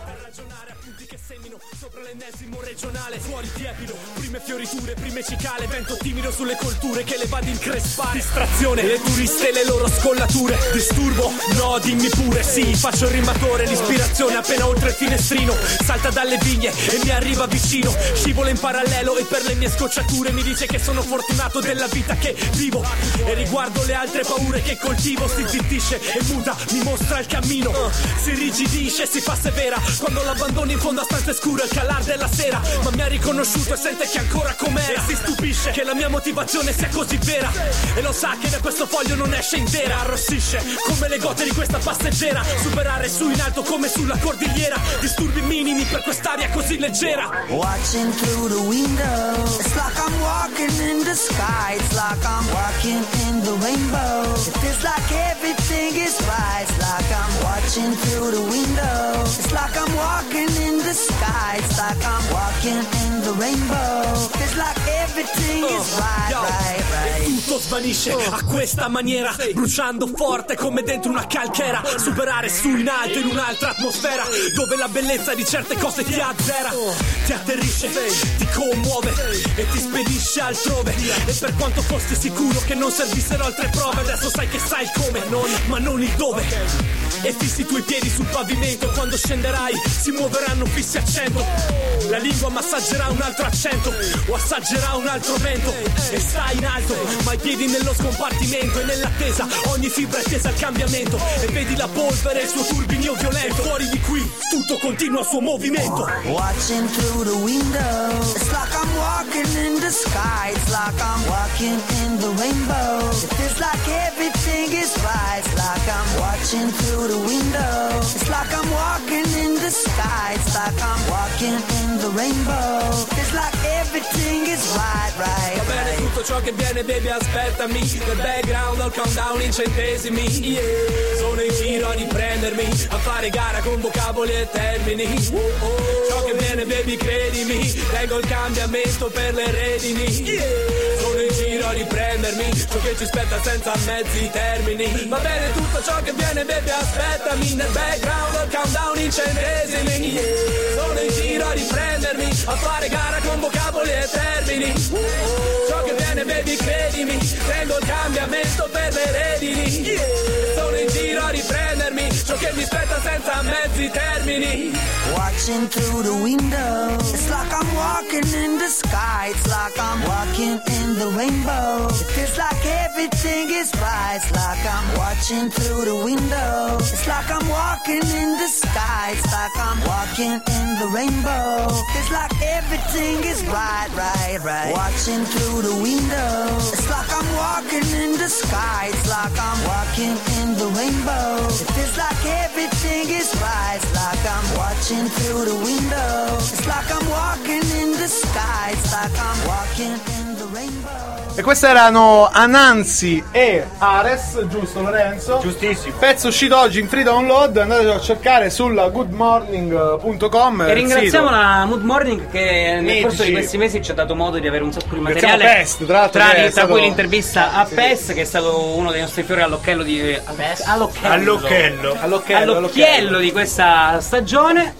Regionale, fuori tiepido, prime fioriture, prime cicale, vento timido sulle colture che le vado in crespare. Distrazione, le turiste e le loro scollature. Disturbo, no, dimmi pure, sì, faccio il rimatore, l'ispirazione appena oltre il finestrino. Salta dalle vigne e mi arriva vicino, scivola in parallelo e per le mie scocciature mi dice che sono fortunato della vita che vivo. E riguardo le altre paure che coltivo, si zittisce e muta, mi mostra il cammino. Uh, si rigidisce, si fa severa, quando l'abbandono in fondo a stanze scure, il calar della sera. Ma mi ha riconosciuto e sente che ancora com'era. E si stupisce che la mia motivazione sia così vera. E lo sa che da questo foglio non esce intera. Arrossisce come le gote di questa passeggera. Superare su in alto come sulla cordigliera. Disturbi minimi per quest'aria così leggera. Watching through the window, it's like I'm walking in the sky. It's like I'm walking in the rainbow. It feels like everything is right. It's like I'm watching through the window. It's like I'm walking in the sky. It's like I'm walking in the rainbow. Feels like everything is right, Yo, right, right. e tutto svanisce a questa maniera, bruciando forte come dentro una calchera. Superare su in alto in un'altra atmosfera, dove la bellezza di certe cose ti azzera, ti atterrisce, ti commuove e ti spedisce altrove. E per quanto fossi sicuro che non servissero altre prove, adesso sai che sai il come, non, ma non il dove. E fissi i tuoi piedi sul pavimento, quando scenderai si muoveranno fissi a cento. La lingua massaggerà un altro accento o assaggerà un altro vento. E stai in alto, ma i piedi nello scompartimento. E nell'attesa ogni fibra è tesa al cambiamento. E vedi la polvere e il suo turbinio violento. Fuori di qui tutto continua il suo movimento. Watching through the window, it's like I'm walking in the sky. It's like I'm walking in the rainbow. It feels like everything is right. It's like I'm watching through the window. It's like I'm walking in the sky. It's like I'm walking in the rainbow. Feels like everything is right, right, Va bene right. tutto ciò che viene, baby, aspettami. Nel background al countdown in centesimi. Yeah. Sono in giro a riprendermi, a fare gara con vocaboli e termini. Oh, oh. Ciò che viene, baby, credimi, tengo il cambiamento per le redini. Yeah. Sono in giro a riprendermi, ciò che ci aspetta senza mezzi termini. Va bene tutto ciò che viene, baby, aspettami. Nel background al countdown in centesimi. Yeah. Sono in giro a riprendermi, a fare gara con vocaboli e termini. Ciò che viene, baby, credimi, tengo il cambiamento per le redini. Yeah. Sono in giro a riprendermi, ciò che mi aspetta senza mezzi termini. Watching through the window, it's like I'm walking in the sky. It's like I'm walking in the rainbow. It feels like everything is right. It's like I'm watching through the window. It's like I'm walking in the sky. It's like I'm walking in the rainbow. Feels like everything is right, right, right. Watching through the window, it's like I'm walking in the sky. It's like I'm walking in the rainbow. It feels like everything is right. It's like I'm watching through the window. It's like I'm walking in the sky. It's like E questi erano Anansi e Ares, giusto Lorenzo? Giustissimo. Pezzo uscito oggi in free download, andatelo a cercare sulla good morning punto com. E ringraziamo la Mood Morning che nel Mitici. corso di questi mesi ci ha dato modo di avere un sacco di Ringraziamo materiale. Pest, tra l'altro, tra, che è tra stato- cui l'intervista a Sì. Pes, che è stato uno dei nostri fiori all'occhiello di all'occhiello. All'occhiello. All'occhiello, all'occhiello di questa stagione.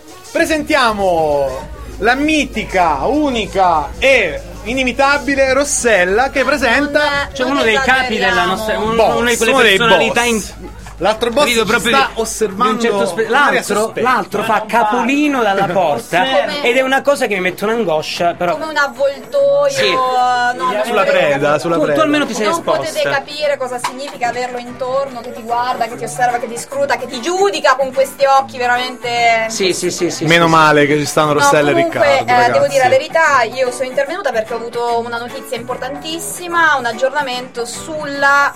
Presentiamo la mitica, unica e inimitabile Rossella che presenta Cioè uno dei capi della nostra un- boss, una di quelle uno dei personalità boss. in L'altro boss Vedo ci proprio sta di- osservando di un certo spe- un'aria l'altro, sospetta. l'altro fa capolino dalla porta Come- ed è una cosa che mi mette un'angoscia, però Come un avvoltoio, Sì. no, non Sulla potete- preda, sulla tu, tu preda. almeno ti sei non esposta. potete capire cosa significa averlo intorno, che ti guarda, che ti osserva, che ti scruta, che ti giudica con questi occhi veramente. Sì, sì, sì, sì. Meno male che ci stanno No, Rossella e comunque, Riccardo, eh, ragazzi. devo dire la verità, io sono intervenuta perché ho avuto una notizia importantissima, un aggiornamento sulla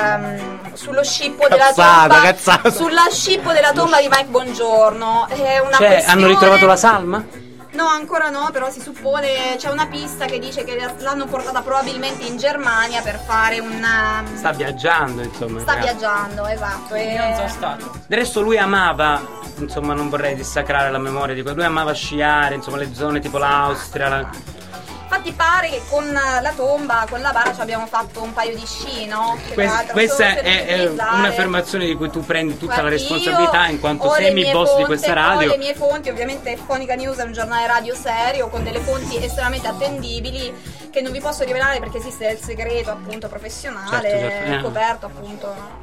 ehm, sullo scippo della Cazzata, tomba cazzata. sulla scippo della tomba di Mike Bongiorno. È una Cioè, questione- hanno ritrovato la salma? No, ancora no, però si suppone, c'è una pista che dice che l'hanno portata probabilmente in Germania per fare un... um, Sta viaggiando, insomma. sta ragazzi. viaggiando, esatto. E... Del resto lui amava, insomma, non vorrei dissacrare la memoria di quello, lui amava sciare, insomma, le zone tipo l'Austria, la... Infatti pare che con la tomba, con la bara ci abbiamo fatto un paio di sci, no? Che Quest- peraltro questa solo per è, è utilizzare. un'affermazione di cui tu prendi tutta la Guardi, responsabilità io in quanto ho le mie semi-boss di fonti- questa Ho radio. le mie fonti, ovviamente Fonica News è un giornale radio serio con delle fonti estremamente attendibili che non vi posso rivelare perché esiste il segreto appunto professionale, Certo, certo, eh. coperto appunto.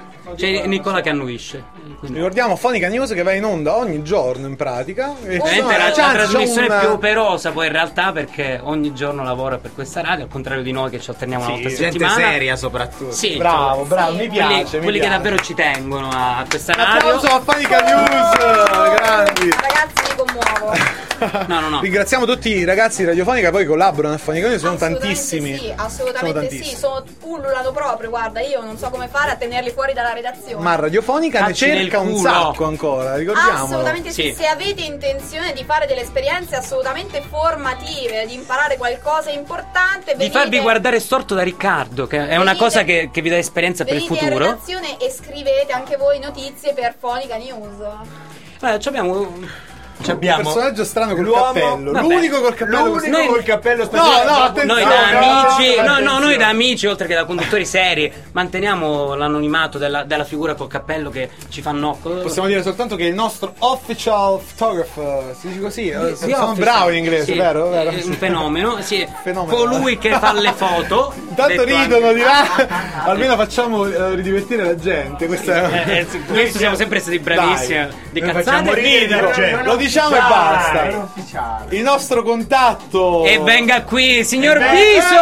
C'è Nicola che annuisce. Ricordiamo Fonica News che va in onda ogni giorno in pratica. E Ovviamente sono- la, la c'è anzi, trasmissione c'è un- più operosa poi in realtà perché ogni giorno lavora per questa radio, al contrario di noi che ci alterniamo una Sì, volta a gente settimana. seria soprattutto. Sì, Bravo, cioè, bravo, mi piace, quelli, mi quelli che piace. davvero ci tengono a, a questa Un radio. applauso a Fonica News, grandi. Ragazzi, mi commuovo. No, no, no. Ringraziamo tutti i ragazzi di Radiofonica, poi collaborano a Fonica News, sono tantissimi. Sì, Sono assolutamente tantissimi. sì, sono pullulano proprio, guarda, io non so come fare a tenerli fuori dalla redazione. Ma Radiofonica ne Cazzi nel cerca un culo. sacco ancora, ricordiamolo. Assolutamente sì. Sì. Se avete intenzione di fare delle esperienze assolutamente formative, di imparare qualcosa importante, Di venite, farvi guardare storto da Riccardo, che è una Venite- cosa che, che vi dà esperienza per il venite in futuro. redazione e scrivete anche voi notizie per Fonica News. Eh, ci abbiamo Ci Un abbiamo personaggio strano col l'uomo- cappello, vabbè. l'unico col cappello l'unico così. col cappello No, speciale. no, attenzione. Noi da amici, no, no, attenzione. noi da amici, oltre che da conduttori seri, manteniamo l'anonimato della, della figura col cappello che ci fa nocco. Possiamo dire soltanto che il nostro official photographer, si dice così, eh, Sì, sono official. bravo in inglese, Sì, vero? vero? è un fenomeno, sì. Fenomeno. Colui che fa le foto. Intanto detto ridono anche- di là, almeno facciamo eh, ridivertire la gente. Questa è... Eh, eh, su questo siamo sempre stati bravissimi. Dai, di noi cazzate. facciamo ridere la Ridere, gente. lo diciamo e basta. Il nostro contatto. E venga qui, signor Eh,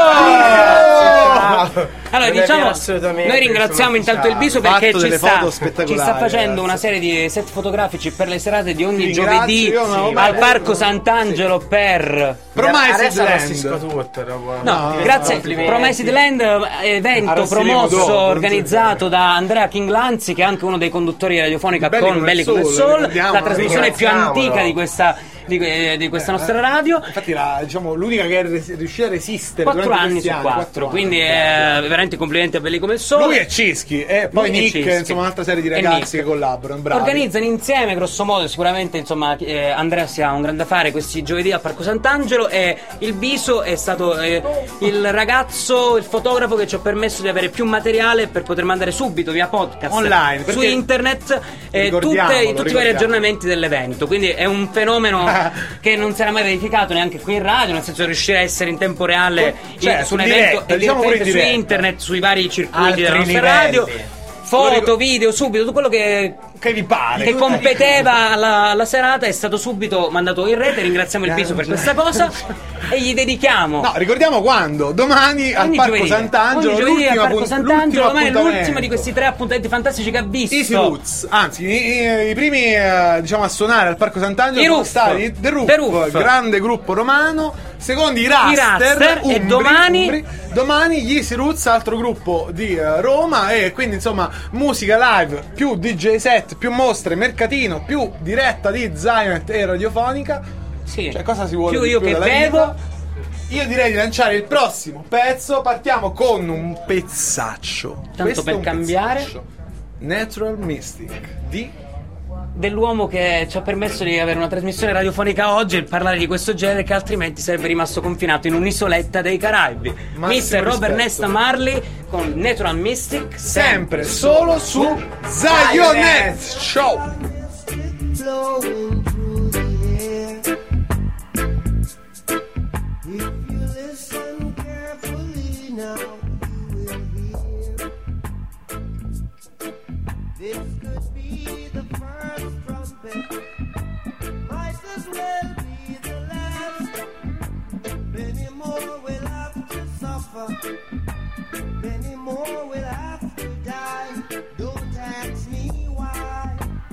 Biso! eh, Allora, Non è diciamo, assolutamente noi ringraziamo sono intanto il Biso Fatto perché ci delle sta, foto spettacolari, ci sta facendo ragazzi. una serie di set fotografici per le serate di ogni Ti ringrazio, giovedì io non ho mai al detto- Parco Sant'Angelo per... Promised Adesso Land. arrossisco tutto dopo. No, No, grazie. complimenti. Promised Land, eh, evento Arrostiremo promosso, dopo, non organizzato da Andrea King Lanzi, che è anche uno dei conduttori di Radiofonica Belli con come Belli il come il Sole, Sol, ricordiamo, la trasmissione più ringraziamolo. antica di questa, di, eh, di questa nostra radio. Infatti, la, diciamo, l'unica che è res- riuscita a resistere Quattro durante anni questi su anni, quattro, anni. quindi eh, veramente complimenti a Belli come il Sole. Lui è Cischi e poi Lui è Nick, Cischi. insomma, un'altra serie di E ragazzi Nick. che collaborano. Bravi. Organizzano insieme, grosso modo, sicuramente insomma eh, Andrea si ha un grande affare questi giovedì al Parco Sant'Angelo e il Biso è stato eh, il ragazzo, il fotografo che ci ha permesso di avere più materiale per poter mandare subito via podcast Online, su perché- internet eh, Ricordiamolo, tutte- tutti i vari ricordiamo. aggiornamenti dell'evento, quindi è un fenomeno che non si era mai verificato neanche qui in radio, nel senso riuscire a essere in tempo reale Cioè, in- su un in evento diretta, e diciamo pure in direttamente su diretta. internet, sui vari circuiti Altri della nostra livelli. radio. Foto, video, subito, tutto quello che, che vi pare, che competeva alla, alla serata è stato subito mandato in rete. Ringraziamo il Biso per questa cosa e gli dedichiamo. No, ricordiamo quando? Domani al Ogni Parco giovedì. Sant'Angelo, Ogni giovedì al l'ultima Parco pun- Sant'Angelo, l'ultimo domani è l'ultimo appuntamento. di questi tre appuntamenti fantastici che ha visto. Easy Roots, anzi, i, i- i primi eh, diciamo a suonare al Parco Sant'Angelo I sono Roof. stati The Roof, The Roof. grande gruppo romano, secondi i Raster, I Raster, e Umbri, domani- Umbri. domani gli Easy Roots, altro gruppo di eh, Roma, e quindi insomma musica live, più D J set, più mostre, mercatino, più diretta di Zionet e Radiofonica. Sì. Cioè, cosa si vuole Più di io più che dalla bevo. vita? io direi di lanciare il prossimo pezzo. Partiamo con un pezzaccio. Tanto Questo per è un cambiare. pezzaccio. Natural Mystic di dell'uomo che ci ha permesso di avere una trasmissione radiofonica oggi e parlare di questo genere che altrimenti sarebbe rimasto confinato in un'isoletta dei Caraibi. mister Robert rispetto. Nesta Marley con Natural Mystic, sempre solo su Zionet Show. Flowing through the air. If you listen carefully now, you will hear. This could be the first trumpet, might as well be the last. Many more will have to suffer, many more will have to die. Don't ask me why.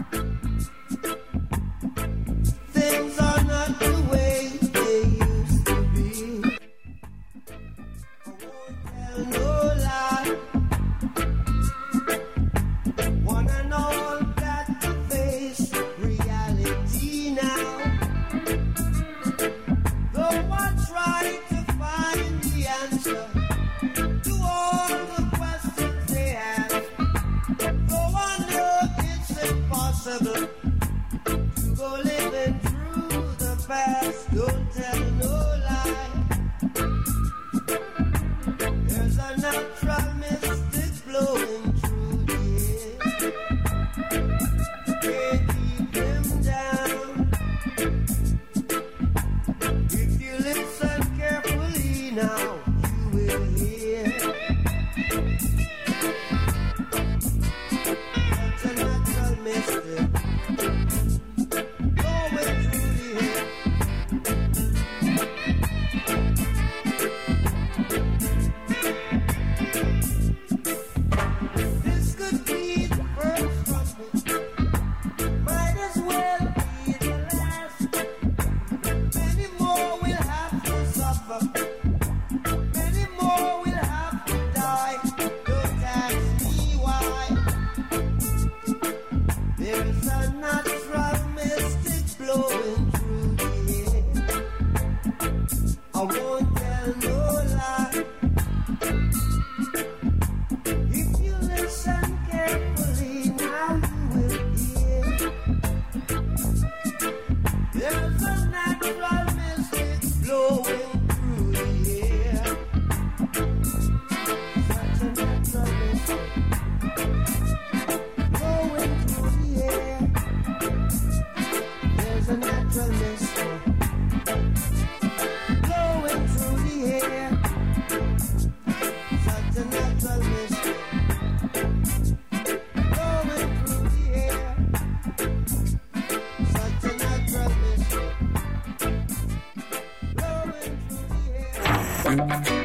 Things are not the way they used to be. I won't tell no lie. One and all got to face reality now. Though I try to find the answer to all the questions they ask, though I know it's impossible to go living through the past. Don't tell no lie. There's a natural mystic blowing through the air. Can't keep him down. If you listen carefully now, you will hear. That's a natural mystic. This could be the first trumpet, might as well be the last. Many more will have to suffer, many more will have to die. Don't ask me why. There's a natural mystic blowing through the air. I won't tell no lie. If you listen carefully, now you will hear. There's a natural mystic blowing through the air. Such a natural mystic blowing through the air. There's a natural mystic blowing through the air. Such a natural mystic blowing through the air. Such a natural mystic blowing through the air.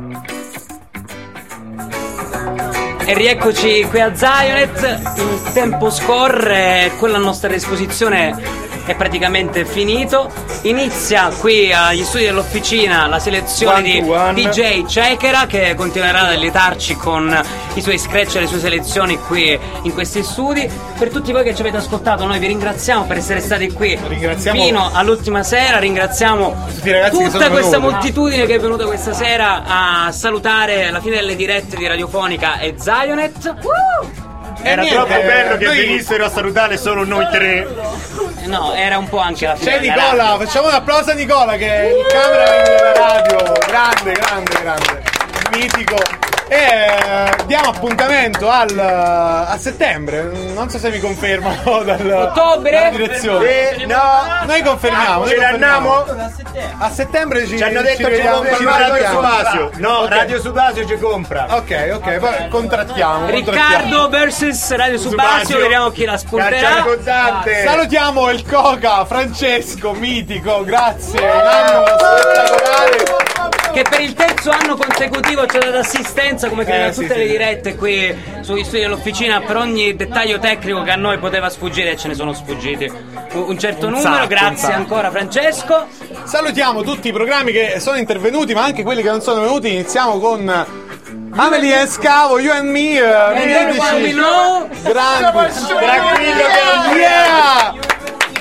E rieccoci qui a Zionet, il tempo scorre, quella a nostra disposizione è praticamente finito. Inizia qui agli studi dell'Officina la selezione One di to one. D J Cekera, che continuerà ad allietarci con i suoi scratch e le sue selezioni qui in questi studi. Per tutti voi che ci avete ascoltato, noi vi ringraziamo per essere stati qui Ringraziamo fino all'ultima sera. Ringraziamo tutti i ragazzi che tutta sono questa venuti. moltitudine che è venuta questa sera a salutare la fine delle dirette di Radiofonica e Zionet. Era niente, troppo bello che noi- venissero a salutare solo noi tre. Eh, No, era un po' anche la fine C'è della Nicola, radio. facciamo un applauso a Nicola che è il cameraman della radio. Grande, grande, grande. Mitico. E eh, diamo appuntamento al, a settembre. Non so se mi confermano dal, Ottobre? dalla direzione. Eh, no. Noi confermiamo. Ce noi ne confermiamo. andiamo? A settembre ci, Ci hanno detto ci che vediamo. ci ci Radio vediamo. Subasio. No, Ok. Radio Subasio ci compra. Ok, ok, poi contrattiamo. Riccardo versus Radio Subasio, Subasio. vediamo chi la spunterà. Caccia al contante. Salutiamo il Coca, Francesco, mitico, grazie. Un anno spettacolare. Che per il terzo anno consecutivo ci ha dato assistenza, come credo Eh, a tutte sì, le sì. dirette qui sugli studi dell'Officina, per ogni dettaglio tecnico che a noi poteva sfuggire, e ce ne sono sfuggiti un, un certo Un numero. sacco, un Grazie sacco. ancora Francesco. Salutiamo tutti i programmi che sono intervenuti, ma anche quelli che non sono venuti. Iniziamo con Amelie e Scavo, You and Me, uh, And then one we know. grandi, Tranquillo che- yeah!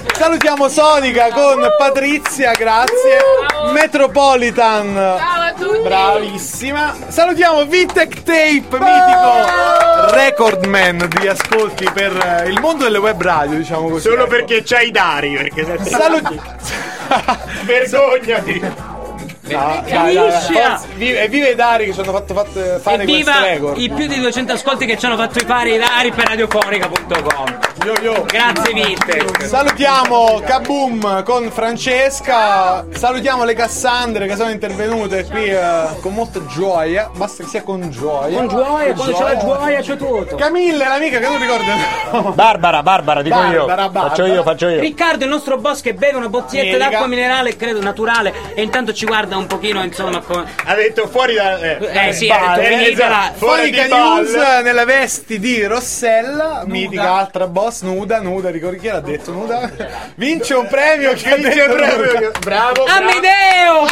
Salutiamo Sonica con Patrizia, grazie. Metropolitan. Ciao a tutti. Bravissima. Salutiamo Vittec Tape, mitico recordman di ascolti per il mondo delle web radio, diciamo così. Solo perché c'hai i dari, perché Saluti. Vergognati. No, dai, dai, dai. Forza, vive, e vive i Dari che ci hanno fatto, fatto fare questo Evviva record. i più di duecento ascolti che ci hanno fatto fare i Dari per radiofonica punto com. Yo, yo. Grazie Vitte. Salutiamo Kaboom con Francesca. Salutiamo le Cassandre che sono intervenute qui eh, con molta gioia. Basta che sia con gioia. Con gioia, quando c'è la gioia c'è tutto. Camille, l'amica che non ricordo. Barbara, Barbara, dico Barbara, io. Barbara. Faccio io, faccio io. Riccardo, il nostro boss che beve una bottiglietta Medica. d'acqua minerale, credo naturale, e intanto ci guarda un pochino, insomma, con... Ha detto fuori da... Eh, eh sì, ha detto finitela. Fonica News nelle vesti di Rossella, nuda. Mitica altra boss, nuda, nuda, ricordi chi l'ha detto nuda? Vince un premio che ha Vince un detto premio. nuda. Bravo. Amedeo!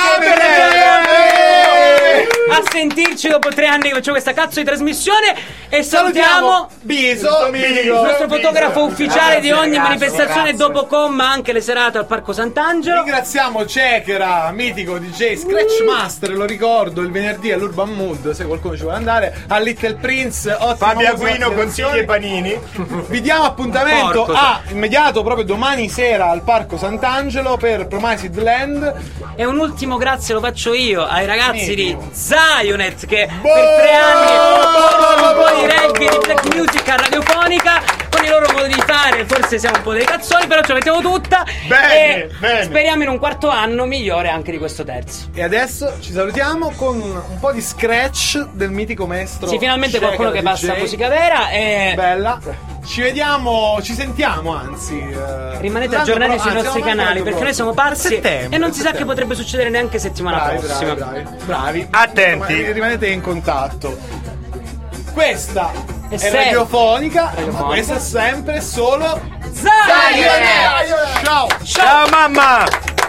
Amedeo! A sentirci dopo tre anni che facciamo questa cazzo di trasmissione e salutiamo Biso, il nostro fotografo ufficiale di ogni manifestazione dopo comma, anche le serate al Parco Sant'Angelo. Ringraziamo Cekera, mitico D J Scratch Master, lo ricordo, il venerdì all'Urban Mood, se qualcuno ci vuole andare, a Little Prince, Fabio Aquino, consigli e panini. Vi diamo appuntamento Porco, a immediato proprio domani sera al Parco Sant'Angelo per Promised Land. E un ultimo grazie lo faccio io ai ragazzi di Zionet che Boh! per tre anni portano un po' di reggae, di black music a radiofonica con i loro modi di fare. Forse siamo un po' dei cazzoni, però ce la mettiamo tutta. Bene, e bene. speriamo in un quarto anno migliore anche di questo terzo. E adesso ci salutiamo con un po' di scratch del mitico maestro. Sì, finalmente Cekera qualcuno che D J. passa musica vera e Bella. Ci vediamo, ci sentiamo anzi. eh, rimanete l'anno aggiornati pro- sui anzi, nostri no, l'anno canali perché prossimo. noi siamo parsi Settembre, e non si sa settembre. che potrebbe succedere neanche settimana Bravi, prossima. bravi, bravi, bravi. Attenti. Ma rimanete in contatto. Questa è, sempre- radiofonica, ma radiofonica. questa è sempre solo Zionet! Ciao! Ciao mamma!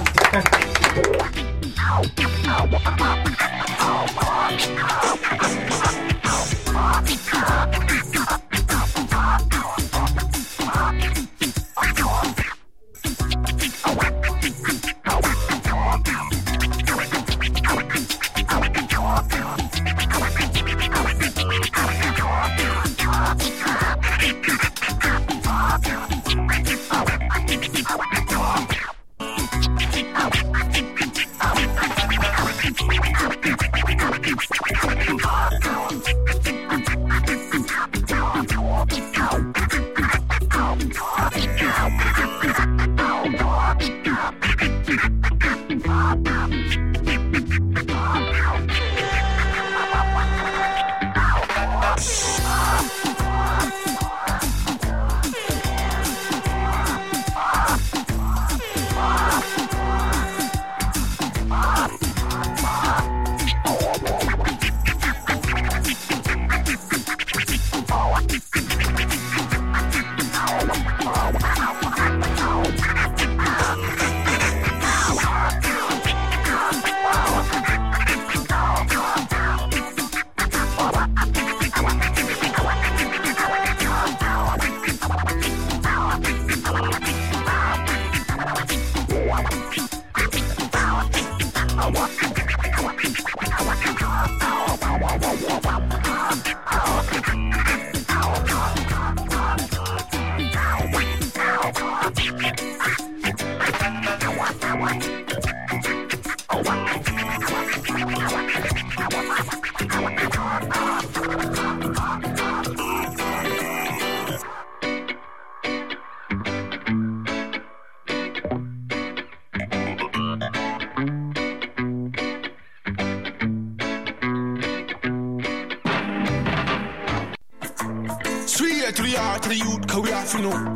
Straight to the heart of the youth, cause we have to know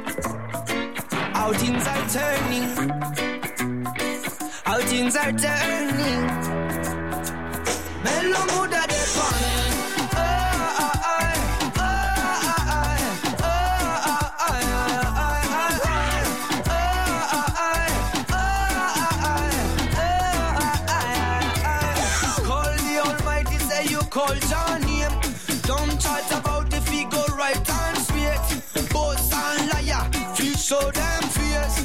how things are turning, how things are turning. Mellow mood at the fun. Oh, oh, oh, oh, oh, oh, oh, oh, call the Almighty, say you call your name. Don't chat about if he go right and straight. Boss and liar, feel so damn fierce.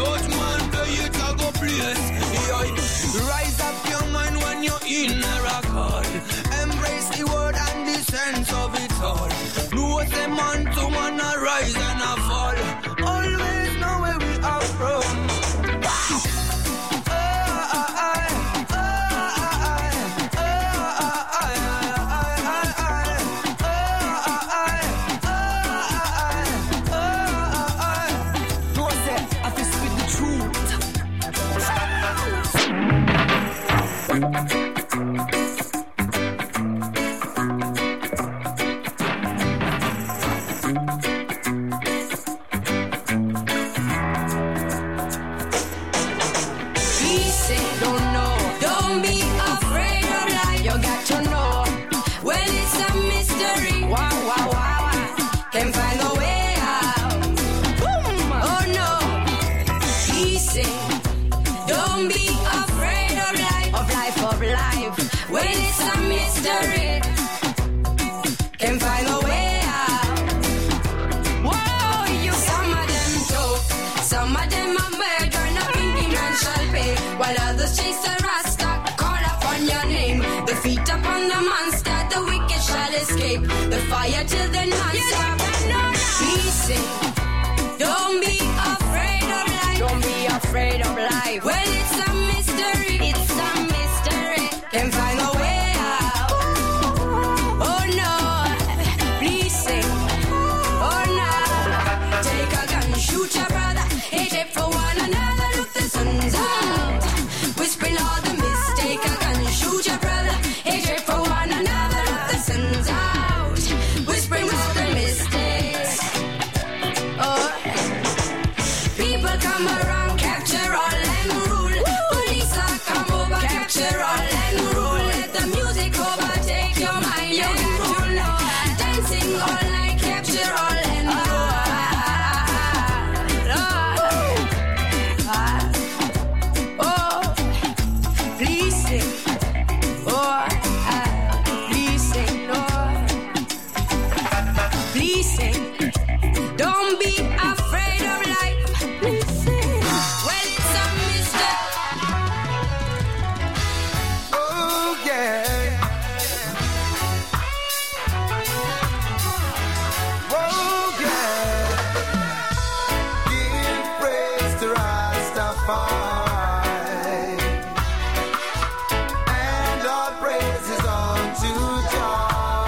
Judgment day it a go place. Yeah. Rise up your mind when you're in a record. Embrace the word and the sense of it all. Know say man to man a rise and a fall. Always know where we are from. Escape the fire till the non-stop. Listen, don't be afraid of life. Don't be afraid of life. Well, it's a mystery. It's a mystery. Can find a way out. Oh no, please sing. Oh no, take a gun, shoot your brother. Hate it for one another. Look, the sun's out. Whispering all the mist. Take a gun, shoot your brother. Hate it for one another. Sun's out, whispering all the mistakes. Oh, people come around, capture all and rule. Police are come over, capture all and rule. Let the music overtake your mind. You got to know, dancing all night, capture all and rule. Oh, please sing. Oh. Don't be afraid of life. Well, it's a mystery. Oh yeah. Oh yeah. Give praise to Rastafari, and all praises unto God.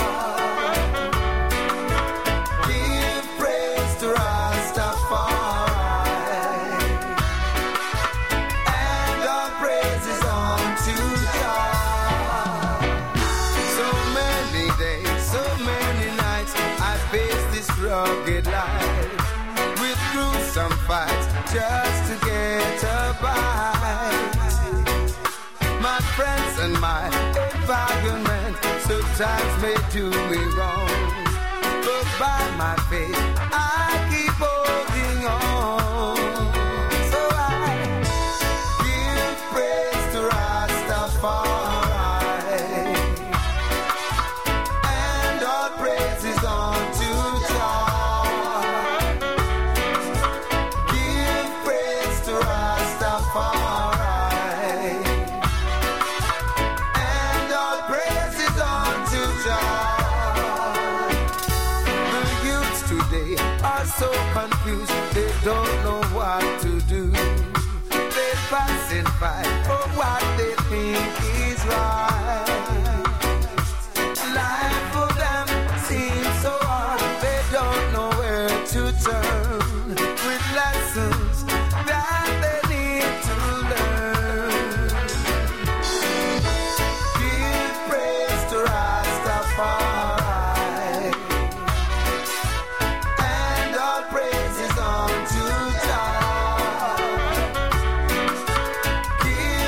Rugged life with gruesome fights just to get a bite. My friends and my environment sometimes may do me wrong, but by my faith I keep holding on. So I give praise to Rastafari, and all praises unto so confused, they don't know what to do. They passing by for what they think is right. Life for them seems so hard, they don't know where to turn with lessons that they need to learn. Give praise to Rastafari. Praises unto God. Give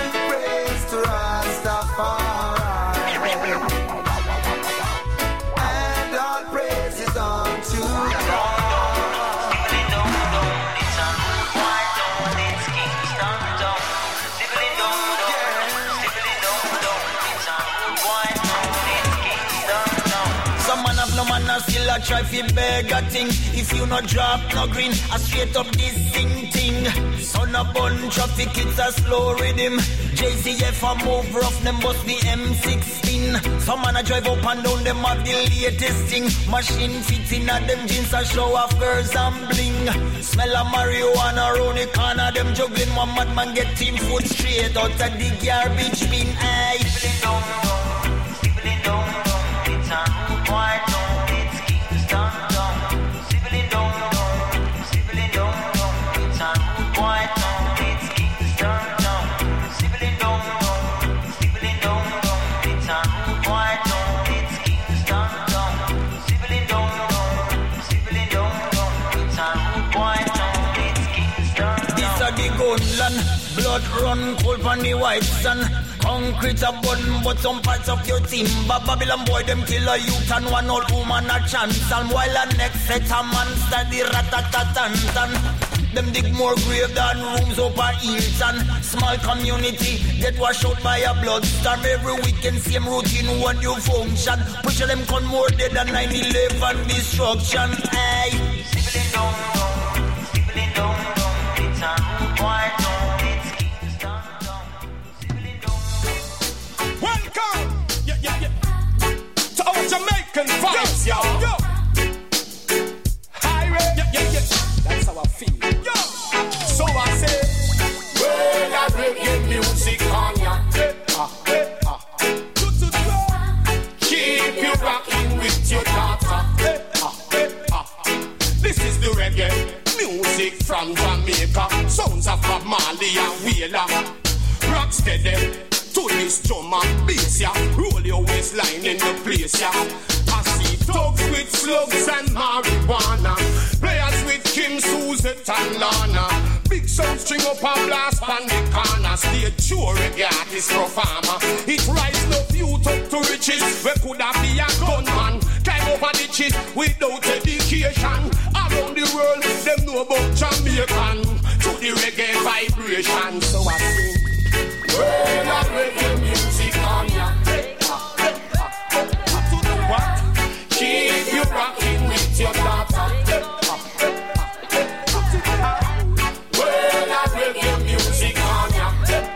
still a try fi beg a thing. If you not drop no green, I straight up this sing ting. Son a bun traffic, it's a slow rhythm. J C F a move rough, them bust the M sixteen. Some man a drive up and down, them have the latest thing. Machine fits in at them jeans a show off girls and bling. Smell of marijuana round the corner, them juggling. One madman get team foot straight out of the garbage bin. Aye. Sibling down, sibling down, it's a rude boy town, it's Kingston town. Sibling down, sibling down, it's a rude boy town, it's Kingston town. Sibling down, sibling down, it's a rude boy town, it's Kingston town. Sibling down, sibling down, it's a rude boy town, it's Kingston town. This a the gunland, blood run cold on the white sun. Concrete a button, but some parts of your team. But Babylon boy, them kill a youth and one old woman a chance. And while the next set a man study rat-a-tat-tan-tan. Them dig more grave than rooms up a Hilton. Small community, get washed out by a bloodstorm. Every weekend, same routine, what you function. Push them con more dead than nine eleven destruction. Aye. Sibling down, sibling down, it's a rude boy town, it's Kingston town. Sibling down. Welcome, yeah, yeah, yeah, to our Jamaican vibes, yo, yo. Highway, yeah, yeah, yeah, that's how I feel, yo. So I say, well, I reggae music on ya, ah, ah. Keep you rocking with your daughter, ah, ah. This is the reggae music from Jamaica. Sounds of Bob Marley and Wheeler. Rock steady to this drum and bass, yeah. Roll your waistline in the place, yeah. I see thugs with slugs and marijuana, players with Kim, Suzette and Lana. Big sound string up and blast on the corner. Stay true reggae artist performer. It rise no youth up to riches. We could have be a gunman, climb over ditches without education. Around the world, them know about Jamaican. To the reggae vibration, so I sing. Well, I reggae music on ya. To the what? Keep you rocking with your daughter. Well, I reggae music on ya.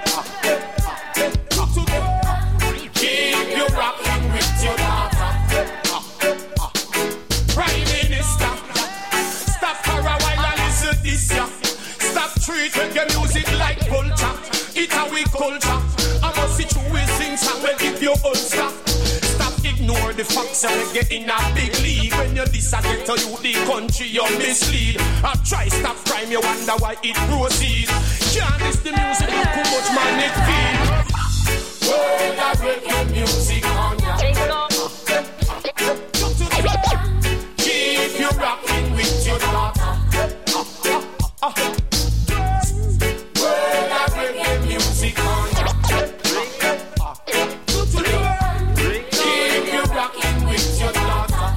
To the keep you rocking with your daughter. Prime Minister, stop for a while and listen this ya. Stop treat reggae music like culture. It's how we culture. I must see you will sing song when if you unstop. Stop ignore the facts and get in a big league. When you disagree to you the country you mislead. I try stop crime you wonder why it proceeds. Can't miss the music look how much man it feel. Well, I reggae music on ya. Keep you rocking with your daughter. Well, I reggae music on ya. Keep you rocking with your daughter.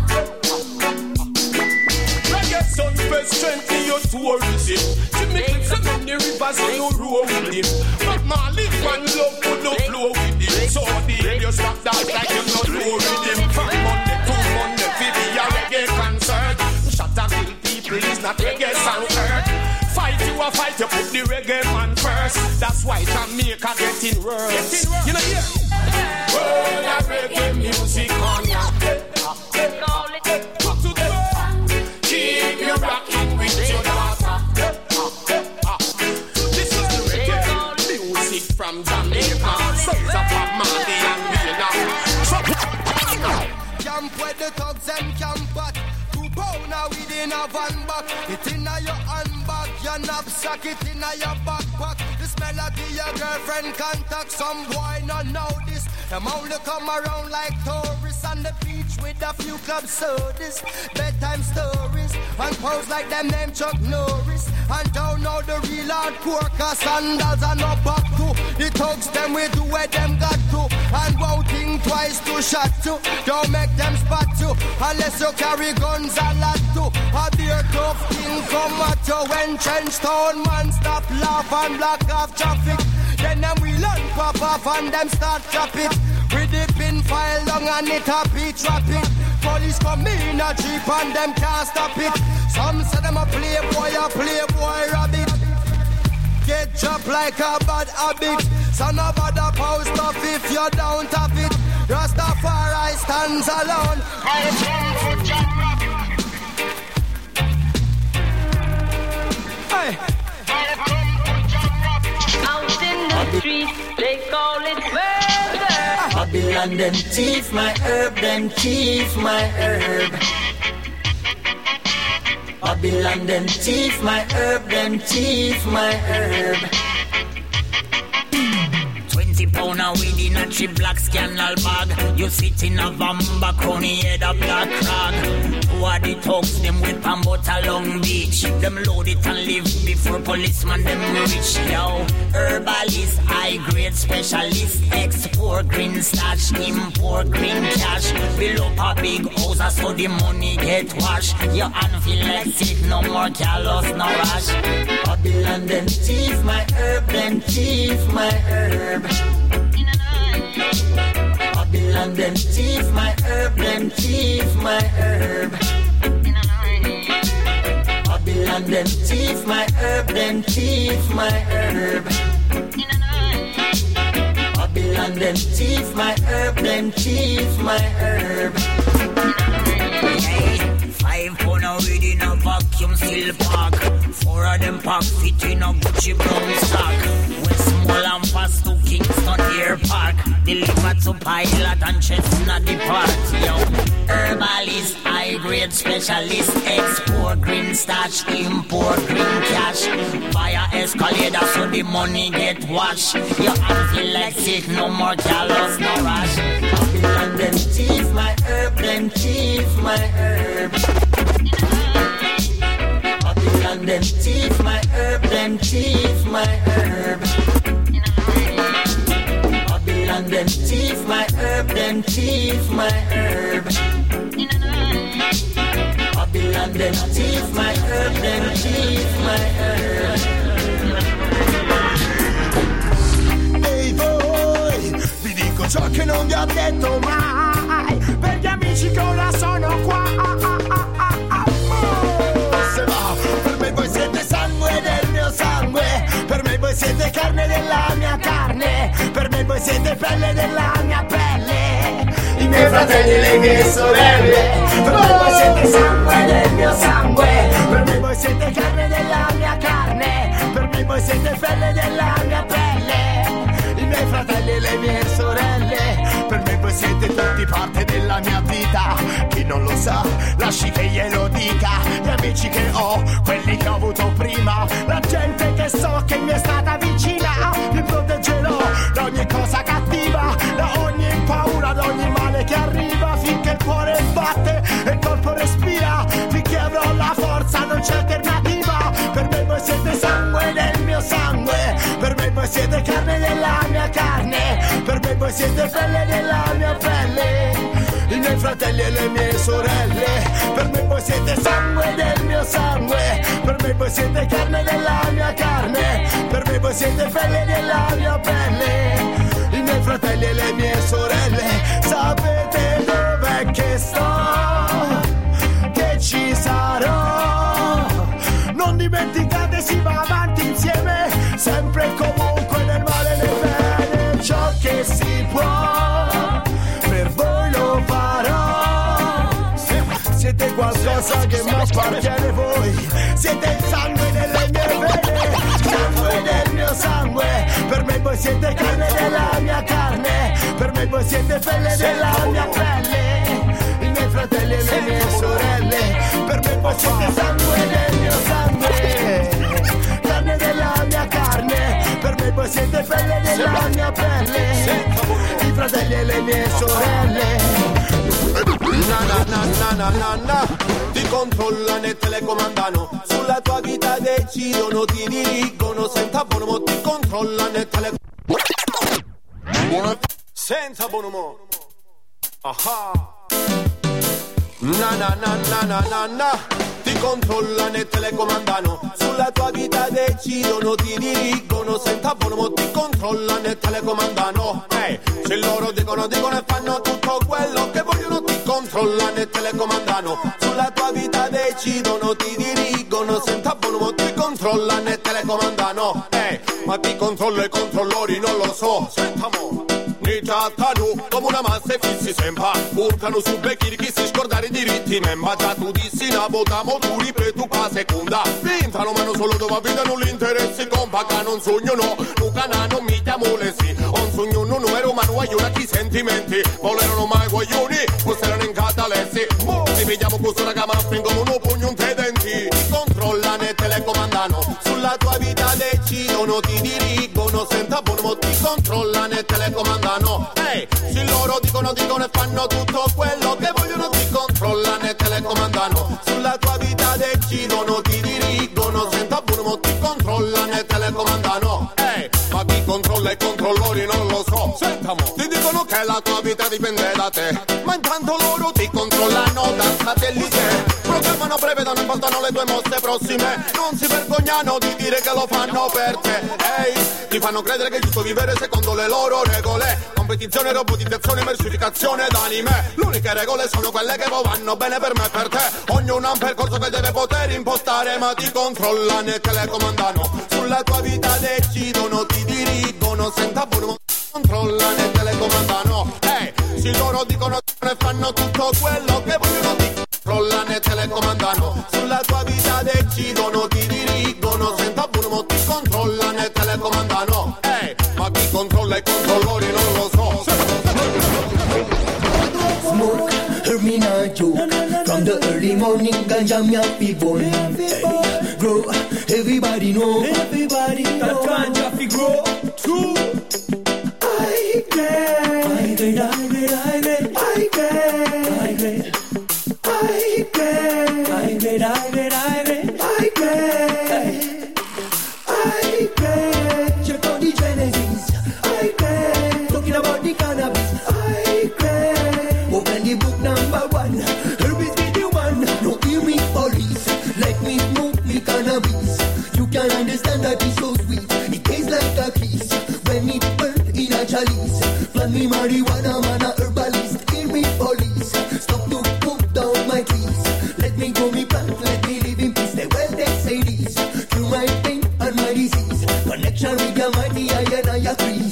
Reggae sun first strengthen your tourism. Jamaican some on the rivers and you roll with him. But Marley one love would not flow with him. So the hell you stop that like you not know with him. From Monday to Monday, fi be a reggae concert. Shut up, kill people is not reggae song heard. Fight you a fight, you put the reggae man first. That's why Jamaica getting worse. You know here. Well, I reggae music on ya. Keep you rocking with your daughter. This is the reggae music from Jamaica. Sons of Bob Marley and Wheeler. Camp where the thugs and camp at. Two pounder within a van back. It in a your handbag, your knapsack, it in a your backpack. This melody your girlfriend contact. Some boy not know this. Them only come around like tourists on the beach with a few club sodas, bedtime stories, and pose like them name Chuck Norris. And don't know the real hardcore, cause sandals are no back to. The thugs them we do where them got to. And won't think twice to shot to. Don't make them spot you, unless you carry guns a lot to. A beer tough thing come at you when trench town man stop laugh and block off traffic. Then them we learn pop off and them start chop it. With the pin file long and it happy trap it. Police come in a jeep and them can't stop it. Some say them a playboy, a playboy rabbit. Get dropped like a bad habit. So no bother post up if you don't have it. Rastafari stands alone. I come for John Rock. Hey. I come for John Rock. Out in the streets, they call it murder. Babylon them thief my herb, them thief my herb. Babylon them thief my herb, them thief my herb. Twenty pound a weed in a cheap black scandal bag. You sit in a vamba crony head a black rag. Who are the thugs, them whip and butt a Long Beach. Them load it and leave before policeman them reach. Yo, herbalist, high grade specialist. Export green stash, import green cash. Build up a big house so the money get washed. Your hand feel like sick, no more callous, no rush. Babylon them thief my herb, them thief my herb. Babylon them thief my herb, them thief my herb. Babylon them thief my herb, them thief my herb. Babylon them thief my herb, them thief my herb. Five pound of weed in a vacuum seal pack. Four of them pack fit in a Gucci brown sack. Westmall and fast to Kingston Air Park. Deliver to Pilot and Chestnut Depart. Yo, herbalist, high grade specialist. Export green stash, import green cash. Buy a escalator so the money get washed. Your hand feel like sick, no more callous, no rush. Babylon them thief my herb, them thief my herb. Babylon them thief my herb, them thief my herb. Babylon them thief my herb, them thief my herb. Babylon them thief my herb, them thief my herb. Ehi voi, vi dico ciò che non vi ho detto mai. Per gli amici che ora sono qua. Se va, per me voi siete sangue del mio sangue. Per me voi siete carne della mia carne. Per me voi siete pelle della mia pelle. I miei fratelli e le mie sorelle. Per me voi siete sangue del mio sangue. Per me voi siete carne della mia carne. Per me voi siete pelle della mia pelle. I miei fratelli e le mie sorelle. Per me voi siete tutti parte della mia vita. Chi non lo sa, lasci che glielo dica. Gli amici che ho, quelli che ho avuto prima. La gente che so che mi è stata vicina. Mi proteggerò da ogni cosa cattiva, da ogni paura, da ogni male che arriva. Finché il cuore batte e il corpo respira. Finché avrò la forza non c'è alternativa. Per me voi siete sangue del mio sangue. Per me voi siete carne della mia carne. Per me voi siete pelle della mia pelle. I miei fratelli e le mie sorelle. Per me voi siete sangue del mio sangue. Per me voi siete carne della mia carne. Per me voi siete pelle della mia pelle. I miei fratelli e le mie sorelle. Sapete dov'è che sto? Che ci sarò. Non dimenticate, si va avanti insieme. Sempre e comunque, nel male e nel bene. Ciò che si può, per voi lo farò. Siete qualcosa che mi appartiene voi. Siete il sangue delle mie vene. Sangue del mio sangue. Per me voi siete carne della mia carne. Per me voi siete pelle della mia pelle. I miei fratelli e le mie sorelle. Per me voi siete sangue del mio sangue. Carne della mia carne. Per me voi siete pelle della mia pelle. I fratelli e le mie sorelle. Na na na na na na na. Ti controllano e telecomandano. Sulla tua vita decidono, ti dirigono. Senza bonomo ti controllano e telecomandano. Senza bonomo. Aha. Na na na na na na na. Ti controllano e telecomandano. Sulla tua vita decidono, ti dirigono. Senza bonomo ti controllano e telecomandano. Ehi, hey, se loro dicono, dicono e fanno tutto quello che vogliono, ti controllano controllano e telecomandano. Sulla tua vita decidono, ti dirigono, senza buono ti controllano e telecomandano. Eh, ma ti controllo e controllori non lo so, senta mo. Ni trattano come una massa e fissi sempre. Urcano su becchi chi si scordare i diritti. Memba già tu dissi una votamo tu ripeto qua seconda. Vintrano ma non solo dove vita non li interessi. Compa che non sogno no, Luca non mi chiamo le sì. Un sogno non ero ma non aiuta chi sentimenti. Volerono mai guaglioni, fossero in catalessi. Mo ti vediamo questo raga ma spingono uno pugno un te denti. Ti controllano e telecomandano. Sulla tua vita decidono, ti dirigono. Senza buono ti controllano e telecomandano. Ehi, hey, se loro dicono, dicono e fanno tutto quello che vogliono, ti controllano e telecomandano. Sulla tua vita decidono, ti dirigono. Senza buono ti controllano e telecomandano. Ehi, hey, ma chi controlla i controllori non lo so. Senta mo, ti dicono che la tua vita dipende da te, ma intanto loro ti controllano da satellite. Programmano, prevedono e impostano le tue mosse prossime. Non si vergognano di dire che lo fanno per te. Ehi, hey, ti fanno credere che è giusto vivere secondo le loro regole. Competizione, robotizzazione, mercificazione d'anime. Le uniche regole sono quelle che vanno bene per me e per te. Ognuno ha un percorso che deve poter impostare, ma ti controllano e telecomandano. Sulla tua vita decidono, ti dirigono. Senza buono controllano e telecomandano. Ehi, hey, se loro dicono e fanno tutto quello che vogliono, ti controllano e telecomandano. Sulla tua vita decidono, ti dirigono. Senza buono ti controllano e telecomandano. Ehi, hey, ma chi controlla i controllori non lo so. Smoke, heard me not joke. From the early morning, ganja me happy bone. Hey, grow, everybody know. Everybody know. That ganja fi grow too. I get, I get, I get, I get, I get, I get, I get, I get, I get, I get, I get. Check out the Genesis. I get, talking about the cannabis. I get, open the book number one. Herb is with the one. No hear me police. Let me smoke me cannabis. You can understand that it's so sweet. It tastes like a kiss when it burns in a chalice. Plant me marijuana, man a herbalist. Hear me police. Stop to put down my keys. Let me go me plant, let me live in peace. They well they say this. Through my pain and my disease. Connection with the mighty I and I agree.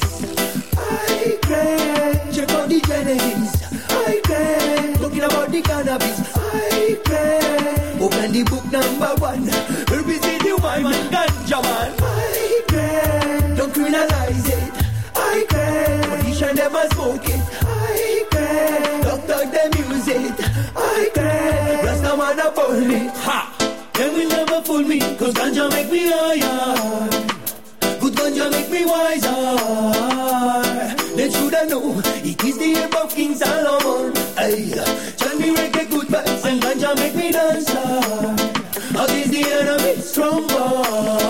I crave, check out the Genesis. I crave, talking about the cannabis. I crave, open the book number one. Herb is in the wine, man, ganja man. I crave, don't criminalize it. I crave, politician them a smoke it. I crave, doctor them use it. I crave, Rasta man a burn it. Ha! Them will never fool me, cause ganja make me higher. Good ganja make me wiser. Then should I know it is the herb of King Solomon. Ay, tell me reggae good vibes and ganja make me dancer. Against the enemy stronger.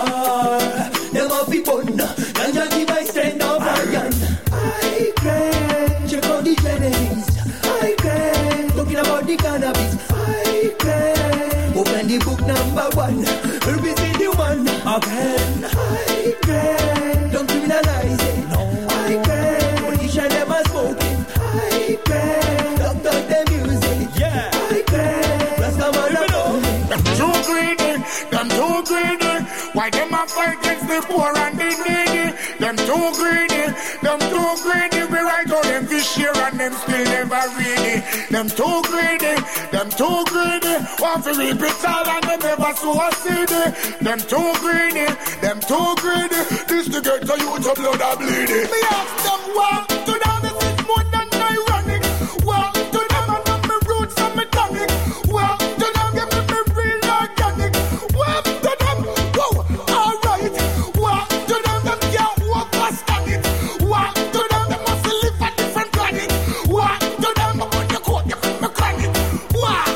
Them a fi bun, ganja give my strength of iron. I crave, check out the Genesis. I crave, talking about the cannabis. I crave, open the book number one. Herb is in the one again. I crave, don't criminalize it. No. I crave, politician them a smoke it. I crave, doctor them use it. Yeah. I crave, Rasta man a burn it. Them too greedy, them too greedy. Why them a fight against the poor and the needy? Them too greedy, them too greedy. We right out them fish here and them still never ready. Them too greedy, them too greedy. Want to reap it all and they never sow a seed. Them too greedy, them too greedy. This to get to you to blood a bleeding. Me ask them why to them this is more than ironic. Well, to them I know me roots and me tonic. Well, to them give me me real organic. Well, to them, whoa, alright. Well, to them them can't walk past it. Well, to them them must live a different planet. Well, to them I put the coat you feel me chronic. Wow.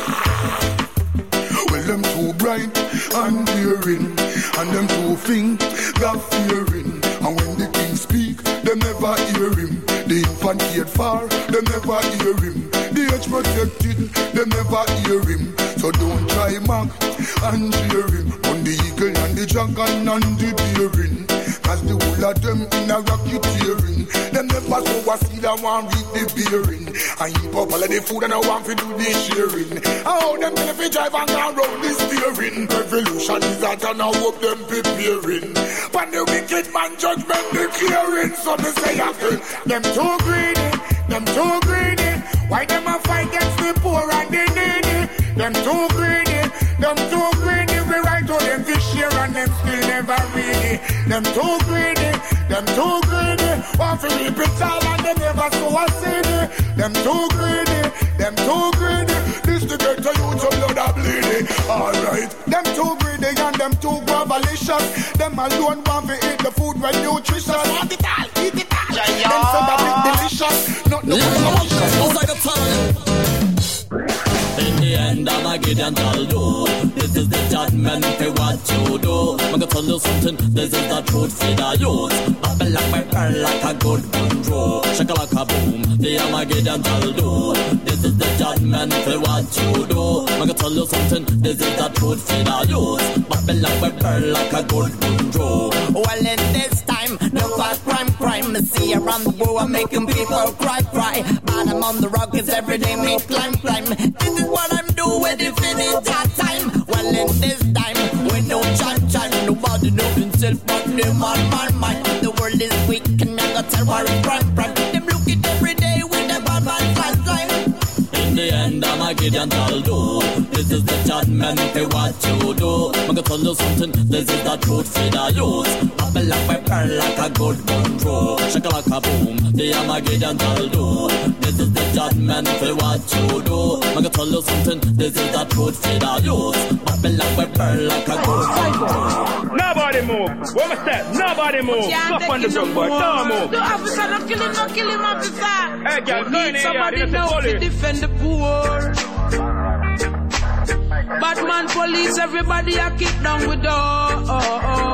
Well, them too bright and daring, and them too think God fearing. And when the king speak, them never hear him. The infant cared for, them never hear him. The age protected, them never hear him. So don't try mock and jeer him. On the eagle and the dragon and the bearing. Cause the whole of them in a racketeering. Them never saw a seed and want reap the bearing. And heap up all of the food and I want to do the sharing. How them tell if you drive and go round the steering. Revolution is that and I hope them preparing. But the wicked man judgment declaring. So they say after them too greedy, them too greedy. Why them a fight against the poor and the needy? Them too greedy, them too greedy. We write to them this year and them still never ready. Them too greedy, them too greedy. Want to reap it all and they never saw a city. Them too greedy, them too greedy. This to get to you to blood a bleeding. Alright, them too greedy and them too gravelicious. Them alone want to eat the food when nutritious. Want it all, eat it all. Them say that it's delicious. Not the delicious. In the end, I'm a Gideon tell you. This is the judgment for what you do. I'm gonna tell you something, this is the truth for the youth. Bubble like my pearl like a good control. Shaka like a boom, the Armageddon tell you. This is the judgment for what you do. I'm gonna tell you something, this is the truth for the youth. Bubble like my pearl like a good control. Well, in this time, no more crime, crime. I see around the world, I'm making people cry, cry. But I'm on the rock, it's every day, me climb, climb. This is what I'm doing, if it is that time. Well, in this time, we no chan chan. Nobody know himself, but them on my mind. The world is weak, and I got tell where it's prime, prime. Them look it every day with the bad man climb, climb. In the end, I'm a Gideon tell you. This is the judgment for what you do. I'm gonna tell you something, this is the truth for the youth. Bubble like my pearl like a good control. Shaka like a boom, the Armageddon tell you. This is the judgment for what you do. I'm gonna tell you something, this is the truth for the youth. Bubble like my pearl like a good control. Nobody move. What was that? Nobody move. Stop on the drum, boy. Don't move. The officer not kill him, not kill him, officer. Hey, girl, go in here. Somebody now to defend the poor. Batman police, everybody a kick down with door.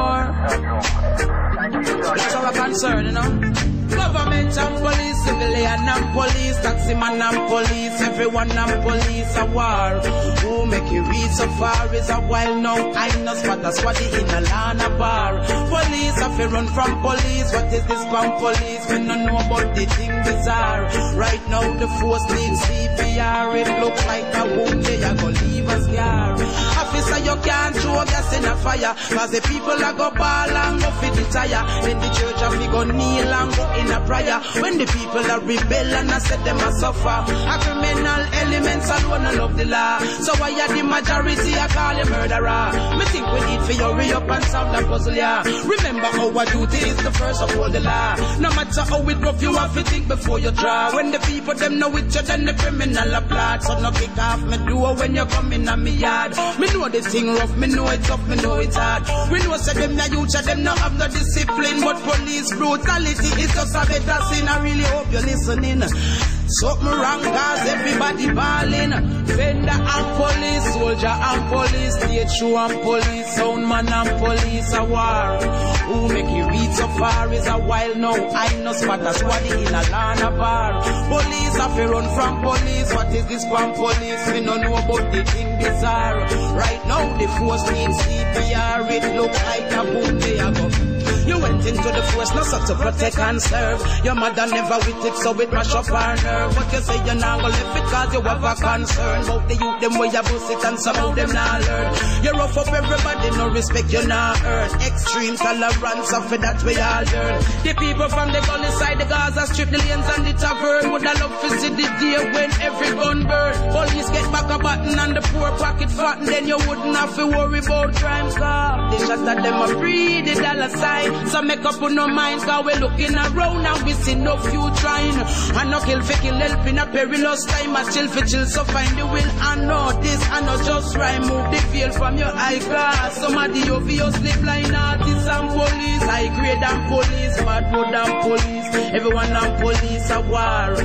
That's our concern, you know. Government and police, civilian and police, taxi man and police, everyone and police a war. Who make you reach so far is a while now. I know spot a squatty in a lana bar. Police have to run from police. What is this from police? We don't know about the thing bizarre. Right now the force needs C P R. It looks like a wound they are gonna leave a scar. Officer, you can't throw gas in a fire, cause the people are go ball and go fit the tire. Then the church have to go kneel and go in a prayer. When the people are rebel and I said them a suffer. A criminal elements alone and love the law. So why are the majority I call you murderer? Me think we need for you hurry up and solve that puzzle, yeah. Remember our duty is the first of all the law. No matter how it rough, you have to think before you draw. When the people them know it, you then the criminal applaud. So no kick off me door when you come in on me yard. Me know the thing rough, me know it's tough, me know it's hard. We know say them na youth, them no have no discipline. But police brutality is just a better sin. I really hope you're listening. Something wrong cause everybody ballin'. Fender and police, soldier and police, stage show and police, sound man and police a war. Who make you reach so far is a while now. I know spot a squaddy in a lana bar. Police have to run from police. What is this from police? We don't know about the thing bizarre. Right now the force needs C P R. It look like a boom they a go. You went into the force, not so to protect and serve. Your mother never with it, so it mash up her nerve. But you say you're not gonna live it cause you have a concern. About the youth, them way you boost it and some of them not learn. You rough up everybody, no respect you not earn. Extreme tolerance, of it that we all learn. The people from the gully side, the Gaza strip, the lanes and the tavern. Would I love to see the day when every gun burn. Police get back a button and the poor pocket fat, and then you wouldn't have to worry about crime. Cause they shot at them a free the dollar sign. So make up on no minds, cause we're looking around and we see no few trying. And no kill for kill, help in a perilous time. I chill for chill, so find the will and know this. And not just rhyme, move the veil from your eye glass. Some of the obviously blind artists and police. High grade and police, bad road and police. Everyone and police a war.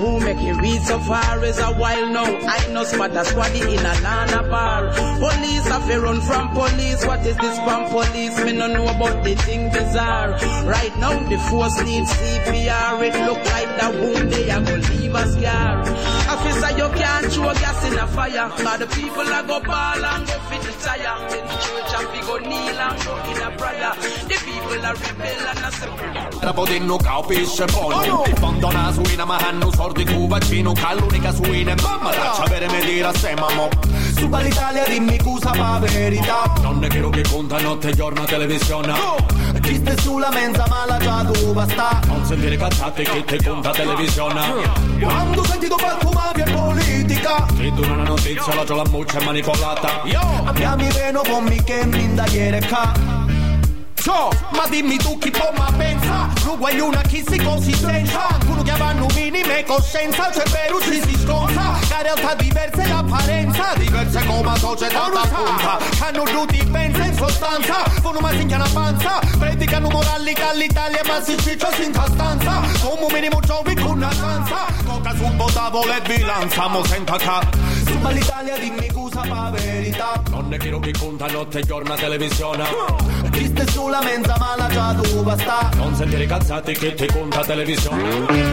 Who make it read so far is a while now. I know spot a squaddy in a Lana bar. Police have to run from police. What is this from police? Me no know about the thing bizarre. Right now the force needs C P R. It look like the wound they are gonna leave a scar. Officer, you can't throw gas in a fire. But the people are go ball and go fit the tire. In the church and we go kneel and go in a prayer. The people are rebel and a simple. Rapodi non capisce poi in fondo una suina ma hanno sordi tu vaccino che l'unica suina è mamma faccia per me dire a se mamma su l'Italia dimmi cosa fa verità non è vero che conta notte e giorno televisione chi stai sulla mensa ma la già tu basta non sentire cazzate che te conta televisione quando sentito qualcuno mafia e politica se tu non hai notizia la già la muccia è manipolata abbiamo i meno pommi che mi indagliere ca So, ma dimmi tu chi può ma pensa Lu guai una chi si consistenza Quello che vanno minime coscienza C'è vero ci si sconza Che realtà diverse l'apparenza Diverse come società d'appunta Hanno tutti pensa in sostanza Fanno ma si chiama panza Predicano morali che all'Italia ma si ciccia senza stanza Come un minimo giovi con una stanza Coca su un po' tavola e bilanza Mo senta ca Su l'Italia dimmi cosa fa verità Non è vero che conta notte e giorno a televisione Chi stai sulla la mensa ma la già tu basta non sentire cazzate che ti conta televisione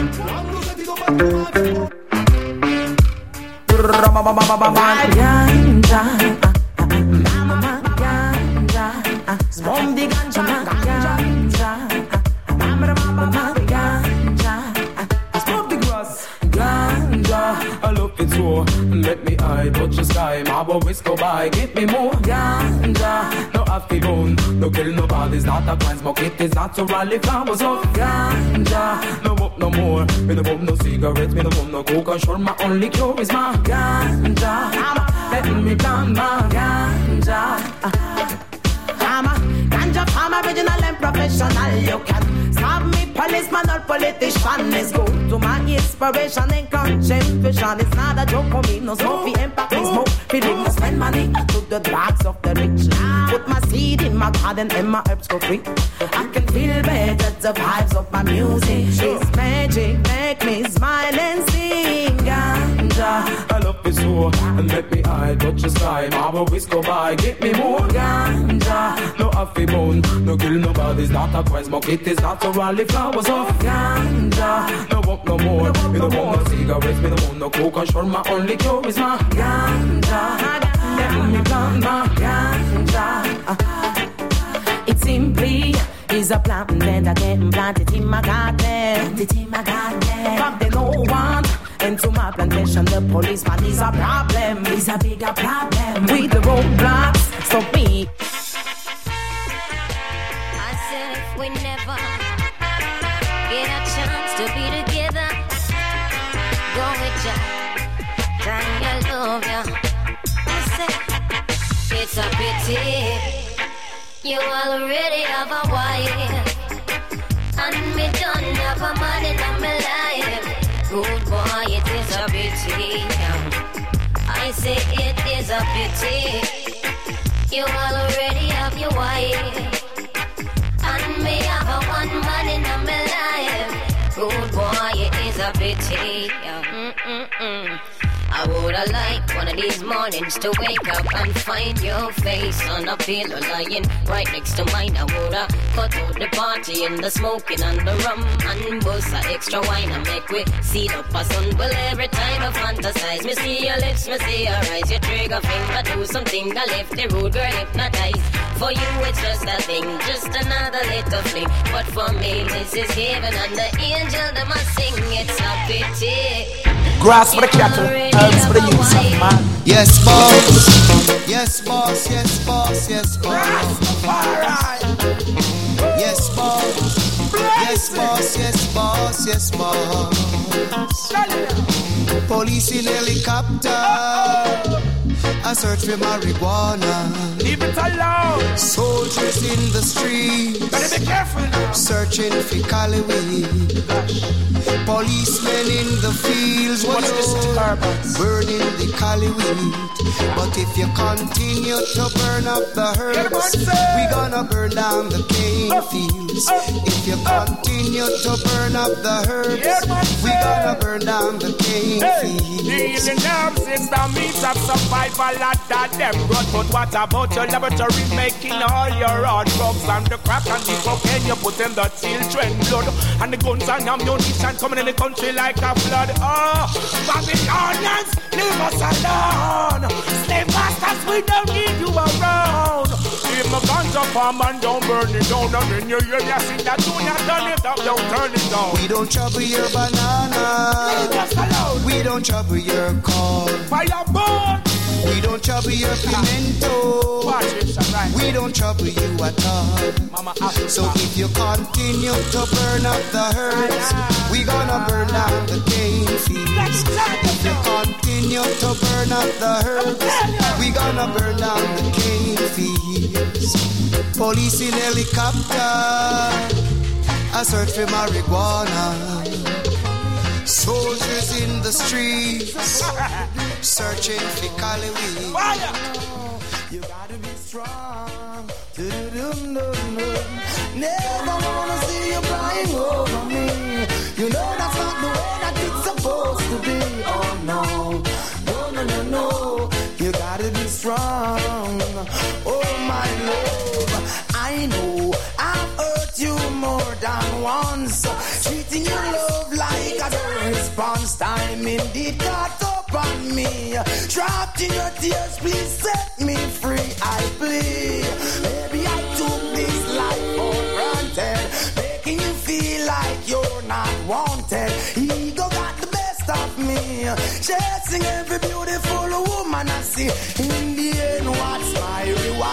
Ganja, mama ganja, smoke the ganja, ganja, mama ganja, smoke the grass, ganja. I love it so, let me eye touch the sky, my boys go by, give me more ganja. No happy bone, no kill nobody's not a crime, smoke it is not to rally flowers of ganja. No up no more, me no bum no cigarettes, me no bum no coke, and sure my only cure is my ganja. Let me plant my ganja. I'm a ganja farm, original and professional. You can stop me, policeman or politician. It's good to my inspiration and contribution. It's not a joke for me, no smoke for impact, me smoke for drink. I spend money to the dogs of the rich. Put my seed in my garden and my herbs go free. I can feel better, the vibes of my music. It's magic, make me smile and sing. Ganja, I love it so, and let me eye touch the sky. My boys go by, give me more ganja. No happy bone, no kill nobody's not a crime. Smoke it is not to rally flowers of ganja. No walk no more, me no want no cigarettes, me no want no coke, and sure my only cure is my ganja. Let me plant my ganja. It simply is a plant that I can plant it in my garden. Plant it in my garden. But they don't want into my plantation. The policeman is a problem. Is a bigger problem. With the roadblocks, stop me. I said if we never get a chance to be together, go with ya, then I love ya. I said it's a pity you already have a wife, and me don't have a man in my life. Good boy, it is a pity. I say it is a pity you already have your wife, and me have a one man in my life. Good boy, it is a pity. Mm-mm-mm. I woulda liked one of these mornings to wake up and find your face on a pillow lying right next to mine. I woulda cut out the party and the smoking and the rum and bust a extra wine and make we seal up a sun. Well, every time I fantasize, me see your lips, me see your eyes, your trigger finger do something. I left the road girl hypnotized. For you it's just a thing, just another little fling. But for me this is heaven and the angel that must sing. It's a pity. Grass for the cattle, herbs for the use of man. Yes, boss. Yes, boss. Yes, boss. Yes, boss. Yes, boss. Yes, boss. Yes, boss. Yes, boss. Police in helicopter. I search for marijuana. Leave it alone. Soldiers in the streets. Better be careful now. Searching for Cali weed. Policemen in the fields. What is burning the Cali weed. But if you continue to burn up the herbs, we gonna burn down the cane fields. If you continue to burn up the herbs, we gonna burn down the cane fields. Daily nerve system means of survival at that them run. But what about your laboratory making all your hard drugs and the crack and the cocaine you put in the children blood and the guns and ammunition coming in the country like a flood. Oh, Babylonians, leave us alone. Slave masters, we don't need you around. If my guns up farm and don't burn it down, and then you hear me sing that tune, you turn it up, don't turn it down. We don't trouble your banana. Leave us alone. We don't trouble your corn. Fireball. We don't trouble your pimento. Watch it, right. We don't trouble you at all. Mama, so if you continue to burn up the herbs, we gonna burn down the cane fields. If you continue to burn up the herbs, we gonna burn down the cane fields. Police in helicopter, a search for marijuana. Soldiers in the streets, searching for Cali weed. You gotta be strong. Never wanna see you crying over me. You know that's not the way that it's supposed to be. Oh no, no, no, no, no. You gotta be strong. Oh my love, I know I've hurt you more than once. Treating your love like a response time indeed got up on me. Trapped in your tears, please set me free, I plead. Maybe I took this life for granted, making you feel like you're not wanted. Ego got the best of me, chasing every beautiful woman I see. In the end, what's my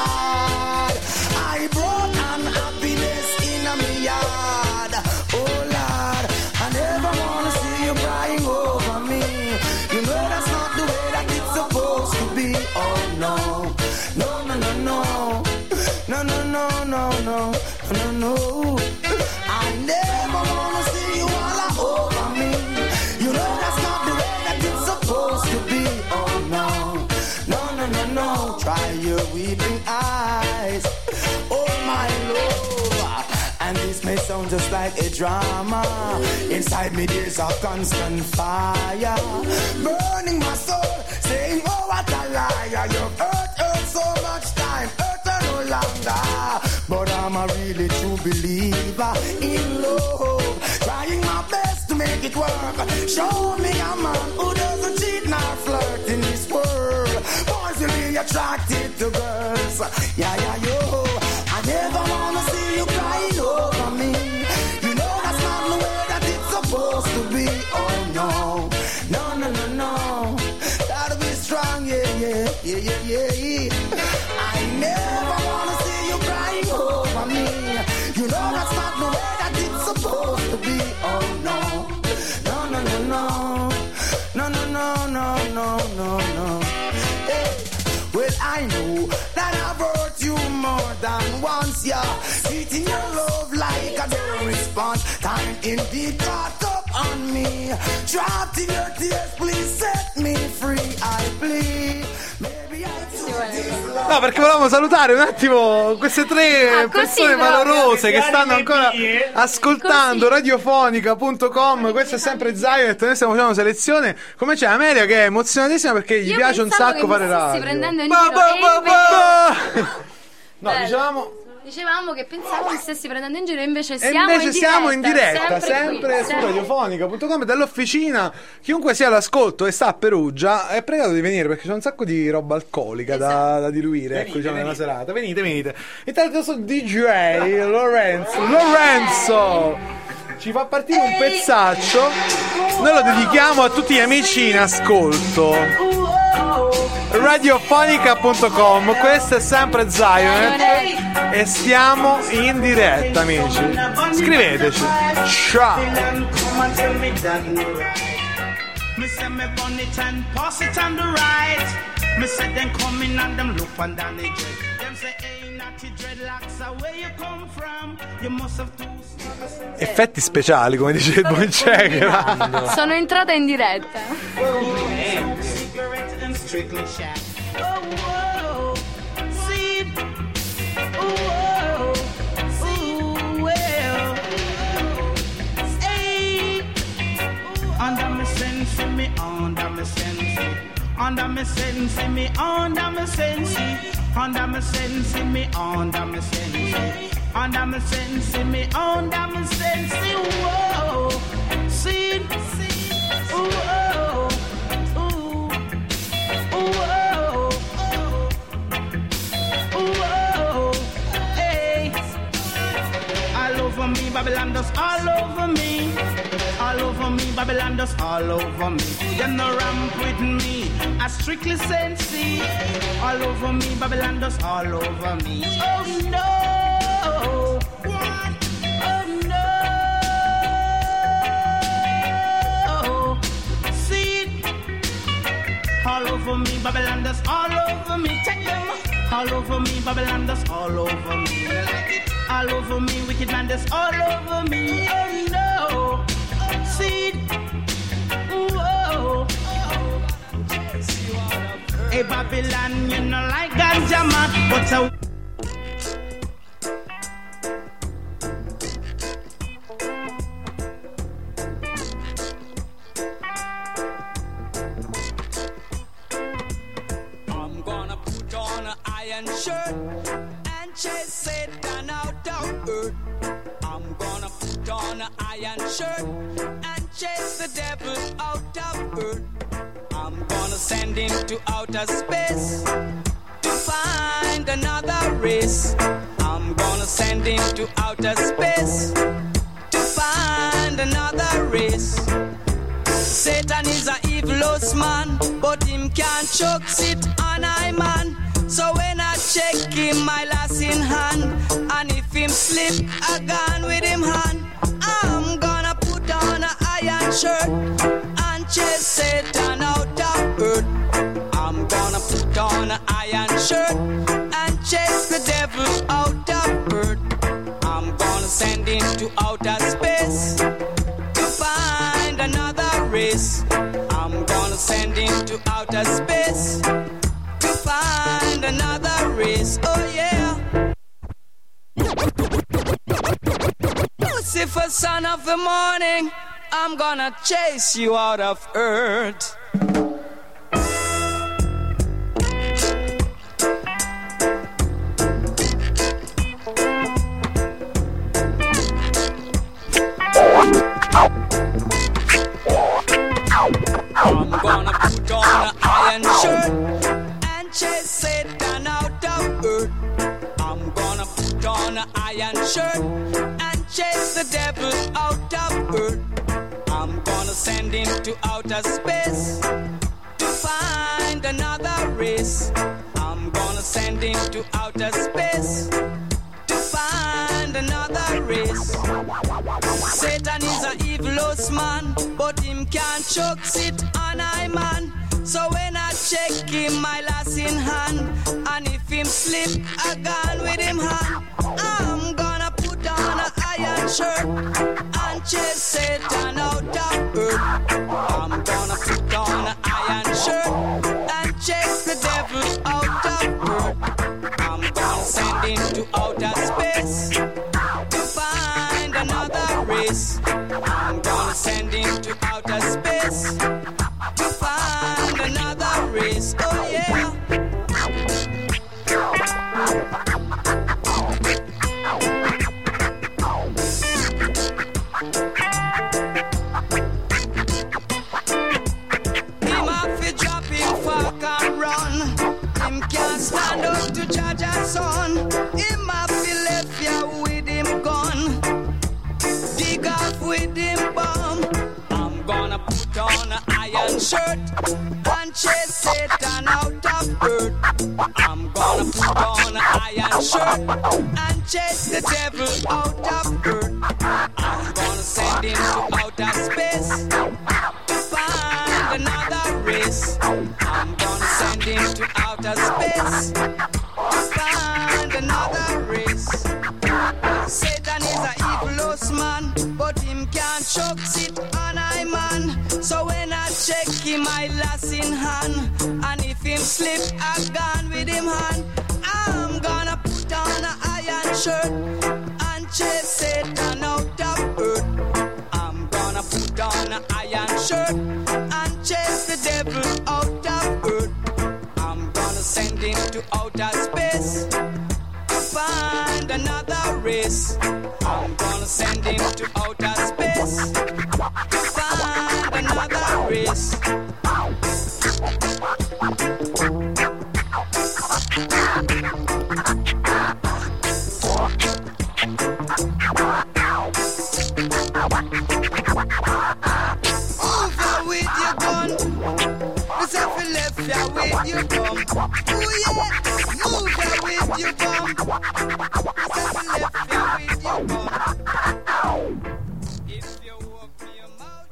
reward? I brought unhappiness in a yard. Oh Lord, I never wanna see you crying over me. You know that's not the way that it's supposed to be. Oh no, no, no, no, no, no, no, no, no, no, no, no. I never wanna see you all over me. You know that's not the way that it's supposed to be. Oh no, no, no, no, no. Try your weeping eyes. Oh my Lord. And this may sound just like a drama. Inside me there's a constant fire, burning my soul, saying oh what a liar. You've hurt, hurt so much time, hurt her no longer. But I'm a really true believer in love, trying my best to make it work. Show me a man who doesn't cheat nor flirt in this world. Boys really attracted to girls. Yeah, yeah, yo. I never wanna see you crying over me. You know that's not the way that it's supposed to be. Oh no, no, no, no, no. Gotta be strong, yeah, yeah, yeah, yeah, yeah. I never wanna see you crying over me. You know that's not the way that it's supposed to be. Oh no, no, no, no, no, no, no, no, no, no, no, no. Hey. Well, I know that I've hurt you more than once, yeah. Treating your love like a dirty response. Time indeed caught up on me. Trapped in your tears, please set me free, I plead. Maybe I took this love. No, perché volevamo salutare un attimo queste tre Ah, persone così proprio. valorose che stanno ancora ascoltando radiofonica punto com. Questo è sempre Zionet, noi stiamo facendo selezione. Come c'è Amelia che è emozionatissima perché gli Io piace un pensavo sacco che fare mi stessi radio. prendendo in Ba, giro, ba, e ba, invece- ba. No, Bello. dicevamo Dicevamo che pensavo mi stessi prendendo in giro, invece e siamo invece in diretta. siamo in diretta, sempre, sempre, qui, su sempre. radiofonica punto com dall'officina. Chiunque sia all'ascolto e sta a Perugia è pregato di venire perché c'è un sacco di roba alcolica da, da diluire, Venite, ecco, diciamo, nella venite. serata. Venite, venite. Intanto sono D J Lorenzo. Lorenzo ci fa partire un pezzaccio. Noi lo dedichiamo a tutti gli amici in ascolto. radiofonica punto com, questo è sempre Zionet e siamo in diretta, amici. Scriveteci. Ciao. Me say me bun it and pass it on the right. Me say them coming and them look on down the dread. Them say hey natty dreadlocks are where you come from. You must have two stars. Effetti speciali, come dice il buon Cegra. Sono entrata in diretta. Cigarette and strictly shack. Oh whoa, see, oh whoa, ooh well, hey, under me sin sense, me under me sense. Under me sense, me under me sense. Under me sense, me under me sense. Under me sense, me under me sense. Whoa, see, whoa, ooh, whoa, whoa, hey. All over me, Babylon does all over me. All over me, Babylon does all over me. You no ramp with me, I strictly sensey. All over me, Babylon does all over me. Oh no, oh no, see it. All over me, Babylon does all over me. Take them. All over me, Babylon does all over me. All over me, wicked man does all over me. Oh no. See, whoa. Hey Babylon, you know like ganja man, but a I'm gonna put on an iron shirt and chase Satan out of earth. I'm gonna put on an iron shirt and chase the devil out of earth. I'm gonna send him to outer space to find another race. I'm gonna send him to outer space to find another race. Satan is a evilous man, but him can't choke sit on I man. So when I check him, my lass in hand, and if him slip, I gone with him hand. I'm gonna put on an iron shirt and chase Satan out of earth. I'm gonna put on an iron shirt and chase the devil out of earth. I'm gonna send him to outer space to find another race. I'm gonna send him to outer space to find another race. Oh yeah. Lucifer, son of the morning, I'm gonna chase you out of earth. I'm gonna put on an iron shirt and chase Satan out of earth. I'm gonna put on an iron shirt and chase the devil out of earth. I'm gonna send him to outer space to find another race. I'm gonna send him to outer space to find another race. Satan is a evilous man, but him can't choke sit on I man. So when I check him, my lass in hand, and if him slip, I gone with him hand. I'm gonna put on an iron shirt and chase Satan out of earth. I'm gonna put on an iron shirt and chase the devil out of earth. I'm gonna send him to outer space to find another race. I'm gonna send him to outer space to find another race. Oh yeah. Him have to drop him fuck and run. Him can't stand up to judge a son. Him have to left ya with him gun. Dig off with him bomb. I'm gonna put on an iron shirt and chase Satan out of earth. I'm gonna put on an iron shirt and chase the devil out of earth. I'm gonna send him to outer space to find another race. I'm gonna send him to outer space to find another race. Satan is a evilous man, but him can't choke sit on I man. So when I check him, I lass in hand, and if him slip, I gone with him hand. I'm gonna put on an iron shirt and chase Satan out of earth. I'm gonna put on an iron shirt and devil out of earth. I'm gonna send him to outer space to find another race. I'm gonna send him to outer space to find another race. With your gun, this if you left ya with your gun. Ooh yeah, move ya with your gun. This if you left ya with your gun. If you walk me a mouth.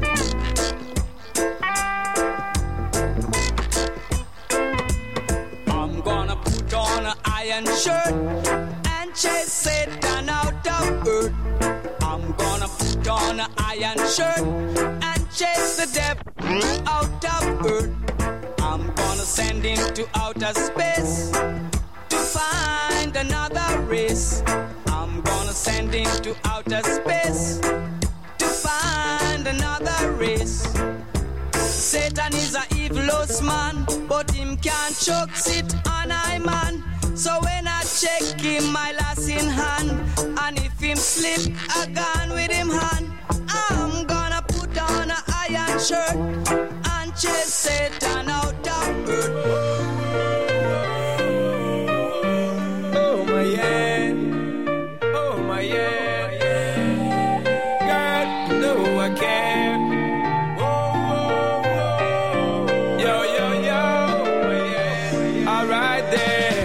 I'm gonna put on an iron shirt and chase Satan out of earth. I'm gonna put on an iron shirt and chase the devil out of earth. I'm gonna send him to outer space to find another race. I'm gonna send him to outer space to find another race. Satan is a evilous man, but him can't choke sit on I man. So when I check him, my lass in hand, and if him slip, I gone with him hand. I'm gonna put on an iron shirt and chase Satan out of earth. Oh my yeah, oh my yeah, girl, you know I care. Whoa, whoa, whoa. Yo, yo, yo, yeah. All right there.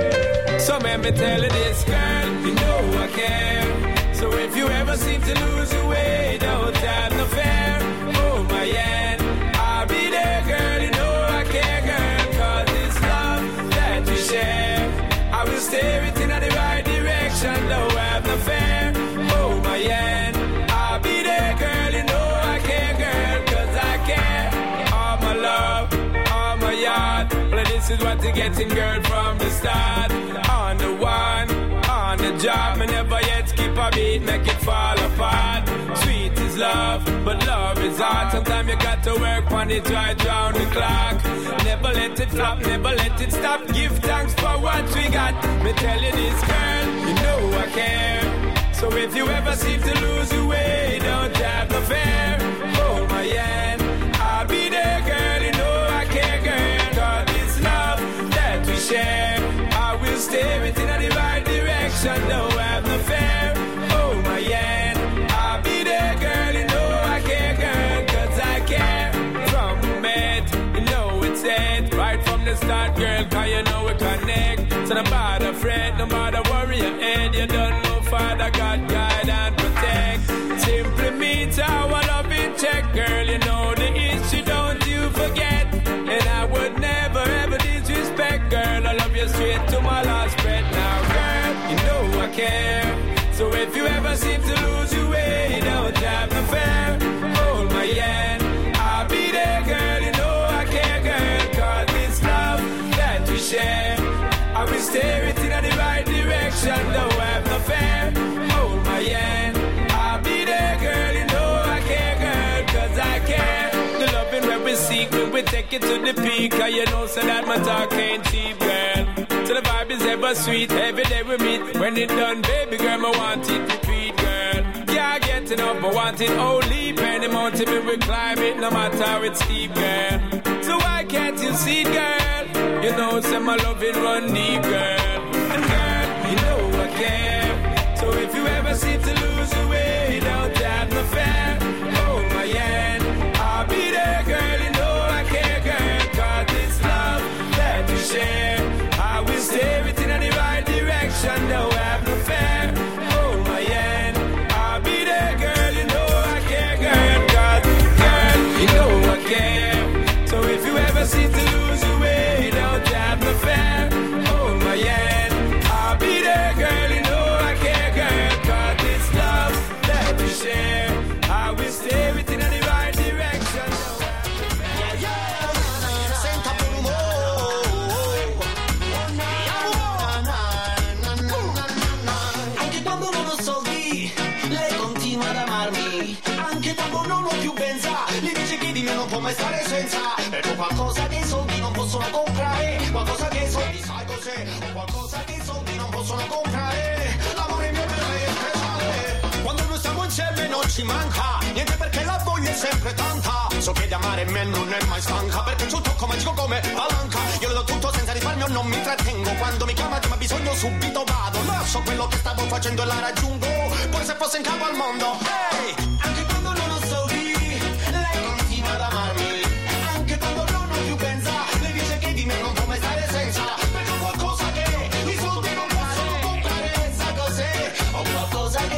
So let me tell you this, girl, you know I care. So if you ever seem to lose your way, don't have no fear. Oh my yeah, I'll be there, girl, you know I care, girl. Cause it's love that we share. I will steer it in the right direction, don't have no fear. Oh my yeah, I'll be there, girl, you know I care, girl. Cause I care. All my love, all my yard. Well, this is what you're getting, girl, from the start. On the one, on the job, me never yet skip a beat, make it fall apart. Sweet is love, but love is hard. Sometimes you got to work on it right round the clock. Never let it flop, never let it stop. Give thanks for what we got. Me tell you this, girl, you know I care. So if you ever seem to lose your way, don't have no fear. Hold my hand, I'll be there, girl, you know I care, girl. Cause it's love that we share. I will steer it in the right direction, don't have no fear. Oh my yeah, I'll be there, girl, you know I care, girl. Cause I care. From the met, you know it's it. Right from the start, girl, cause you know we connect. So no matter fret, no matter worry your head. You don't know Father God, guide and protect. Simply meet our love in check, girl, you know the issue, don't you forget. And I would never ever disrespect, girl. I love you straight to my last breath now, girl. You know I care. So if you ever seem to lose your way, don't have no fear. Hold my hand, I'll be there, girl. You know I care, girl. Cause it's love that we share. I will steer it in the right direction, don't have no fear. Hold my hand, I'll be there, girl. You know I care, girl. Cause I care. The loving where we seek when we take it to the peak. Cause you know so that my talk ain't cheap, girl. So the vibe is ever sweet, every day we meet. When it done, baby girl, I want it repeat, girl. Can't get enough, I want it only. Penny mountain, we will climb it, no matter how it's steep, girl. So why can't you see it, girl? You know, say my loving run deep, girl. And girl, you know I care. So if you ever seem to lose your way, don't have no fear. Hold my hand, I'll be there, girl. You know I care, girl. Cause it's love that we share. I will steer it in the right direction, don't have no fear. Hold my hand, I'll be there, girl. You know I care, girl. Cause, girl, you know I care. So if you ever seem to lose your way, don't have no fear. Hold my hand, I'll be there, girl. You know I care, girl. Cause it's love that we share. I will di me non può mai stare senza. Ecco qualcosa che i soldi non possono comprare, qualcosa che i soldi sai cos'è, qualcosa che i soldi non possono comprare. L'amore mio per lei è speciale. Quando noi stiamo insieme non ci manca niente perché la voglia è sempre tanta. So che di amare me non è mai stanca perché c'è un tocco magico come palanca. Io le do tutto senza risparmio, non mi trattengo. Quando mi chiama ma bisogno subito vado. Lascio quello che stavo facendo e la raggiungo. Pure se fosse in capo al mondo. Hey, anche quando non ho soldi lei continua ad amarmi. Anche quando non ho più pensa lei dice che di me non può mai stare senza. Perché ho qualcosa che i soldi non possono comprare. Sa cos'è? Ho qualcosa che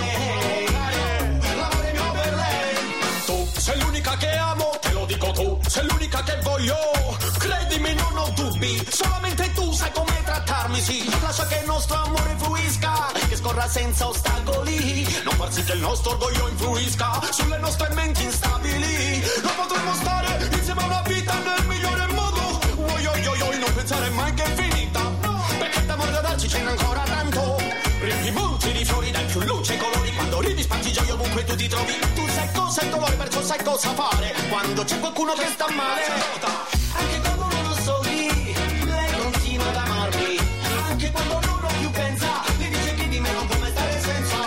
l'amore mio per lei. Tu sei l'unica che amo, te lo dico tu. Sei l'unica che voglio. Credimi non ho dubbi. Solamente tu sai come trattarmi, sì. Lascia che il nostro amore fluisca, che scorra senza ostacoli. Non far sì che il nostro orgoglio influisca sulle nostre menti instabili. Non potremmo stare insieme a una vita nel migliore modo. Oi oi oi oi, non pensare mai che è finita, no. Perché d'amore da darci ce n'è ancora tanto. Riempi monti di fiori, dai più luce e colori. Quando ridi spargi gioia ovunque tu ti trovi. Tu sai cosa è il dolore, perciò sai cosa fare quando c'è qualcuno che sta male. Anche quando non ho soldi lei continua ad amarmi. Anche quando non ho più pensa lei dice che di me non può mai stare senza.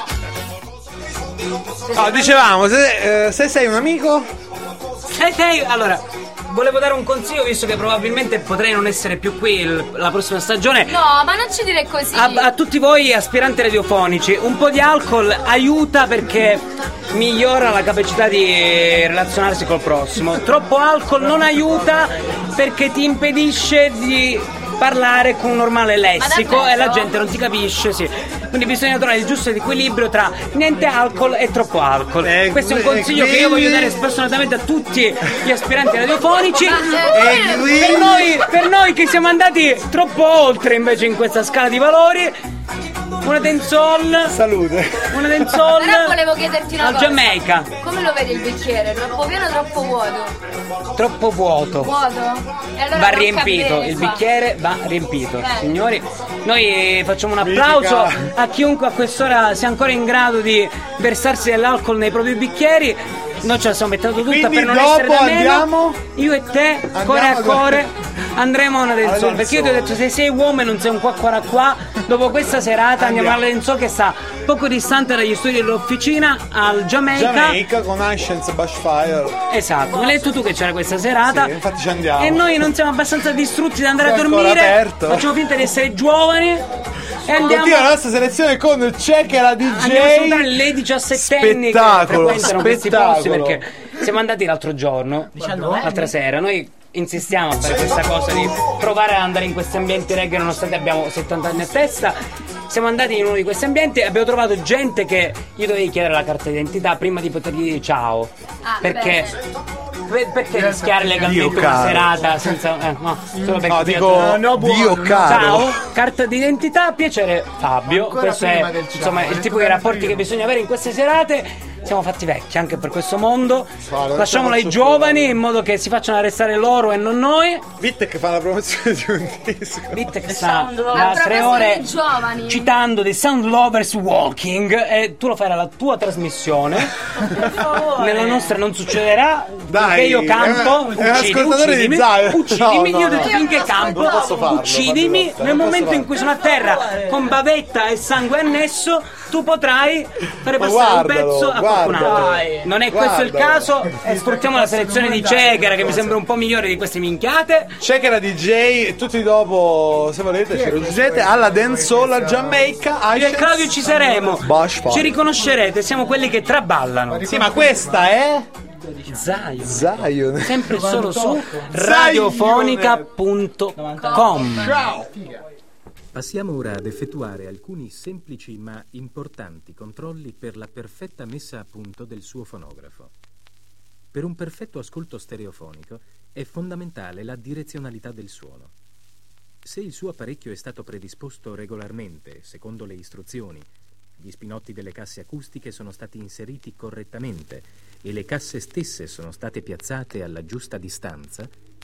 Ah, dicevamo, se, eh, se sei un amico. Se sei, allora, volevo dare un consiglio visto che probabilmente potrei non essere più qui il- la prossima stagione. No, ma non ci dire così. A, a tutti voi aspiranti radiofonici, un po' di alcol aiuta perché migliora la capacità di relazionarsi col prossimo. Troppo alcol non aiuta perché ti impedisce di parlare con un normale lessico e la gente non ti capisce, sì. Quindi bisogna trovare il giusto equilibrio tra niente alcol e troppo alcol. Eh, Questo è un eh, consiglio che io voglio dare personalmente a tutti gli aspiranti radiofonici. Ma, E eh, per noi, per noi che siamo andati troppo oltre invece in questa scala di valori, una dancehall. Salute. Una dancehall Però volevo chiederti una al cosa. Jamaica. Come lo vedi il bicchiere? Troppo pieno o troppo vuoto? Troppo vuoto. Vuoto? E allora Va tocca riempito, bere il qua. bicchiere va riempito. Bene. Signori, noi facciamo un applauso Mitica. a chiunque a quest'ora sia ancora in grado di versarsi dell'alcol nei propri bicchieri. Noi ce la stiamo mettendo tutta Quindi per non dopo essere da meno. andiamo- Io e te, Andiamo cuore a ad- cuore, andremo a una Alla dancehall. Perché io ti ho detto, se sei uomo e non sei un qua qua qua, dopo questa serata andiamo, Andiamo. alla dancehall che sta poco distante dagli studi dell'officina al Jamaica. Jamaica con Ascience Bushfire. Esatto, me l'hai detto tu che c'era questa serata. Sì, infatti ci andiamo. E noi non siamo abbastanza distrutti da andare È a ancora dormire. aperto. Facciamo finta di essere giovani. E andiamo, Continua la nostra selezione con Checker D andiamo a salutare J. le diciassettenni che Spettacolo, frequentano questi spettacolo. posti perché siamo andati l'altro giorno, l'altra sera. Noi insistiamo a fare questa cosa di provare ad andare in questi ambienti reggae nonostante abbiamo settanta anni a testa. Siamo andati in uno di questi ambienti e abbiamo trovato gente che io dovevi chiedere la carta d'identità prima di potergli dire ciao. Ah, perché per- perché rischiare legalmente Dio una caro. serata senza eh, no, solo perché No, ti dico ho detto- Dio caro. Ciao, carta d'identità, piacere Fabio. Ancora Questo prima è del ciao, insomma ho il detto tipo di per rapporti prima. che bisogna avere in queste serate. Siamo fatti vecchi anche per questo mondo. non Lasciamolo ce ai la giovani faccio in modo che si facciano arrestare loro e non noi. Vitek fa la promozione di un disco. Vitek sta A da tre proposito ore di giovani. citando The Sound Lovers Walking e tu lo fai alla tua trasmissione. Nella nostra non succederà. Dai, perché io campo. è un- è un uccidi, ascoltatore di uccidimi, Zai. uccidimi, No, io ho no, detto no. finché campo. Non posso farlo, Uccidimi Fabio, nel non momento posso in cui sono a terra con bavetta e sangue annesso. Tu potrai fare Ma passare un guardalo, pezzo a qualcun altro. guardalo. Non è questo il Guardalo. caso. E sfruttiamo la selezione di Checker che mi sembra un po' migliore di queste minchiate. Checker D J e tutti dopo, se volete, ci raggiungete alla dancehall a Jamaica. Io e Claudio ci saremo. Bushfire. Ci riconoscerete, siamo quelli che traballano. Sì, ma questa è Zion. Zion. Sempre solo su radiofonica punto com. Ciao. Passiamo ora ad effettuare alcuni semplici ma importanti controlli per la perfetta messa a punto del suo fonografo. Per un perfetto ascolto stereofonico è fondamentale la direzionalità del suono. Se il suo apparecchio è stato predisposto regolarmente, secondo le istruzioni, gli spinotti delle casse acustiche sono stati inseriti correttamente e le casse stesse sono state piazzate alla giusta distanza,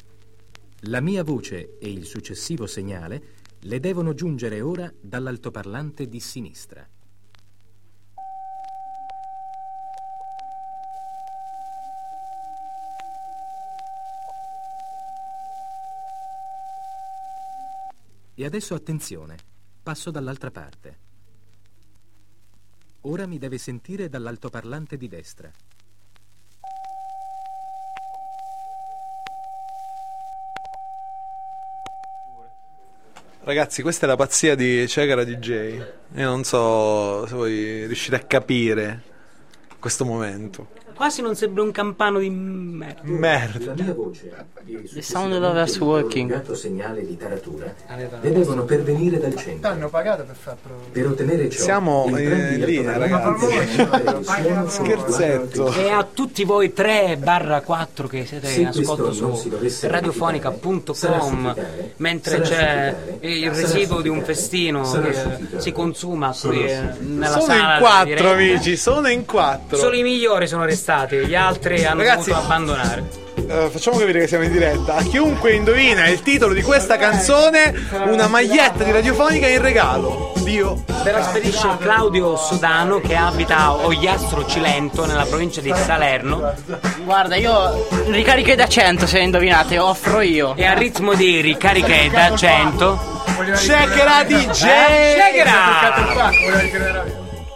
la mia voce e il successivo segnale le devono giungere ora dall'altoparlante di sinistra. E adesso attenzione, passo dall'altra parte. Ora mi deve sentire dall'altoparlante di destra. Ragazzi, questa è la pazzia di Cegara D J. Io non so se voi riuscite a capire questo momento. Quasi non sembra un campano di merda. Merda. La mia voce, The sound of us working. segnale di taratura ne devono pervenire dal centro. Hanno pagato per far provare. Per ottenere ciò, siamo entrambi eh, gli lì, ragazzi. Scherzetto. E a tutti voi tre barra quattro che siete Se in ascolto questo non su si dovesse radiofonica punto sarà com, suffocare, mentre sarà c'è suffocare, il sarà residuo di un suffocare, festino sarà che suffocare, si consuma qui eh, nella Sono sala in quattro, diretta. amici, sono in quattro. Solo i migliori sono restati, gli altri hanno Ragazzi, dovuto abbandonare. Uh, facciamo capire che siamo in diretta. A chiunque indovina il titolo di questa canzone, una maglietta di radiofonica in regalo. Dio. Ve la spedisce Claudio Sodano, che abita a Ogliastro Cilento, nella provincia di Salerno. Guarda, io ricariche da cento se indovinate, offro io. E a ritmo di ricariche da cento Checkera D J. Eh, Checkera.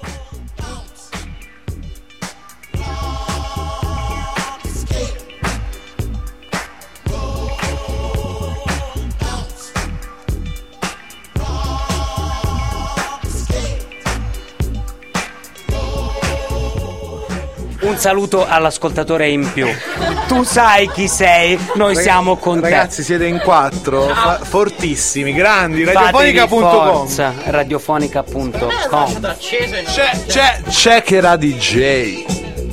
Un saluto all'ascoltatore in più. Tu sai chi sei, noi Rag- con con Ragazzi, te. siete in quattro, fa- fortissimi, grandi. Fatevi Radiofonica punto com. forza, radiofonica punto com. C'è, c'è, Checkera D J.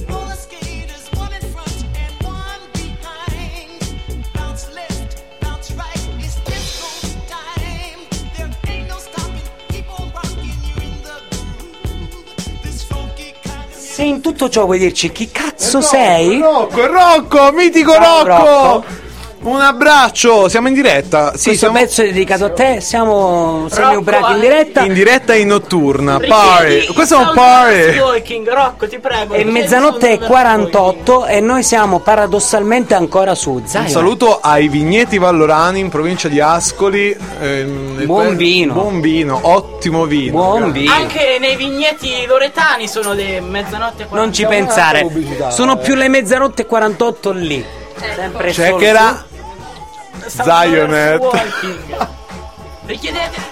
Se in tutto ciò vuoi dirci chi cazzo sei? Rocco, Rocco, mitico Ciao, Rocco. Rocco. Un abbraccio, siamo in diretta. Sì, Questo siamo pezzo è dedicato a te, siamo semi ubriachi in diretta. in diretta e in notturna. Party. Questo è un party. Walking, Rocco, ti prego. È mezzanotte e quarantotto e noi siamo paradossalmente ancora su Zion. Un saluto ai Vigneti Vallorani in provincia di Ascoli. ehm, Buon que- vino. Buon vino, ottimo vino. Buon vino. Anche nei vigneti loretani sono le mezzanotte e quarantotto. Non ci pensare, sono più le mezzanotte e quarantotto lì. Sempre solo Checkera su- Zionet. Richiedete.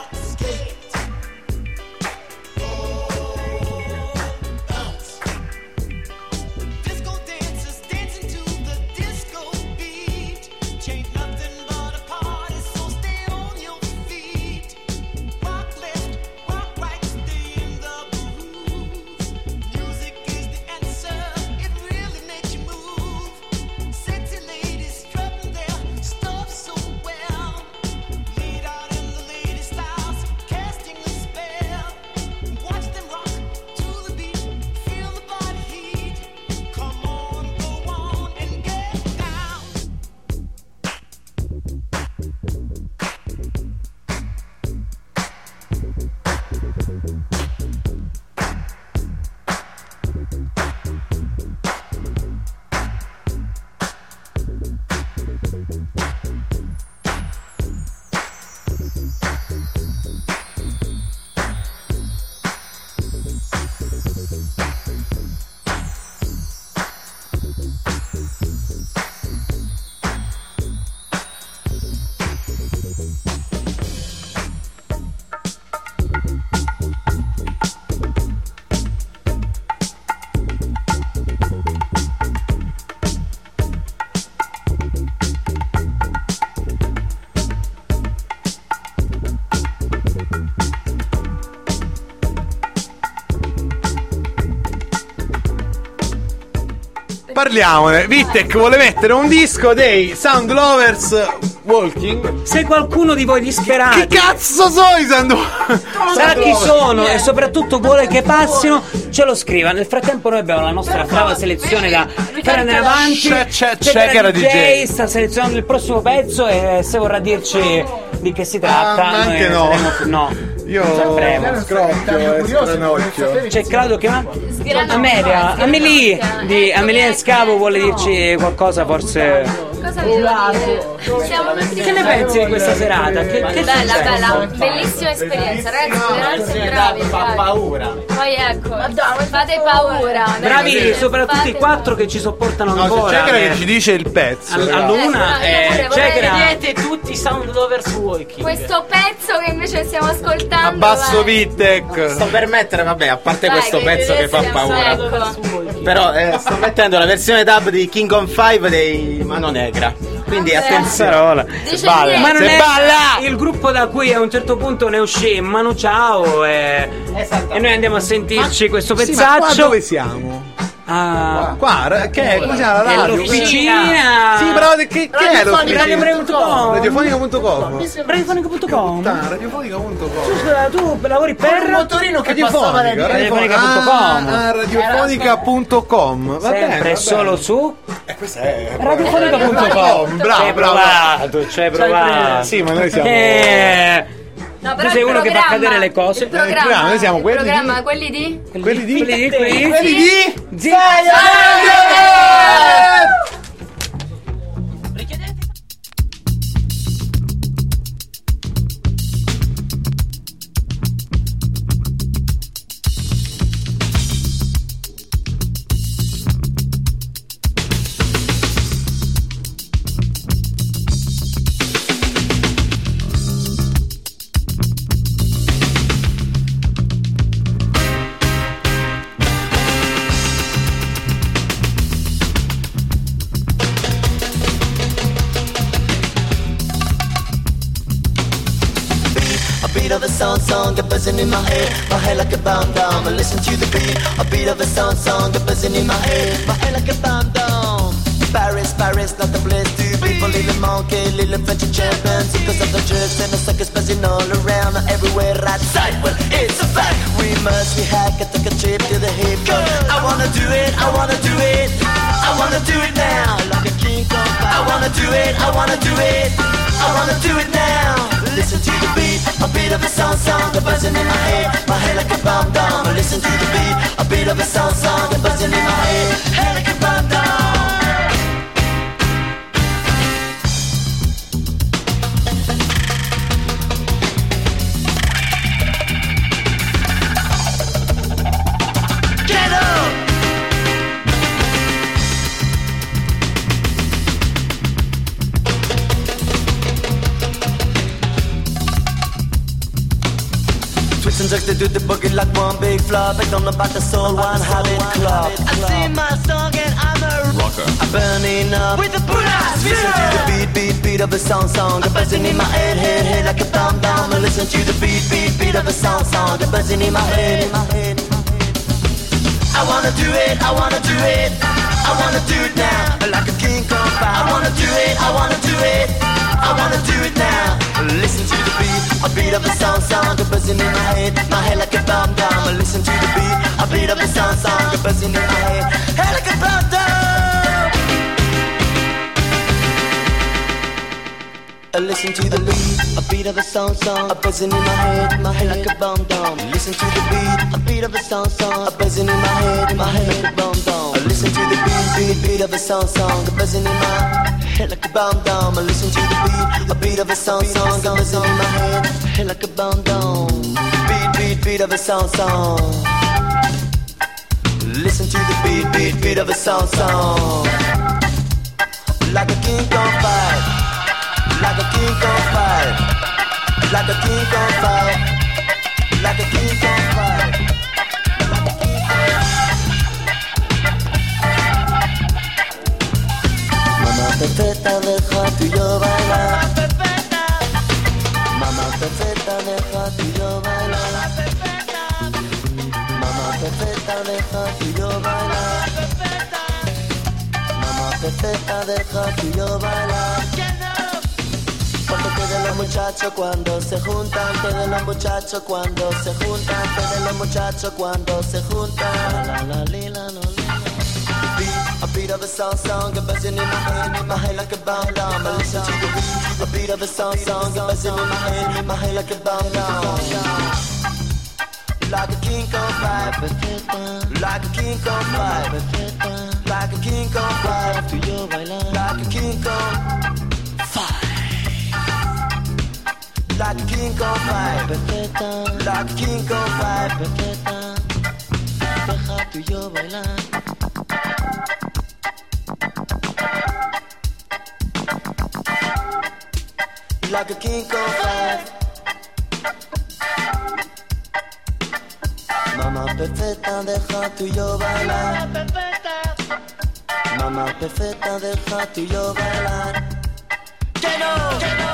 Parliamone. Vitek vuole mettere un disco dei Sound Lovers Walking. Se qualcuno di voi disperati, Chi cazzo sono i Sound Lovers? sa chi sono e soprattutto vuole che passino, ce lo scriva. Nel frattempo noi abbiamo la nostra brava selezione da fare andare avanti. C'è, c'è, Checkera Checkera D D J J. sta selezionando il prossimo pezzo e se vorrà dirci di che si tratta, Ah, ma anche noi no. saremo più- no. Io sapremo. scrocchio e stranocchio. C'è Claudio che ma Sgranocchio, Amelia, sgranocchio. Amelie di Amelia Scavo vuole dirci qualcosa, forse Cosa vi devo dire? Siamo tutti Che ne pensi di questa serata? Che, che bella, succede? bella, bellissima esperienza, ragazzi, veramente bravi. Fa paura. Poi ecco, fate paura. Bravi, soprattutto i quattro che ci sopportano No, ancora. c'è Cegra eh. che ci dice il pezzo. All- ragazzi. all'una Eh, eh, io pure Cegra- vorrei Siete tutti sound lovers walking. Questo pezzo che invece stiamo ascoltando. Abbasso vai. Vittek. Sto per mettere, vabbè, a parte Vai, questo che pezzo che fa siamo- paura. ecco. Però eh, sto mettendo la versione dub di King on Five dei Mano Negra. Quindi Vabbè. attenzione. Dice Balla. niente. Ma non Se è balla! il gruppo da cui a un certo punto ne uscì Manu Ciao e, e noi andiamo a sentirci questo Sì, ma qua pezzaccio. dove siamo? Ah, Qua, ra- che è? Come si chiama la è radio? l'officina. Sì, però che, che è l'officina? radiofonica punto com. Radiofonica punto com. radiofonica punto com. Puttana, radiofonica punto com. Scusa, tu lavori per un motorino che passava da radiofonica punto com. Ah, radiofonica punto com. Va Sempre bene, va solo bene. su Eh, questa è radiofonica punto com. Bravo, Ci hai bravo. provato, ci hai provato. Sì, ma noi siamo Eh, No, tu però sei il uno che fa programma- cadere le cose. Il programma, programma, noi siamo il quelli di- programma, quelli di quelli di Quelli di quelli di quelli di Zi- beat of a song, song, a buzzing in my head, my head like a bomb down. I listen to the beat, a beat of a song, song, a buzzing in my head, my head like a bomb down. Paris, Paris, not the place to be. For little monkey, little French champions. Because of the drugs and the suckers buzzing all around, everywhere outside. Well, it's a fact. We must be hack and take a trip to the hip. I wanna do it, I wanna do it, I wanna do it now. Like a king kong. I wanna do it, I wanna do it, I wanna do it now. Listen to the beat, a beat of a song, song, a buzzing in my head, my head like a bomb down. Listen to the beat, a beat of a song, song, a buzzing in my head, head like a bomb down. Get up! Twists and jerks, they do the boogie like one big flop. I don't know about the soul, one habit club. I sing my song and I'm a rocker. I'm burning up with the Buddha's listen to the beat, beat, beat of a song, song. I'm buzzing in my head, head, head like a bomb bomb. I listen to the beat, beat, beat of a song, song. I'm buzzing in my head, in my head. I wanna do it, I wanna do it, I wanna do it now. Like a king kong. I wanna do it, I wanna do it, I wanna do it now. Listen to the beat, a beat of a song, song, a buzzing in my head, my head like a bomb down. Listen to the beat, a beat of a song, song, a buzzing in my head, head like a bomb down. Listen to the beat, a beat of a song, song, a buzzing in my head, my head like a bomb down. Listen to the beat, a beat of a song, song, a buzzing in my head, my head like a bomb down. Listen to the beat, beat, beat of a song, song, a buzzing in my head like a bomb down. Listen to the beat, a beat of a song, song, a buzzing in my head, head like a bomb down. Beat, beat, beat of a song, song. Listen to the beat, beat, beat of a song, song. Like a king on fire. Like a king on fire, like a king on fire, like a king on fire, like a king on fire. Mamá perfecta, deja tu yo bailar. Mamá perfecta, deja tu yo bailar. Mamá perfecta, deja tu yo bailar. Mamá perfecta, deja tu yo bailar. Cuando queden los muchachos cuando se juntan, queden los muchachos cuando se juntan, queden los muchachos cuando se juntan. La la li, la la li. Beat, a beat of a song, song, a buzzing in my head, in my head like a bomb down. I listen to the beat, a beat of a song, song, a buzzing in my head, in my head like a bomb down. like a king on five, like a king on five, like a king on five, like a king on five, like a king on five, like a king on five. Deja tú y yo bailar. Like a king on five. Mamá perfecta, deja tú y yo bailar. Mamá perfecta, deja tú y yo bailar. Que no, que no.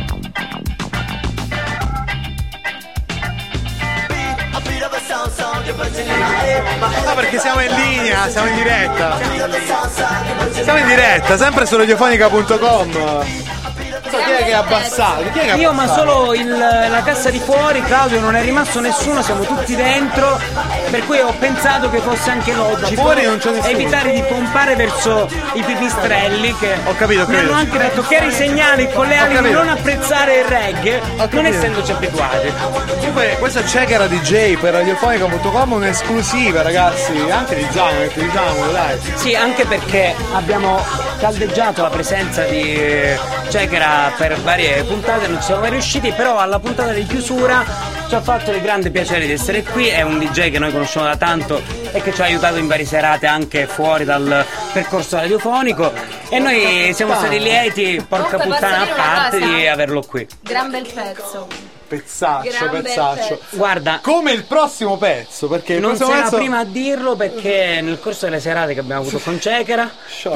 Beat, a beat of a sound, sound, you're buzzing in my head. No, perché siamo in linea, siamo in diretta. Siamo in diretta, sempre su radiofonica punto com. Chi è che ha abbassato? Chi è che ha Io, ma abbassato? solo il, la cassa di fuori, Claudio, non è rimasto nessuno, siamo tutti dentro, per cui ho pensato che fosse anche logico fuori non c'è nessuno. evitare di pompare verso i pipistrelli che Ho capito, ho mi capito. hanno anche detto chiari segnali con le ali di capito. non apprezzare il reggae, non capito. essendoci abituati. Comunque, questa Checker D J per radiofonica punto com è un'esclusiva, ragazzi. Anche di Zamet, diciamolo, dai. Sì, anche perché abbiamo caldeggiato la presenza di Checkera per varie puntate, non ci siamo mai riusciti, però alla puntata di chiusura ci ha fatto il grande piacere di essere qui. È un D J che noi conosciamo da tanto e che ci ha aiutato in varie serate anche fuori dal percorso radiofonico e noi siamo stati lieti, porca Comunque, puttana a posso dire una parte, cosa? di averlo qui. Gran bel pezzo. Pezzaccio, Gran bel pezzaccio. pezzo. Guarda, come il prossimo pezzo, perché il non prossimo sei la pezzo prima a dirlo, perché nel corso delle serate che abbiamo avuto con Checkera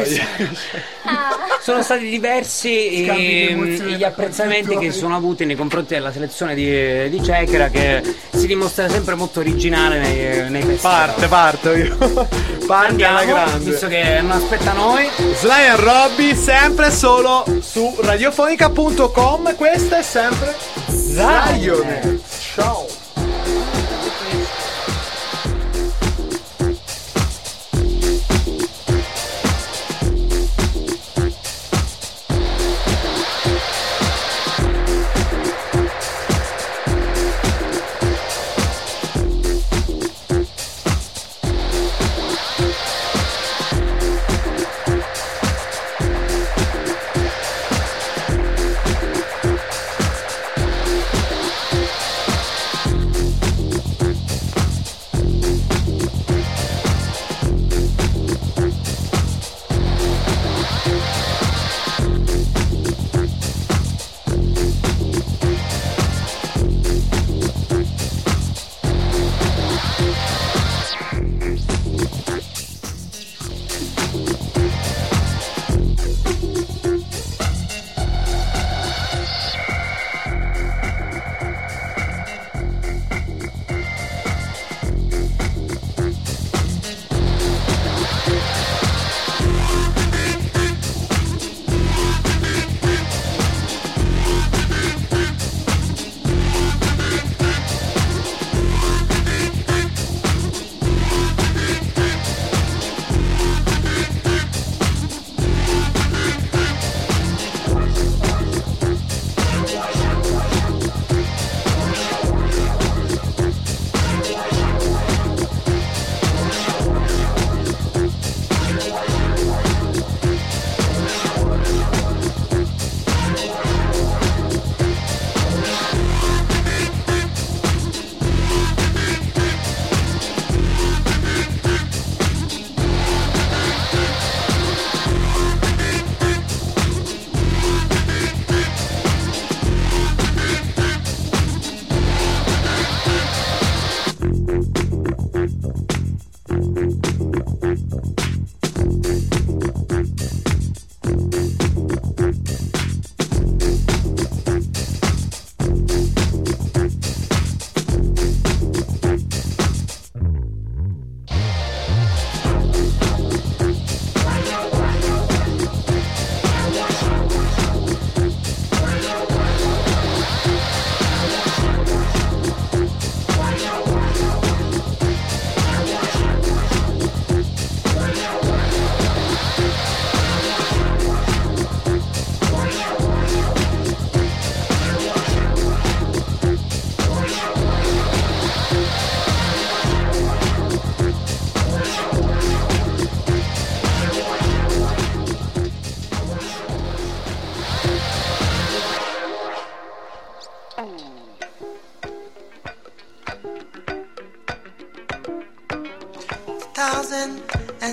sono stati diversi i- gli apprezzamenti che si sono avuti nei confronti della selezione di, di Checkera, che si dimostra sempre molto originale nei, nei pezzi. Parte, parto io. Parte alla Andiamo, grande. visto che non aspetta noi. Sly and Robbie sempre solo su radiofonica punto com. Questa è sempre Zion. Ciao.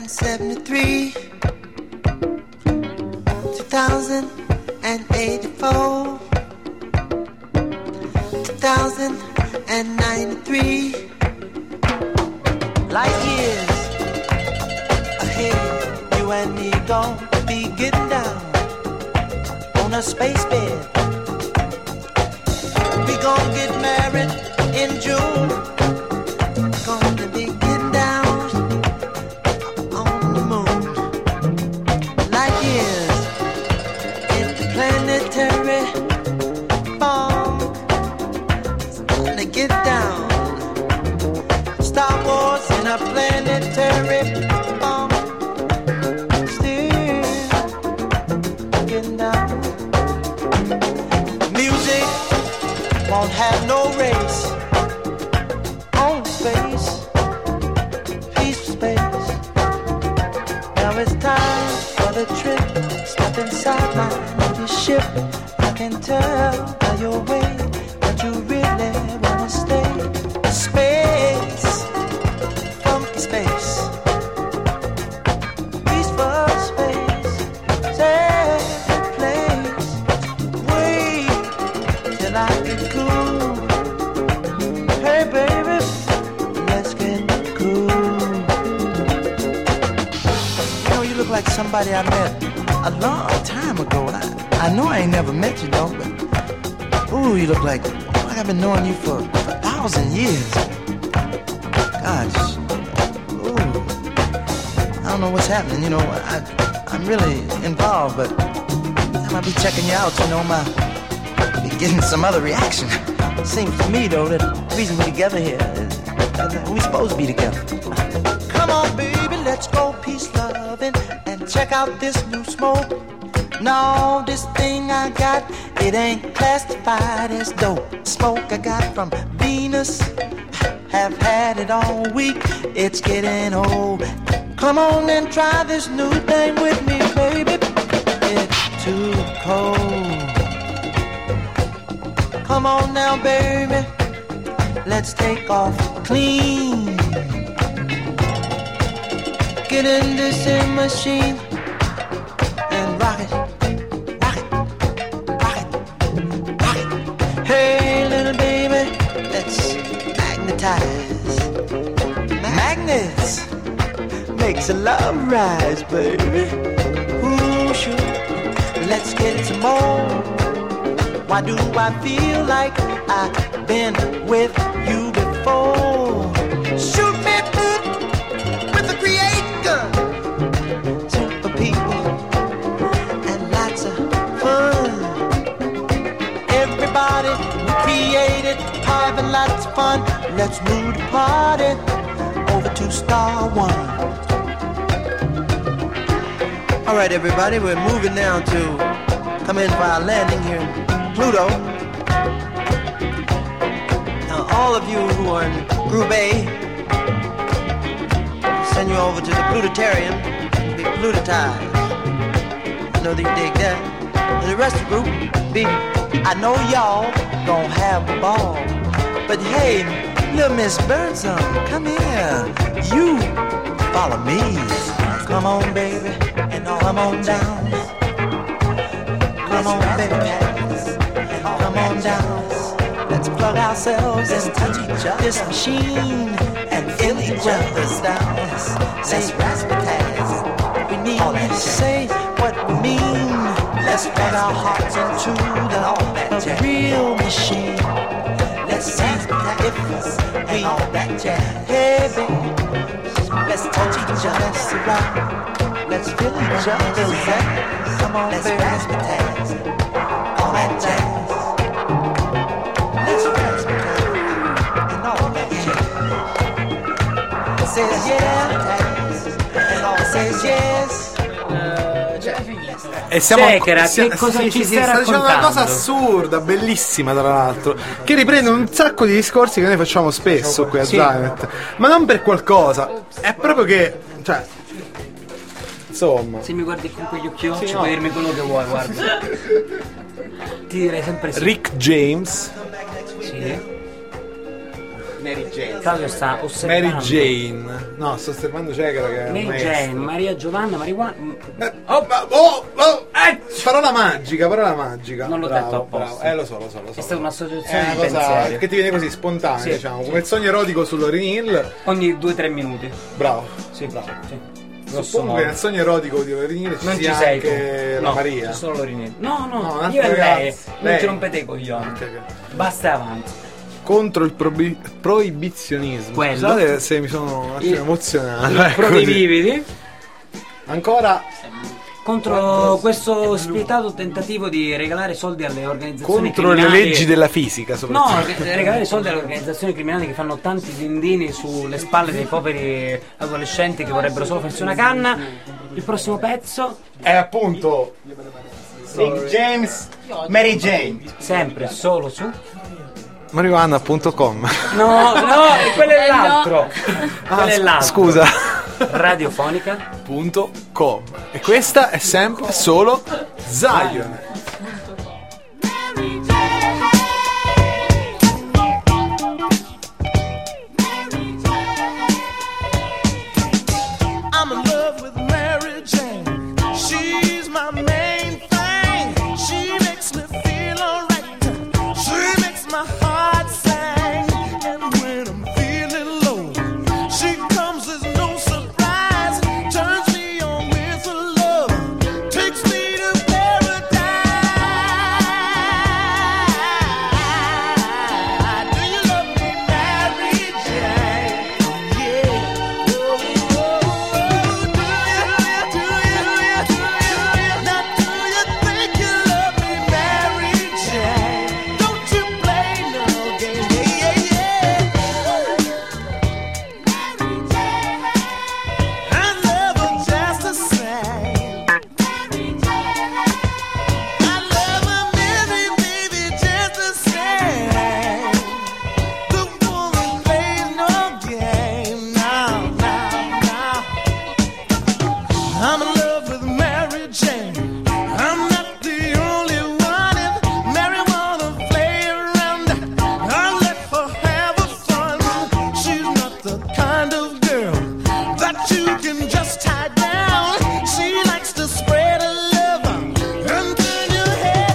seventy-three, two thousand eighty-four, two thousand ninety-three. Light years ahead, you and me gon' be getting down on a space bed. We gon' get married in June. Gonna be getting down on the moon. Light years interplanetary bomb. Gonna get down. Star Wars in a planetary bomb. Still getting down. Music won't have no race. On space, peace for space. Now it's time for the trip. Step inside my empty ship. I can tell by your way that you really wanna stay. Space, funky space, peaceful space, sacred place. Wait till I get cool. Hey baby, let's get cool. You know, you look like somebody I met a long time ago. I, I know I ain't never met you though, but ooh, you look like like I've been knowing you for a thousand years. Gosh, ooh, I don't know what's happening. You know, I I'm really involved, but I might be checking you out. You know, my be getting some other reaction. Seems to me though that the reason we're together here is that we supposed to be together. Come on, baby, let's go peace loving and check out this new smoke. No, this thing I got, it ain't classified as dope. Smoke I got from Venus, have had it all week. It's getting old. Come on and try this new thing with me, baby. It's too cold. Come on now, baby, let's take off clean. Get in this in machine and rock it, rock it, rock it, rock it. Hey, little baby, let's magnetize. Magnets makes a love rise, baby. Ooh, sure, let's get some more. Why do I feel like I've been with you before? Shoot me with the creator. Super people and lots of fun. Everybody created, having lots of fun. Let's move the party over to Star One. All right, everybody, we're moving now to come in for our landing here in Pluto. Now, all of you who are in Group A, send you over to the Plutotarium and be plutotized. I know that you dig that. And the rest of the group, be, I know y'all gon' have a ball. But hey, little Miss Birdsong, come here. You follow me. Come on, baby, and come on down. Come on, baby. Come on down, let's plug ourselves into this machine and feel each other's down. Say razzmatazz, we need to say what we mean. Let's plug our hearts into the, the real machine. Let's see if we all that jazz. Hey, baby, let's touch each other's around. Let's feel each other's down. Come on, let's baby, razzmatazz, all that jazz. Says yeah, says yes. E siamo Sekera, si- che cosa sì, ci sì, stai sta dicendo una cosa raccontando? assurda, bellissima tra l'altro, che riprende un sacco di discorsi che noi facciamo spesso qui a Sì. Zanet, ma non per qualcosa, è proprio che, cioè, insomma, Se mi guardi con quegli occhiocci Sì, no. puoi dirmi quello che vuoi, guarda. Ti direi sempre sì. Rick James Sì. Mary Jane. Claudio sta osservando. Mary Jane. No, sto osservando Cegra che è un Mary maestro. Jane, Maria Giovanna, Marijuana. Eh, oh, oh, oh, eh, parola magica, parola magica. Non l'ho Bravo, detto apposta. bravo. Eh, lo so, lo so, lo so. È stata un'associazione È di una cosa pensieri. che ti viene così spontanea, Sì. diciamo, come il sogno erotico sull'Orinil. Ogni due tre minuti. Bravo. Sì, bravo. Sì. Suppongo che nel sogno erotico di Orinil ci Non sia ci sei anche tu. la No, Maria. c'è solo l'Orinil. No, no, No, un'altra io e lei. ragazza. Non Lei. ci rompete i coglioni. Basta avanti. Contro il probi- proibizionismo. Quello. Scusate se mi sono un attimo Il- emozionato. Il ecco pro dei così. vividi. Ancora Contro questo spietato tentativo di regalare soldi alle organizzazioni contro le criminali. leggi della fisica, No, soprattutto. re- regalare soldi alle organizzazioni criminali che fanno tanti dindini sulle spalle dei poveri adolescenti che vorrebbero solo farsi una canna. Il prossimo pezzo è appunto Saint James, Mary Jane. Sempre solo su marijuana punto com. No, no, quello è l'altro. Ah, Quello è s- l'altro. scusa. Radiofonica punto com. E questa è sempre solo Zion. I'm in love with Mary Jane. She's my main thing. She makes me feel alright. She makes my heart sing. And when I'm feeling low, she comes as no surprise. Turns me on with her love. Takes me to paradise. Do you love me, Mary Jane? Yeah. Oh, oh, oh. Do you, do you, do you? Now do you think you love me, Mary Jane? Don't you play no game? Yeah, yeah, yeah. I love her just the same. I love her, Mary, baby, just the same. The woman plays no game. Now, now, now. I'm in love with Mary Jane. I'm not the only one, and Mary wanna play around. I let her have her fun. She's not the kind of girl that you can just tie down. She likes to spread her love and turn your head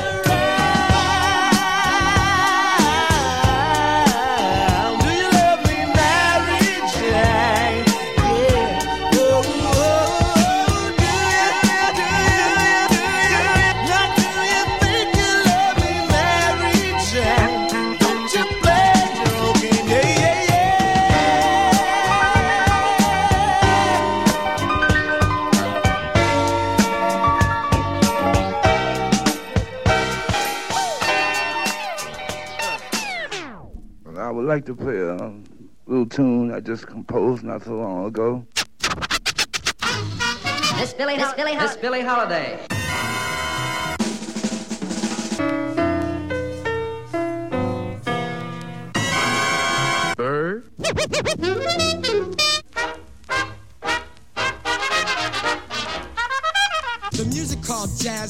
around. Do you love me, Mary Jane? Yeah. Oh, oh, oh. Do you, do you, do you? Now do you think you love me, Mary Jane? Don't you play no game? Yeah, yeah, Well, I would like to play a little tune I just composed not so long ago. Miss Billie, Miss Billie, Miss Billie Holiday. Bird. the music called jazz.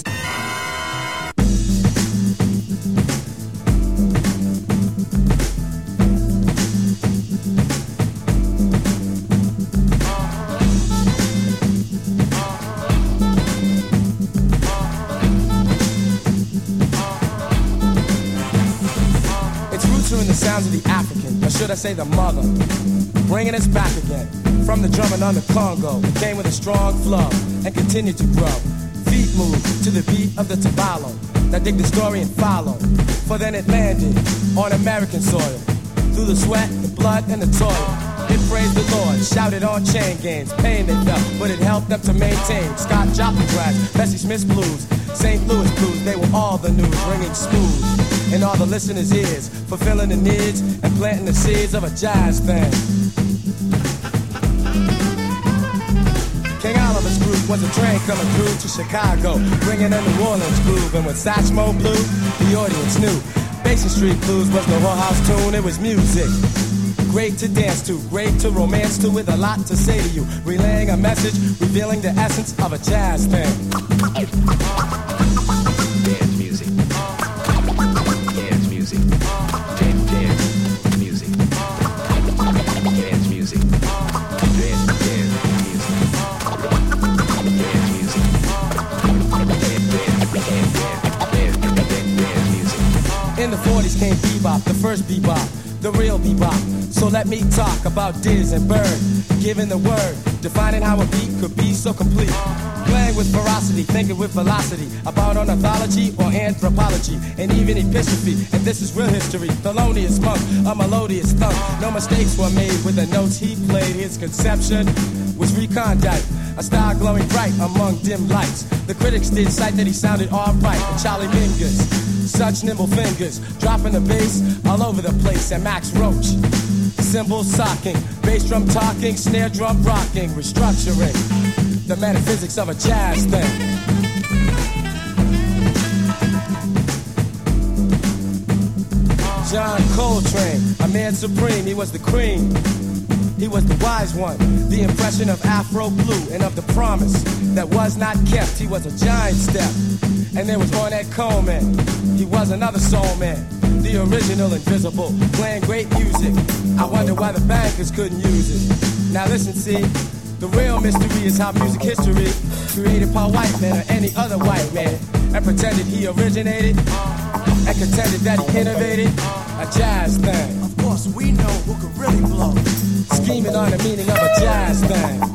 Its roots are in the sounds of the African, or should I say the mother, bringing us back again from the drumming on the Congo. It came with a strong flow and continued to grow. Feet move to the beat of the tabalo. Now dig the story and follow, for then it landed on American soil. Through the sweat, the blood, and the toil, it praised the Lord, shouted on chain gangs. Pain they felt, but it helped them to maintain. Scott Joplin grass, Bessie Smith's blues, Saint Louis blues, they were all the news, ringing smooth in all the listeners' ears, fulfilling the needs and planting the seeds of a jazz band. King Oliver's group was a train coming through to Chicago, bringing a New Orleans groove, and when Satchmo blew, the audience knew. Basin Street Blues was no whorehouse tune, it was music. Great to dance to, great to romance to, with a lot to say to you. Relaying a message, revealing the essence of a jazz thing. Dance music. Dance music. Dance, dance music. In the forties came bebop, the first bebop, the real bebop. So let me talk about Diz and Bird, giving the word, defining how a beat could be so complete. Playing with ferocity, thinking with velocity, about ornithology or anthropology, and even epistrophe. And this is real history, Thelonious Monk, a melodious thunk. No mistakes were made with the notes he played. His conception was recondite, a star glowing bright among dim lights. The critics did cite that he sounded alright. And Charlie Mingus, such nimble fingers, dropping the bass all over the place. And Max Roach, cymbals socking, bass drum talking, snare drum rocking, restructuring the metaphysics of a jazz thing. John Coltrane, a man supreme, he was the cream. He was the wise one, the impression of Afro Blue and of the promise that was not kept. He was a giant step. And there was Ornette Coleman, he was another soul man, the original Invisible, playing great music. I wonder why the bankers couldn't use it. Now listen, see, the real mystery is how music history created Paul Whiteman or any other white man and pretended he originated and contended that he innovated a jazz thing. Of course, we know who could really blow. Scheming on the meaning of a jazz thing.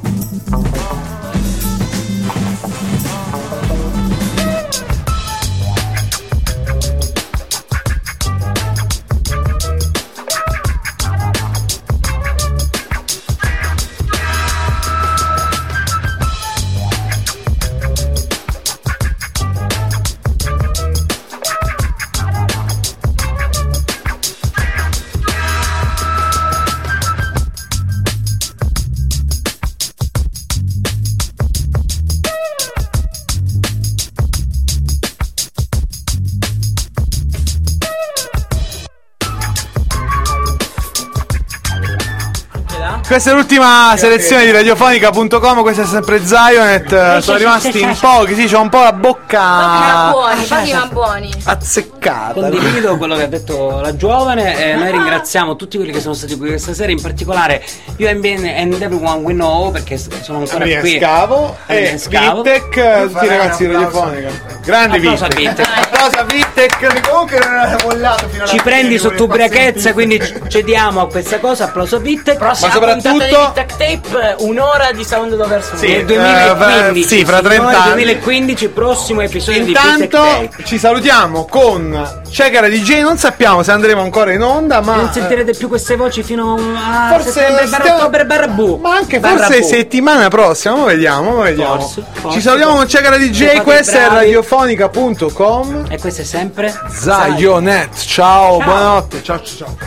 Questa è l'ultima selezione di radiofonica punto com, questa è sempre Zionet. Sono rimasti in pochi, sì, c'ho un po' la bocca ma buoni, pochi ma buoni. azzeccata. Condivido quello che ha detto la giovane e noi ringraziamo tutti quelli che sono stati qui questa sera, in particolare You and Ben and Everyone We Know, perché sono ancora Mia qui. Scavo e Vittek, tutti i ragazzi di radiofonica. Grandi Vittek. Applauso a Vittek. Comunque non era mollato fino alla Ci fine, prendi sotto quelle ubriachezza, quindi cediamo a questa cosa. Applauso a Vittek. Prossima puntata di Tic Tape, un'ora di Sound Lovers. Sì, nel duemilaquindici, sì, fra trenta anni. duemilaquindici, prossimo episodio di Tic Intanto Tape. ci salutiamo con Cegara D J, non sappiamo se andremo ancora in onda, ma non sentirete più queste voci fino a forse settembre barra stiamo... ottobre barra bu. Ma anche barra forse bu. settimana prossima, ma vediamo, ma vediamo. Forse, forse, ci salutiamo forse. con Cegara D J, Fate questa bravi. è radiofonica punto com E questo è sempre Zionet. Ciao, ciao, buonanotte, ciao ciao ciao.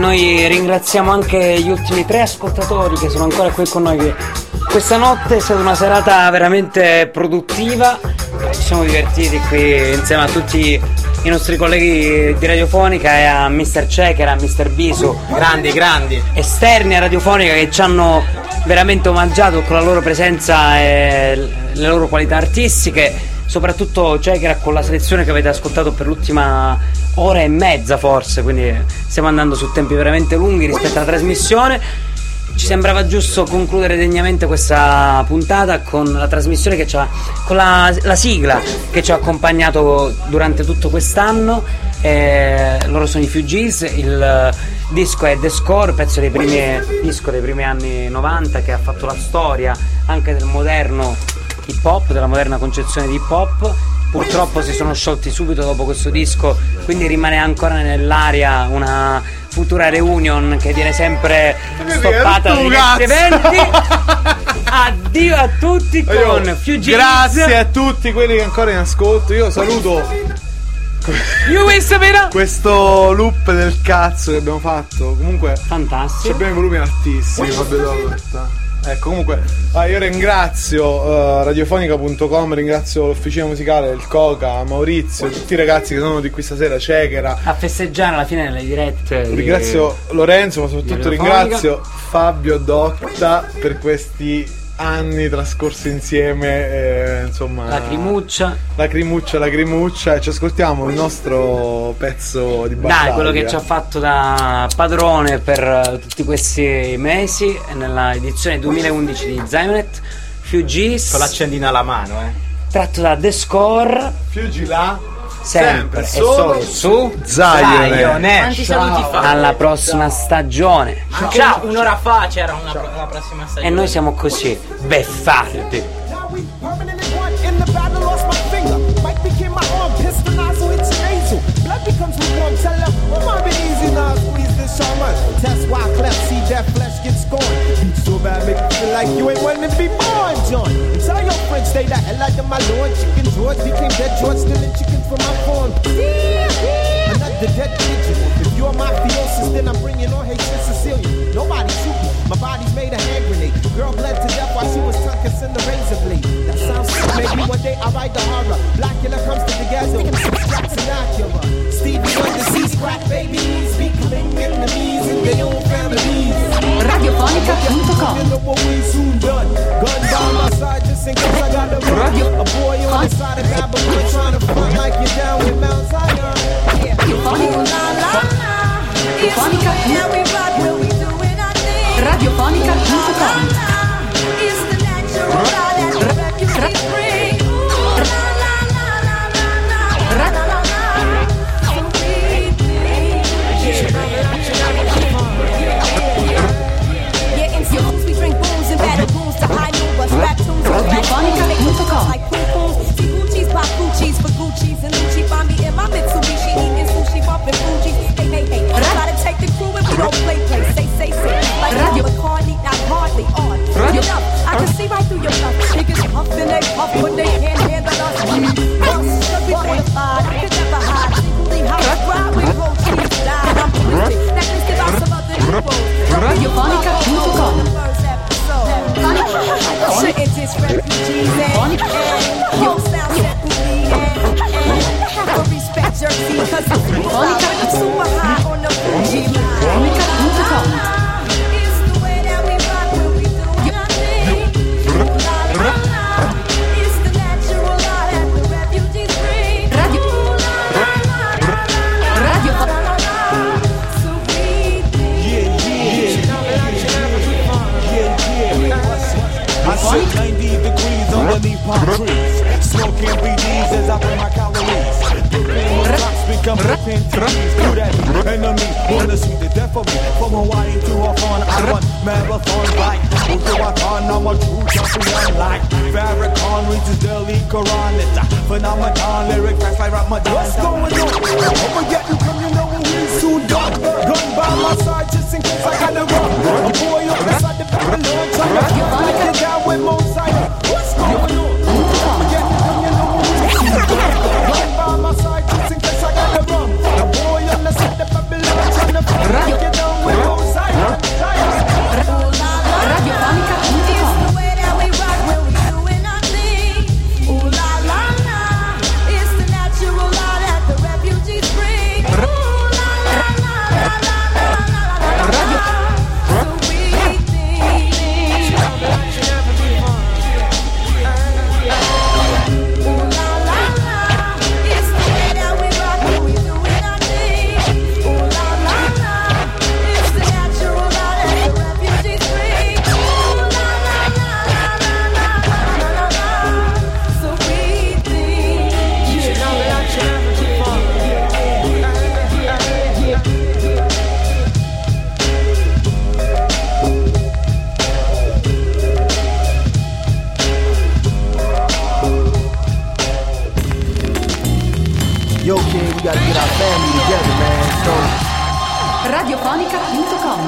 noi ringraziamo anche gli ultimi tre ascoltatori che sono ancora qui con noi. Che questa notte è stata una serata veramente produttiva, ci siamo divertiti qui insieme a tutti i nostri colleghi di Radiofonica e a mister Checker, a mister Bisu, grandi grandi esterni a Radiofonica, che ci hanno veramente omaggiato con la loro presenza e le loro qualità artistiche. Soprattutto Checker con la selezione che avete ascoltato per l'ultima ora e mezza forse, quindi stiamo andando su tempi veramente lunghi rispetto alla trasmissione. Ci sembrava giusto concludere degnamente questa puntata con la trasmissione che ci ha, con la, la sigla che ci ha accompagnato durante tutto quest'anno. Eh, loro sono i Fugees, il disco è The Score, pezzo dei primi disco dei primi anni novanta che ha fatto la storia anche del moderno hip hop, della moderna concezione di hip hop. Purtroppo si sono sciolti subito dopo questo disco, quindi rimane ancora nell'aria una futura reunion che viene sempre stoppata da diversi eventi. Addio a tutti con Fugees. Grazie a tutti quelli che ancora in ascolto. Io saluto questo loop del cazzo che abbiamo fatto. Comunque fantastico, abbiamo i volumi altissimi, Fabio Dolletta. Ecco, comunque ah, io ringrazio uh, radiofonica punto com, ringrazio l'officina musicale del Coca, Maurizio, tutti i ragazzi che sono di qui stasera, Cechera, a festeggiare alla fine delle dirette. Ringrazio di... Lorenzo, ma soprattutto ringrazio Fabio Dotta per questi anni trascorsi insieme, eh, insomma, lacrimuccia lacrimuccia lacrimuccia e ci ascoltiamo il nostro pezzo di battaglia. Dai, quello che ci ha fatto da padrone per tutti questi mesi nella edizione duemilaundici di Zionet, Fugees, con l'accendino alla mano, eh tratto da The Score. Fugi là sempre, sempre e solo su Zionet. Quanti saluti fa? Alla prossima stagione. Anche ciao. Un'ora fa c'era una, pro- la prossima stagione. E noi siamo così beffardi. That's why cleft see that flesh gets scorned. Beat so bad, make you feel like you ain't wanting to be born, John. And tell your friends stay the hell out of my lord. Chicken George became dead George, stealing chickens from my farm. Another dead pigeon. If you're mafiosis, then I'm bringing on hatred Sicilian. Nobody shoot me, my body's made a hand grenade. Girl bled to death while she was tongue kissing the razor blade. That sounds sick, maybe one day I'll write the horror. Blackula comes to the ghetto, Jackson Acura. Stevie Wonder sees crack babies, speaking enemies in their own families. radiofonica punto com Radio a boy on the side of Babylon trying to front like you're down with Mount Zion. radiofonica punto com radiofonica punto com Pop Gucci's for Gucci's and Gucci find me in my Mitsubishi eating sushi, bumping Fuji. Hey, hey, hey, I gotta take the crew and we don't play, play, say, say, say. Like Radio McCartney, not hardly on. You know, I can see right through your stuff. Niggas puffin', they puff, but they can't handle us. Us, cause we fortified, I could never hide. Legally how I ride, we roll cheese, die. I'm twisted, that listed out some other heroes. radiofonica punto com Shouldn't just refugees and your sound separately and have to respect Jersey cause it's super high on the Fuji line. radiofonica punto com It's the way that we rock when we do nothing. La la la, it's the natural law that the refugees bring. Radio Radio So we I sit ninety degrees underneath palm trees, smoking B Ds as I burn my calories. Brooklyn rocks become Brooklyn trees. Do that enemy wanna see the death of me. From Hawaii to Hawthorne, I run marathon bike. Move to Hawthorne, I'm a true champion like Farrakhan reads Delhi Quran. It's a phenomenon, lyric fast like Ramadan. What's going on? Over yet you come, you know what we soon done. Gun by my side just in case I gotta run. A boy on the side of Babylon trying to get down with Mosiah. What's going on? Over yet you come, you know what we soon done. Gun by my side just in case I gotta run. A boy on the side of Babylon trying to get down okay, we gotta get our family together, man. So radiofonica punto com.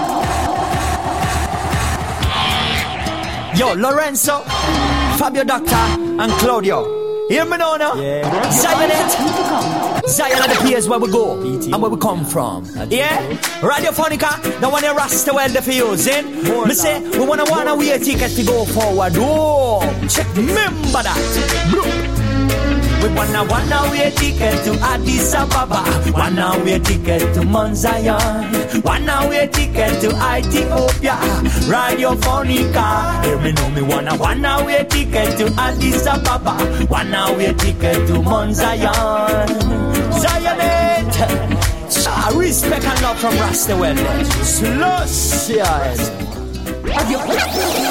Yo, Lorenzo, Fabio Doctor, and Claudio. Hear me now, no? Yeah. Zion it. Zion are the place where we go and where we come from. Yeah? Radiofonica, the one you rasta well for using. Me say, we wanna wanna wear tickets to go forward. Oh, check, remember that. Bro. We wanna wanna wear ticket to Addis Ababa. Wanna wear ticket to Mount Zion. Wanna wear ticket to Ethiopia. Radiofonica. Hear me know me wanna wanna wear ticket to Addis Ababa. Wanna wear ticket to Mount Zion. Zionate. Ah, respect and love from Rastawell. Slush, yes.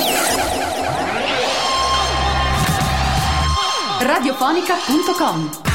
radiofonica punto com.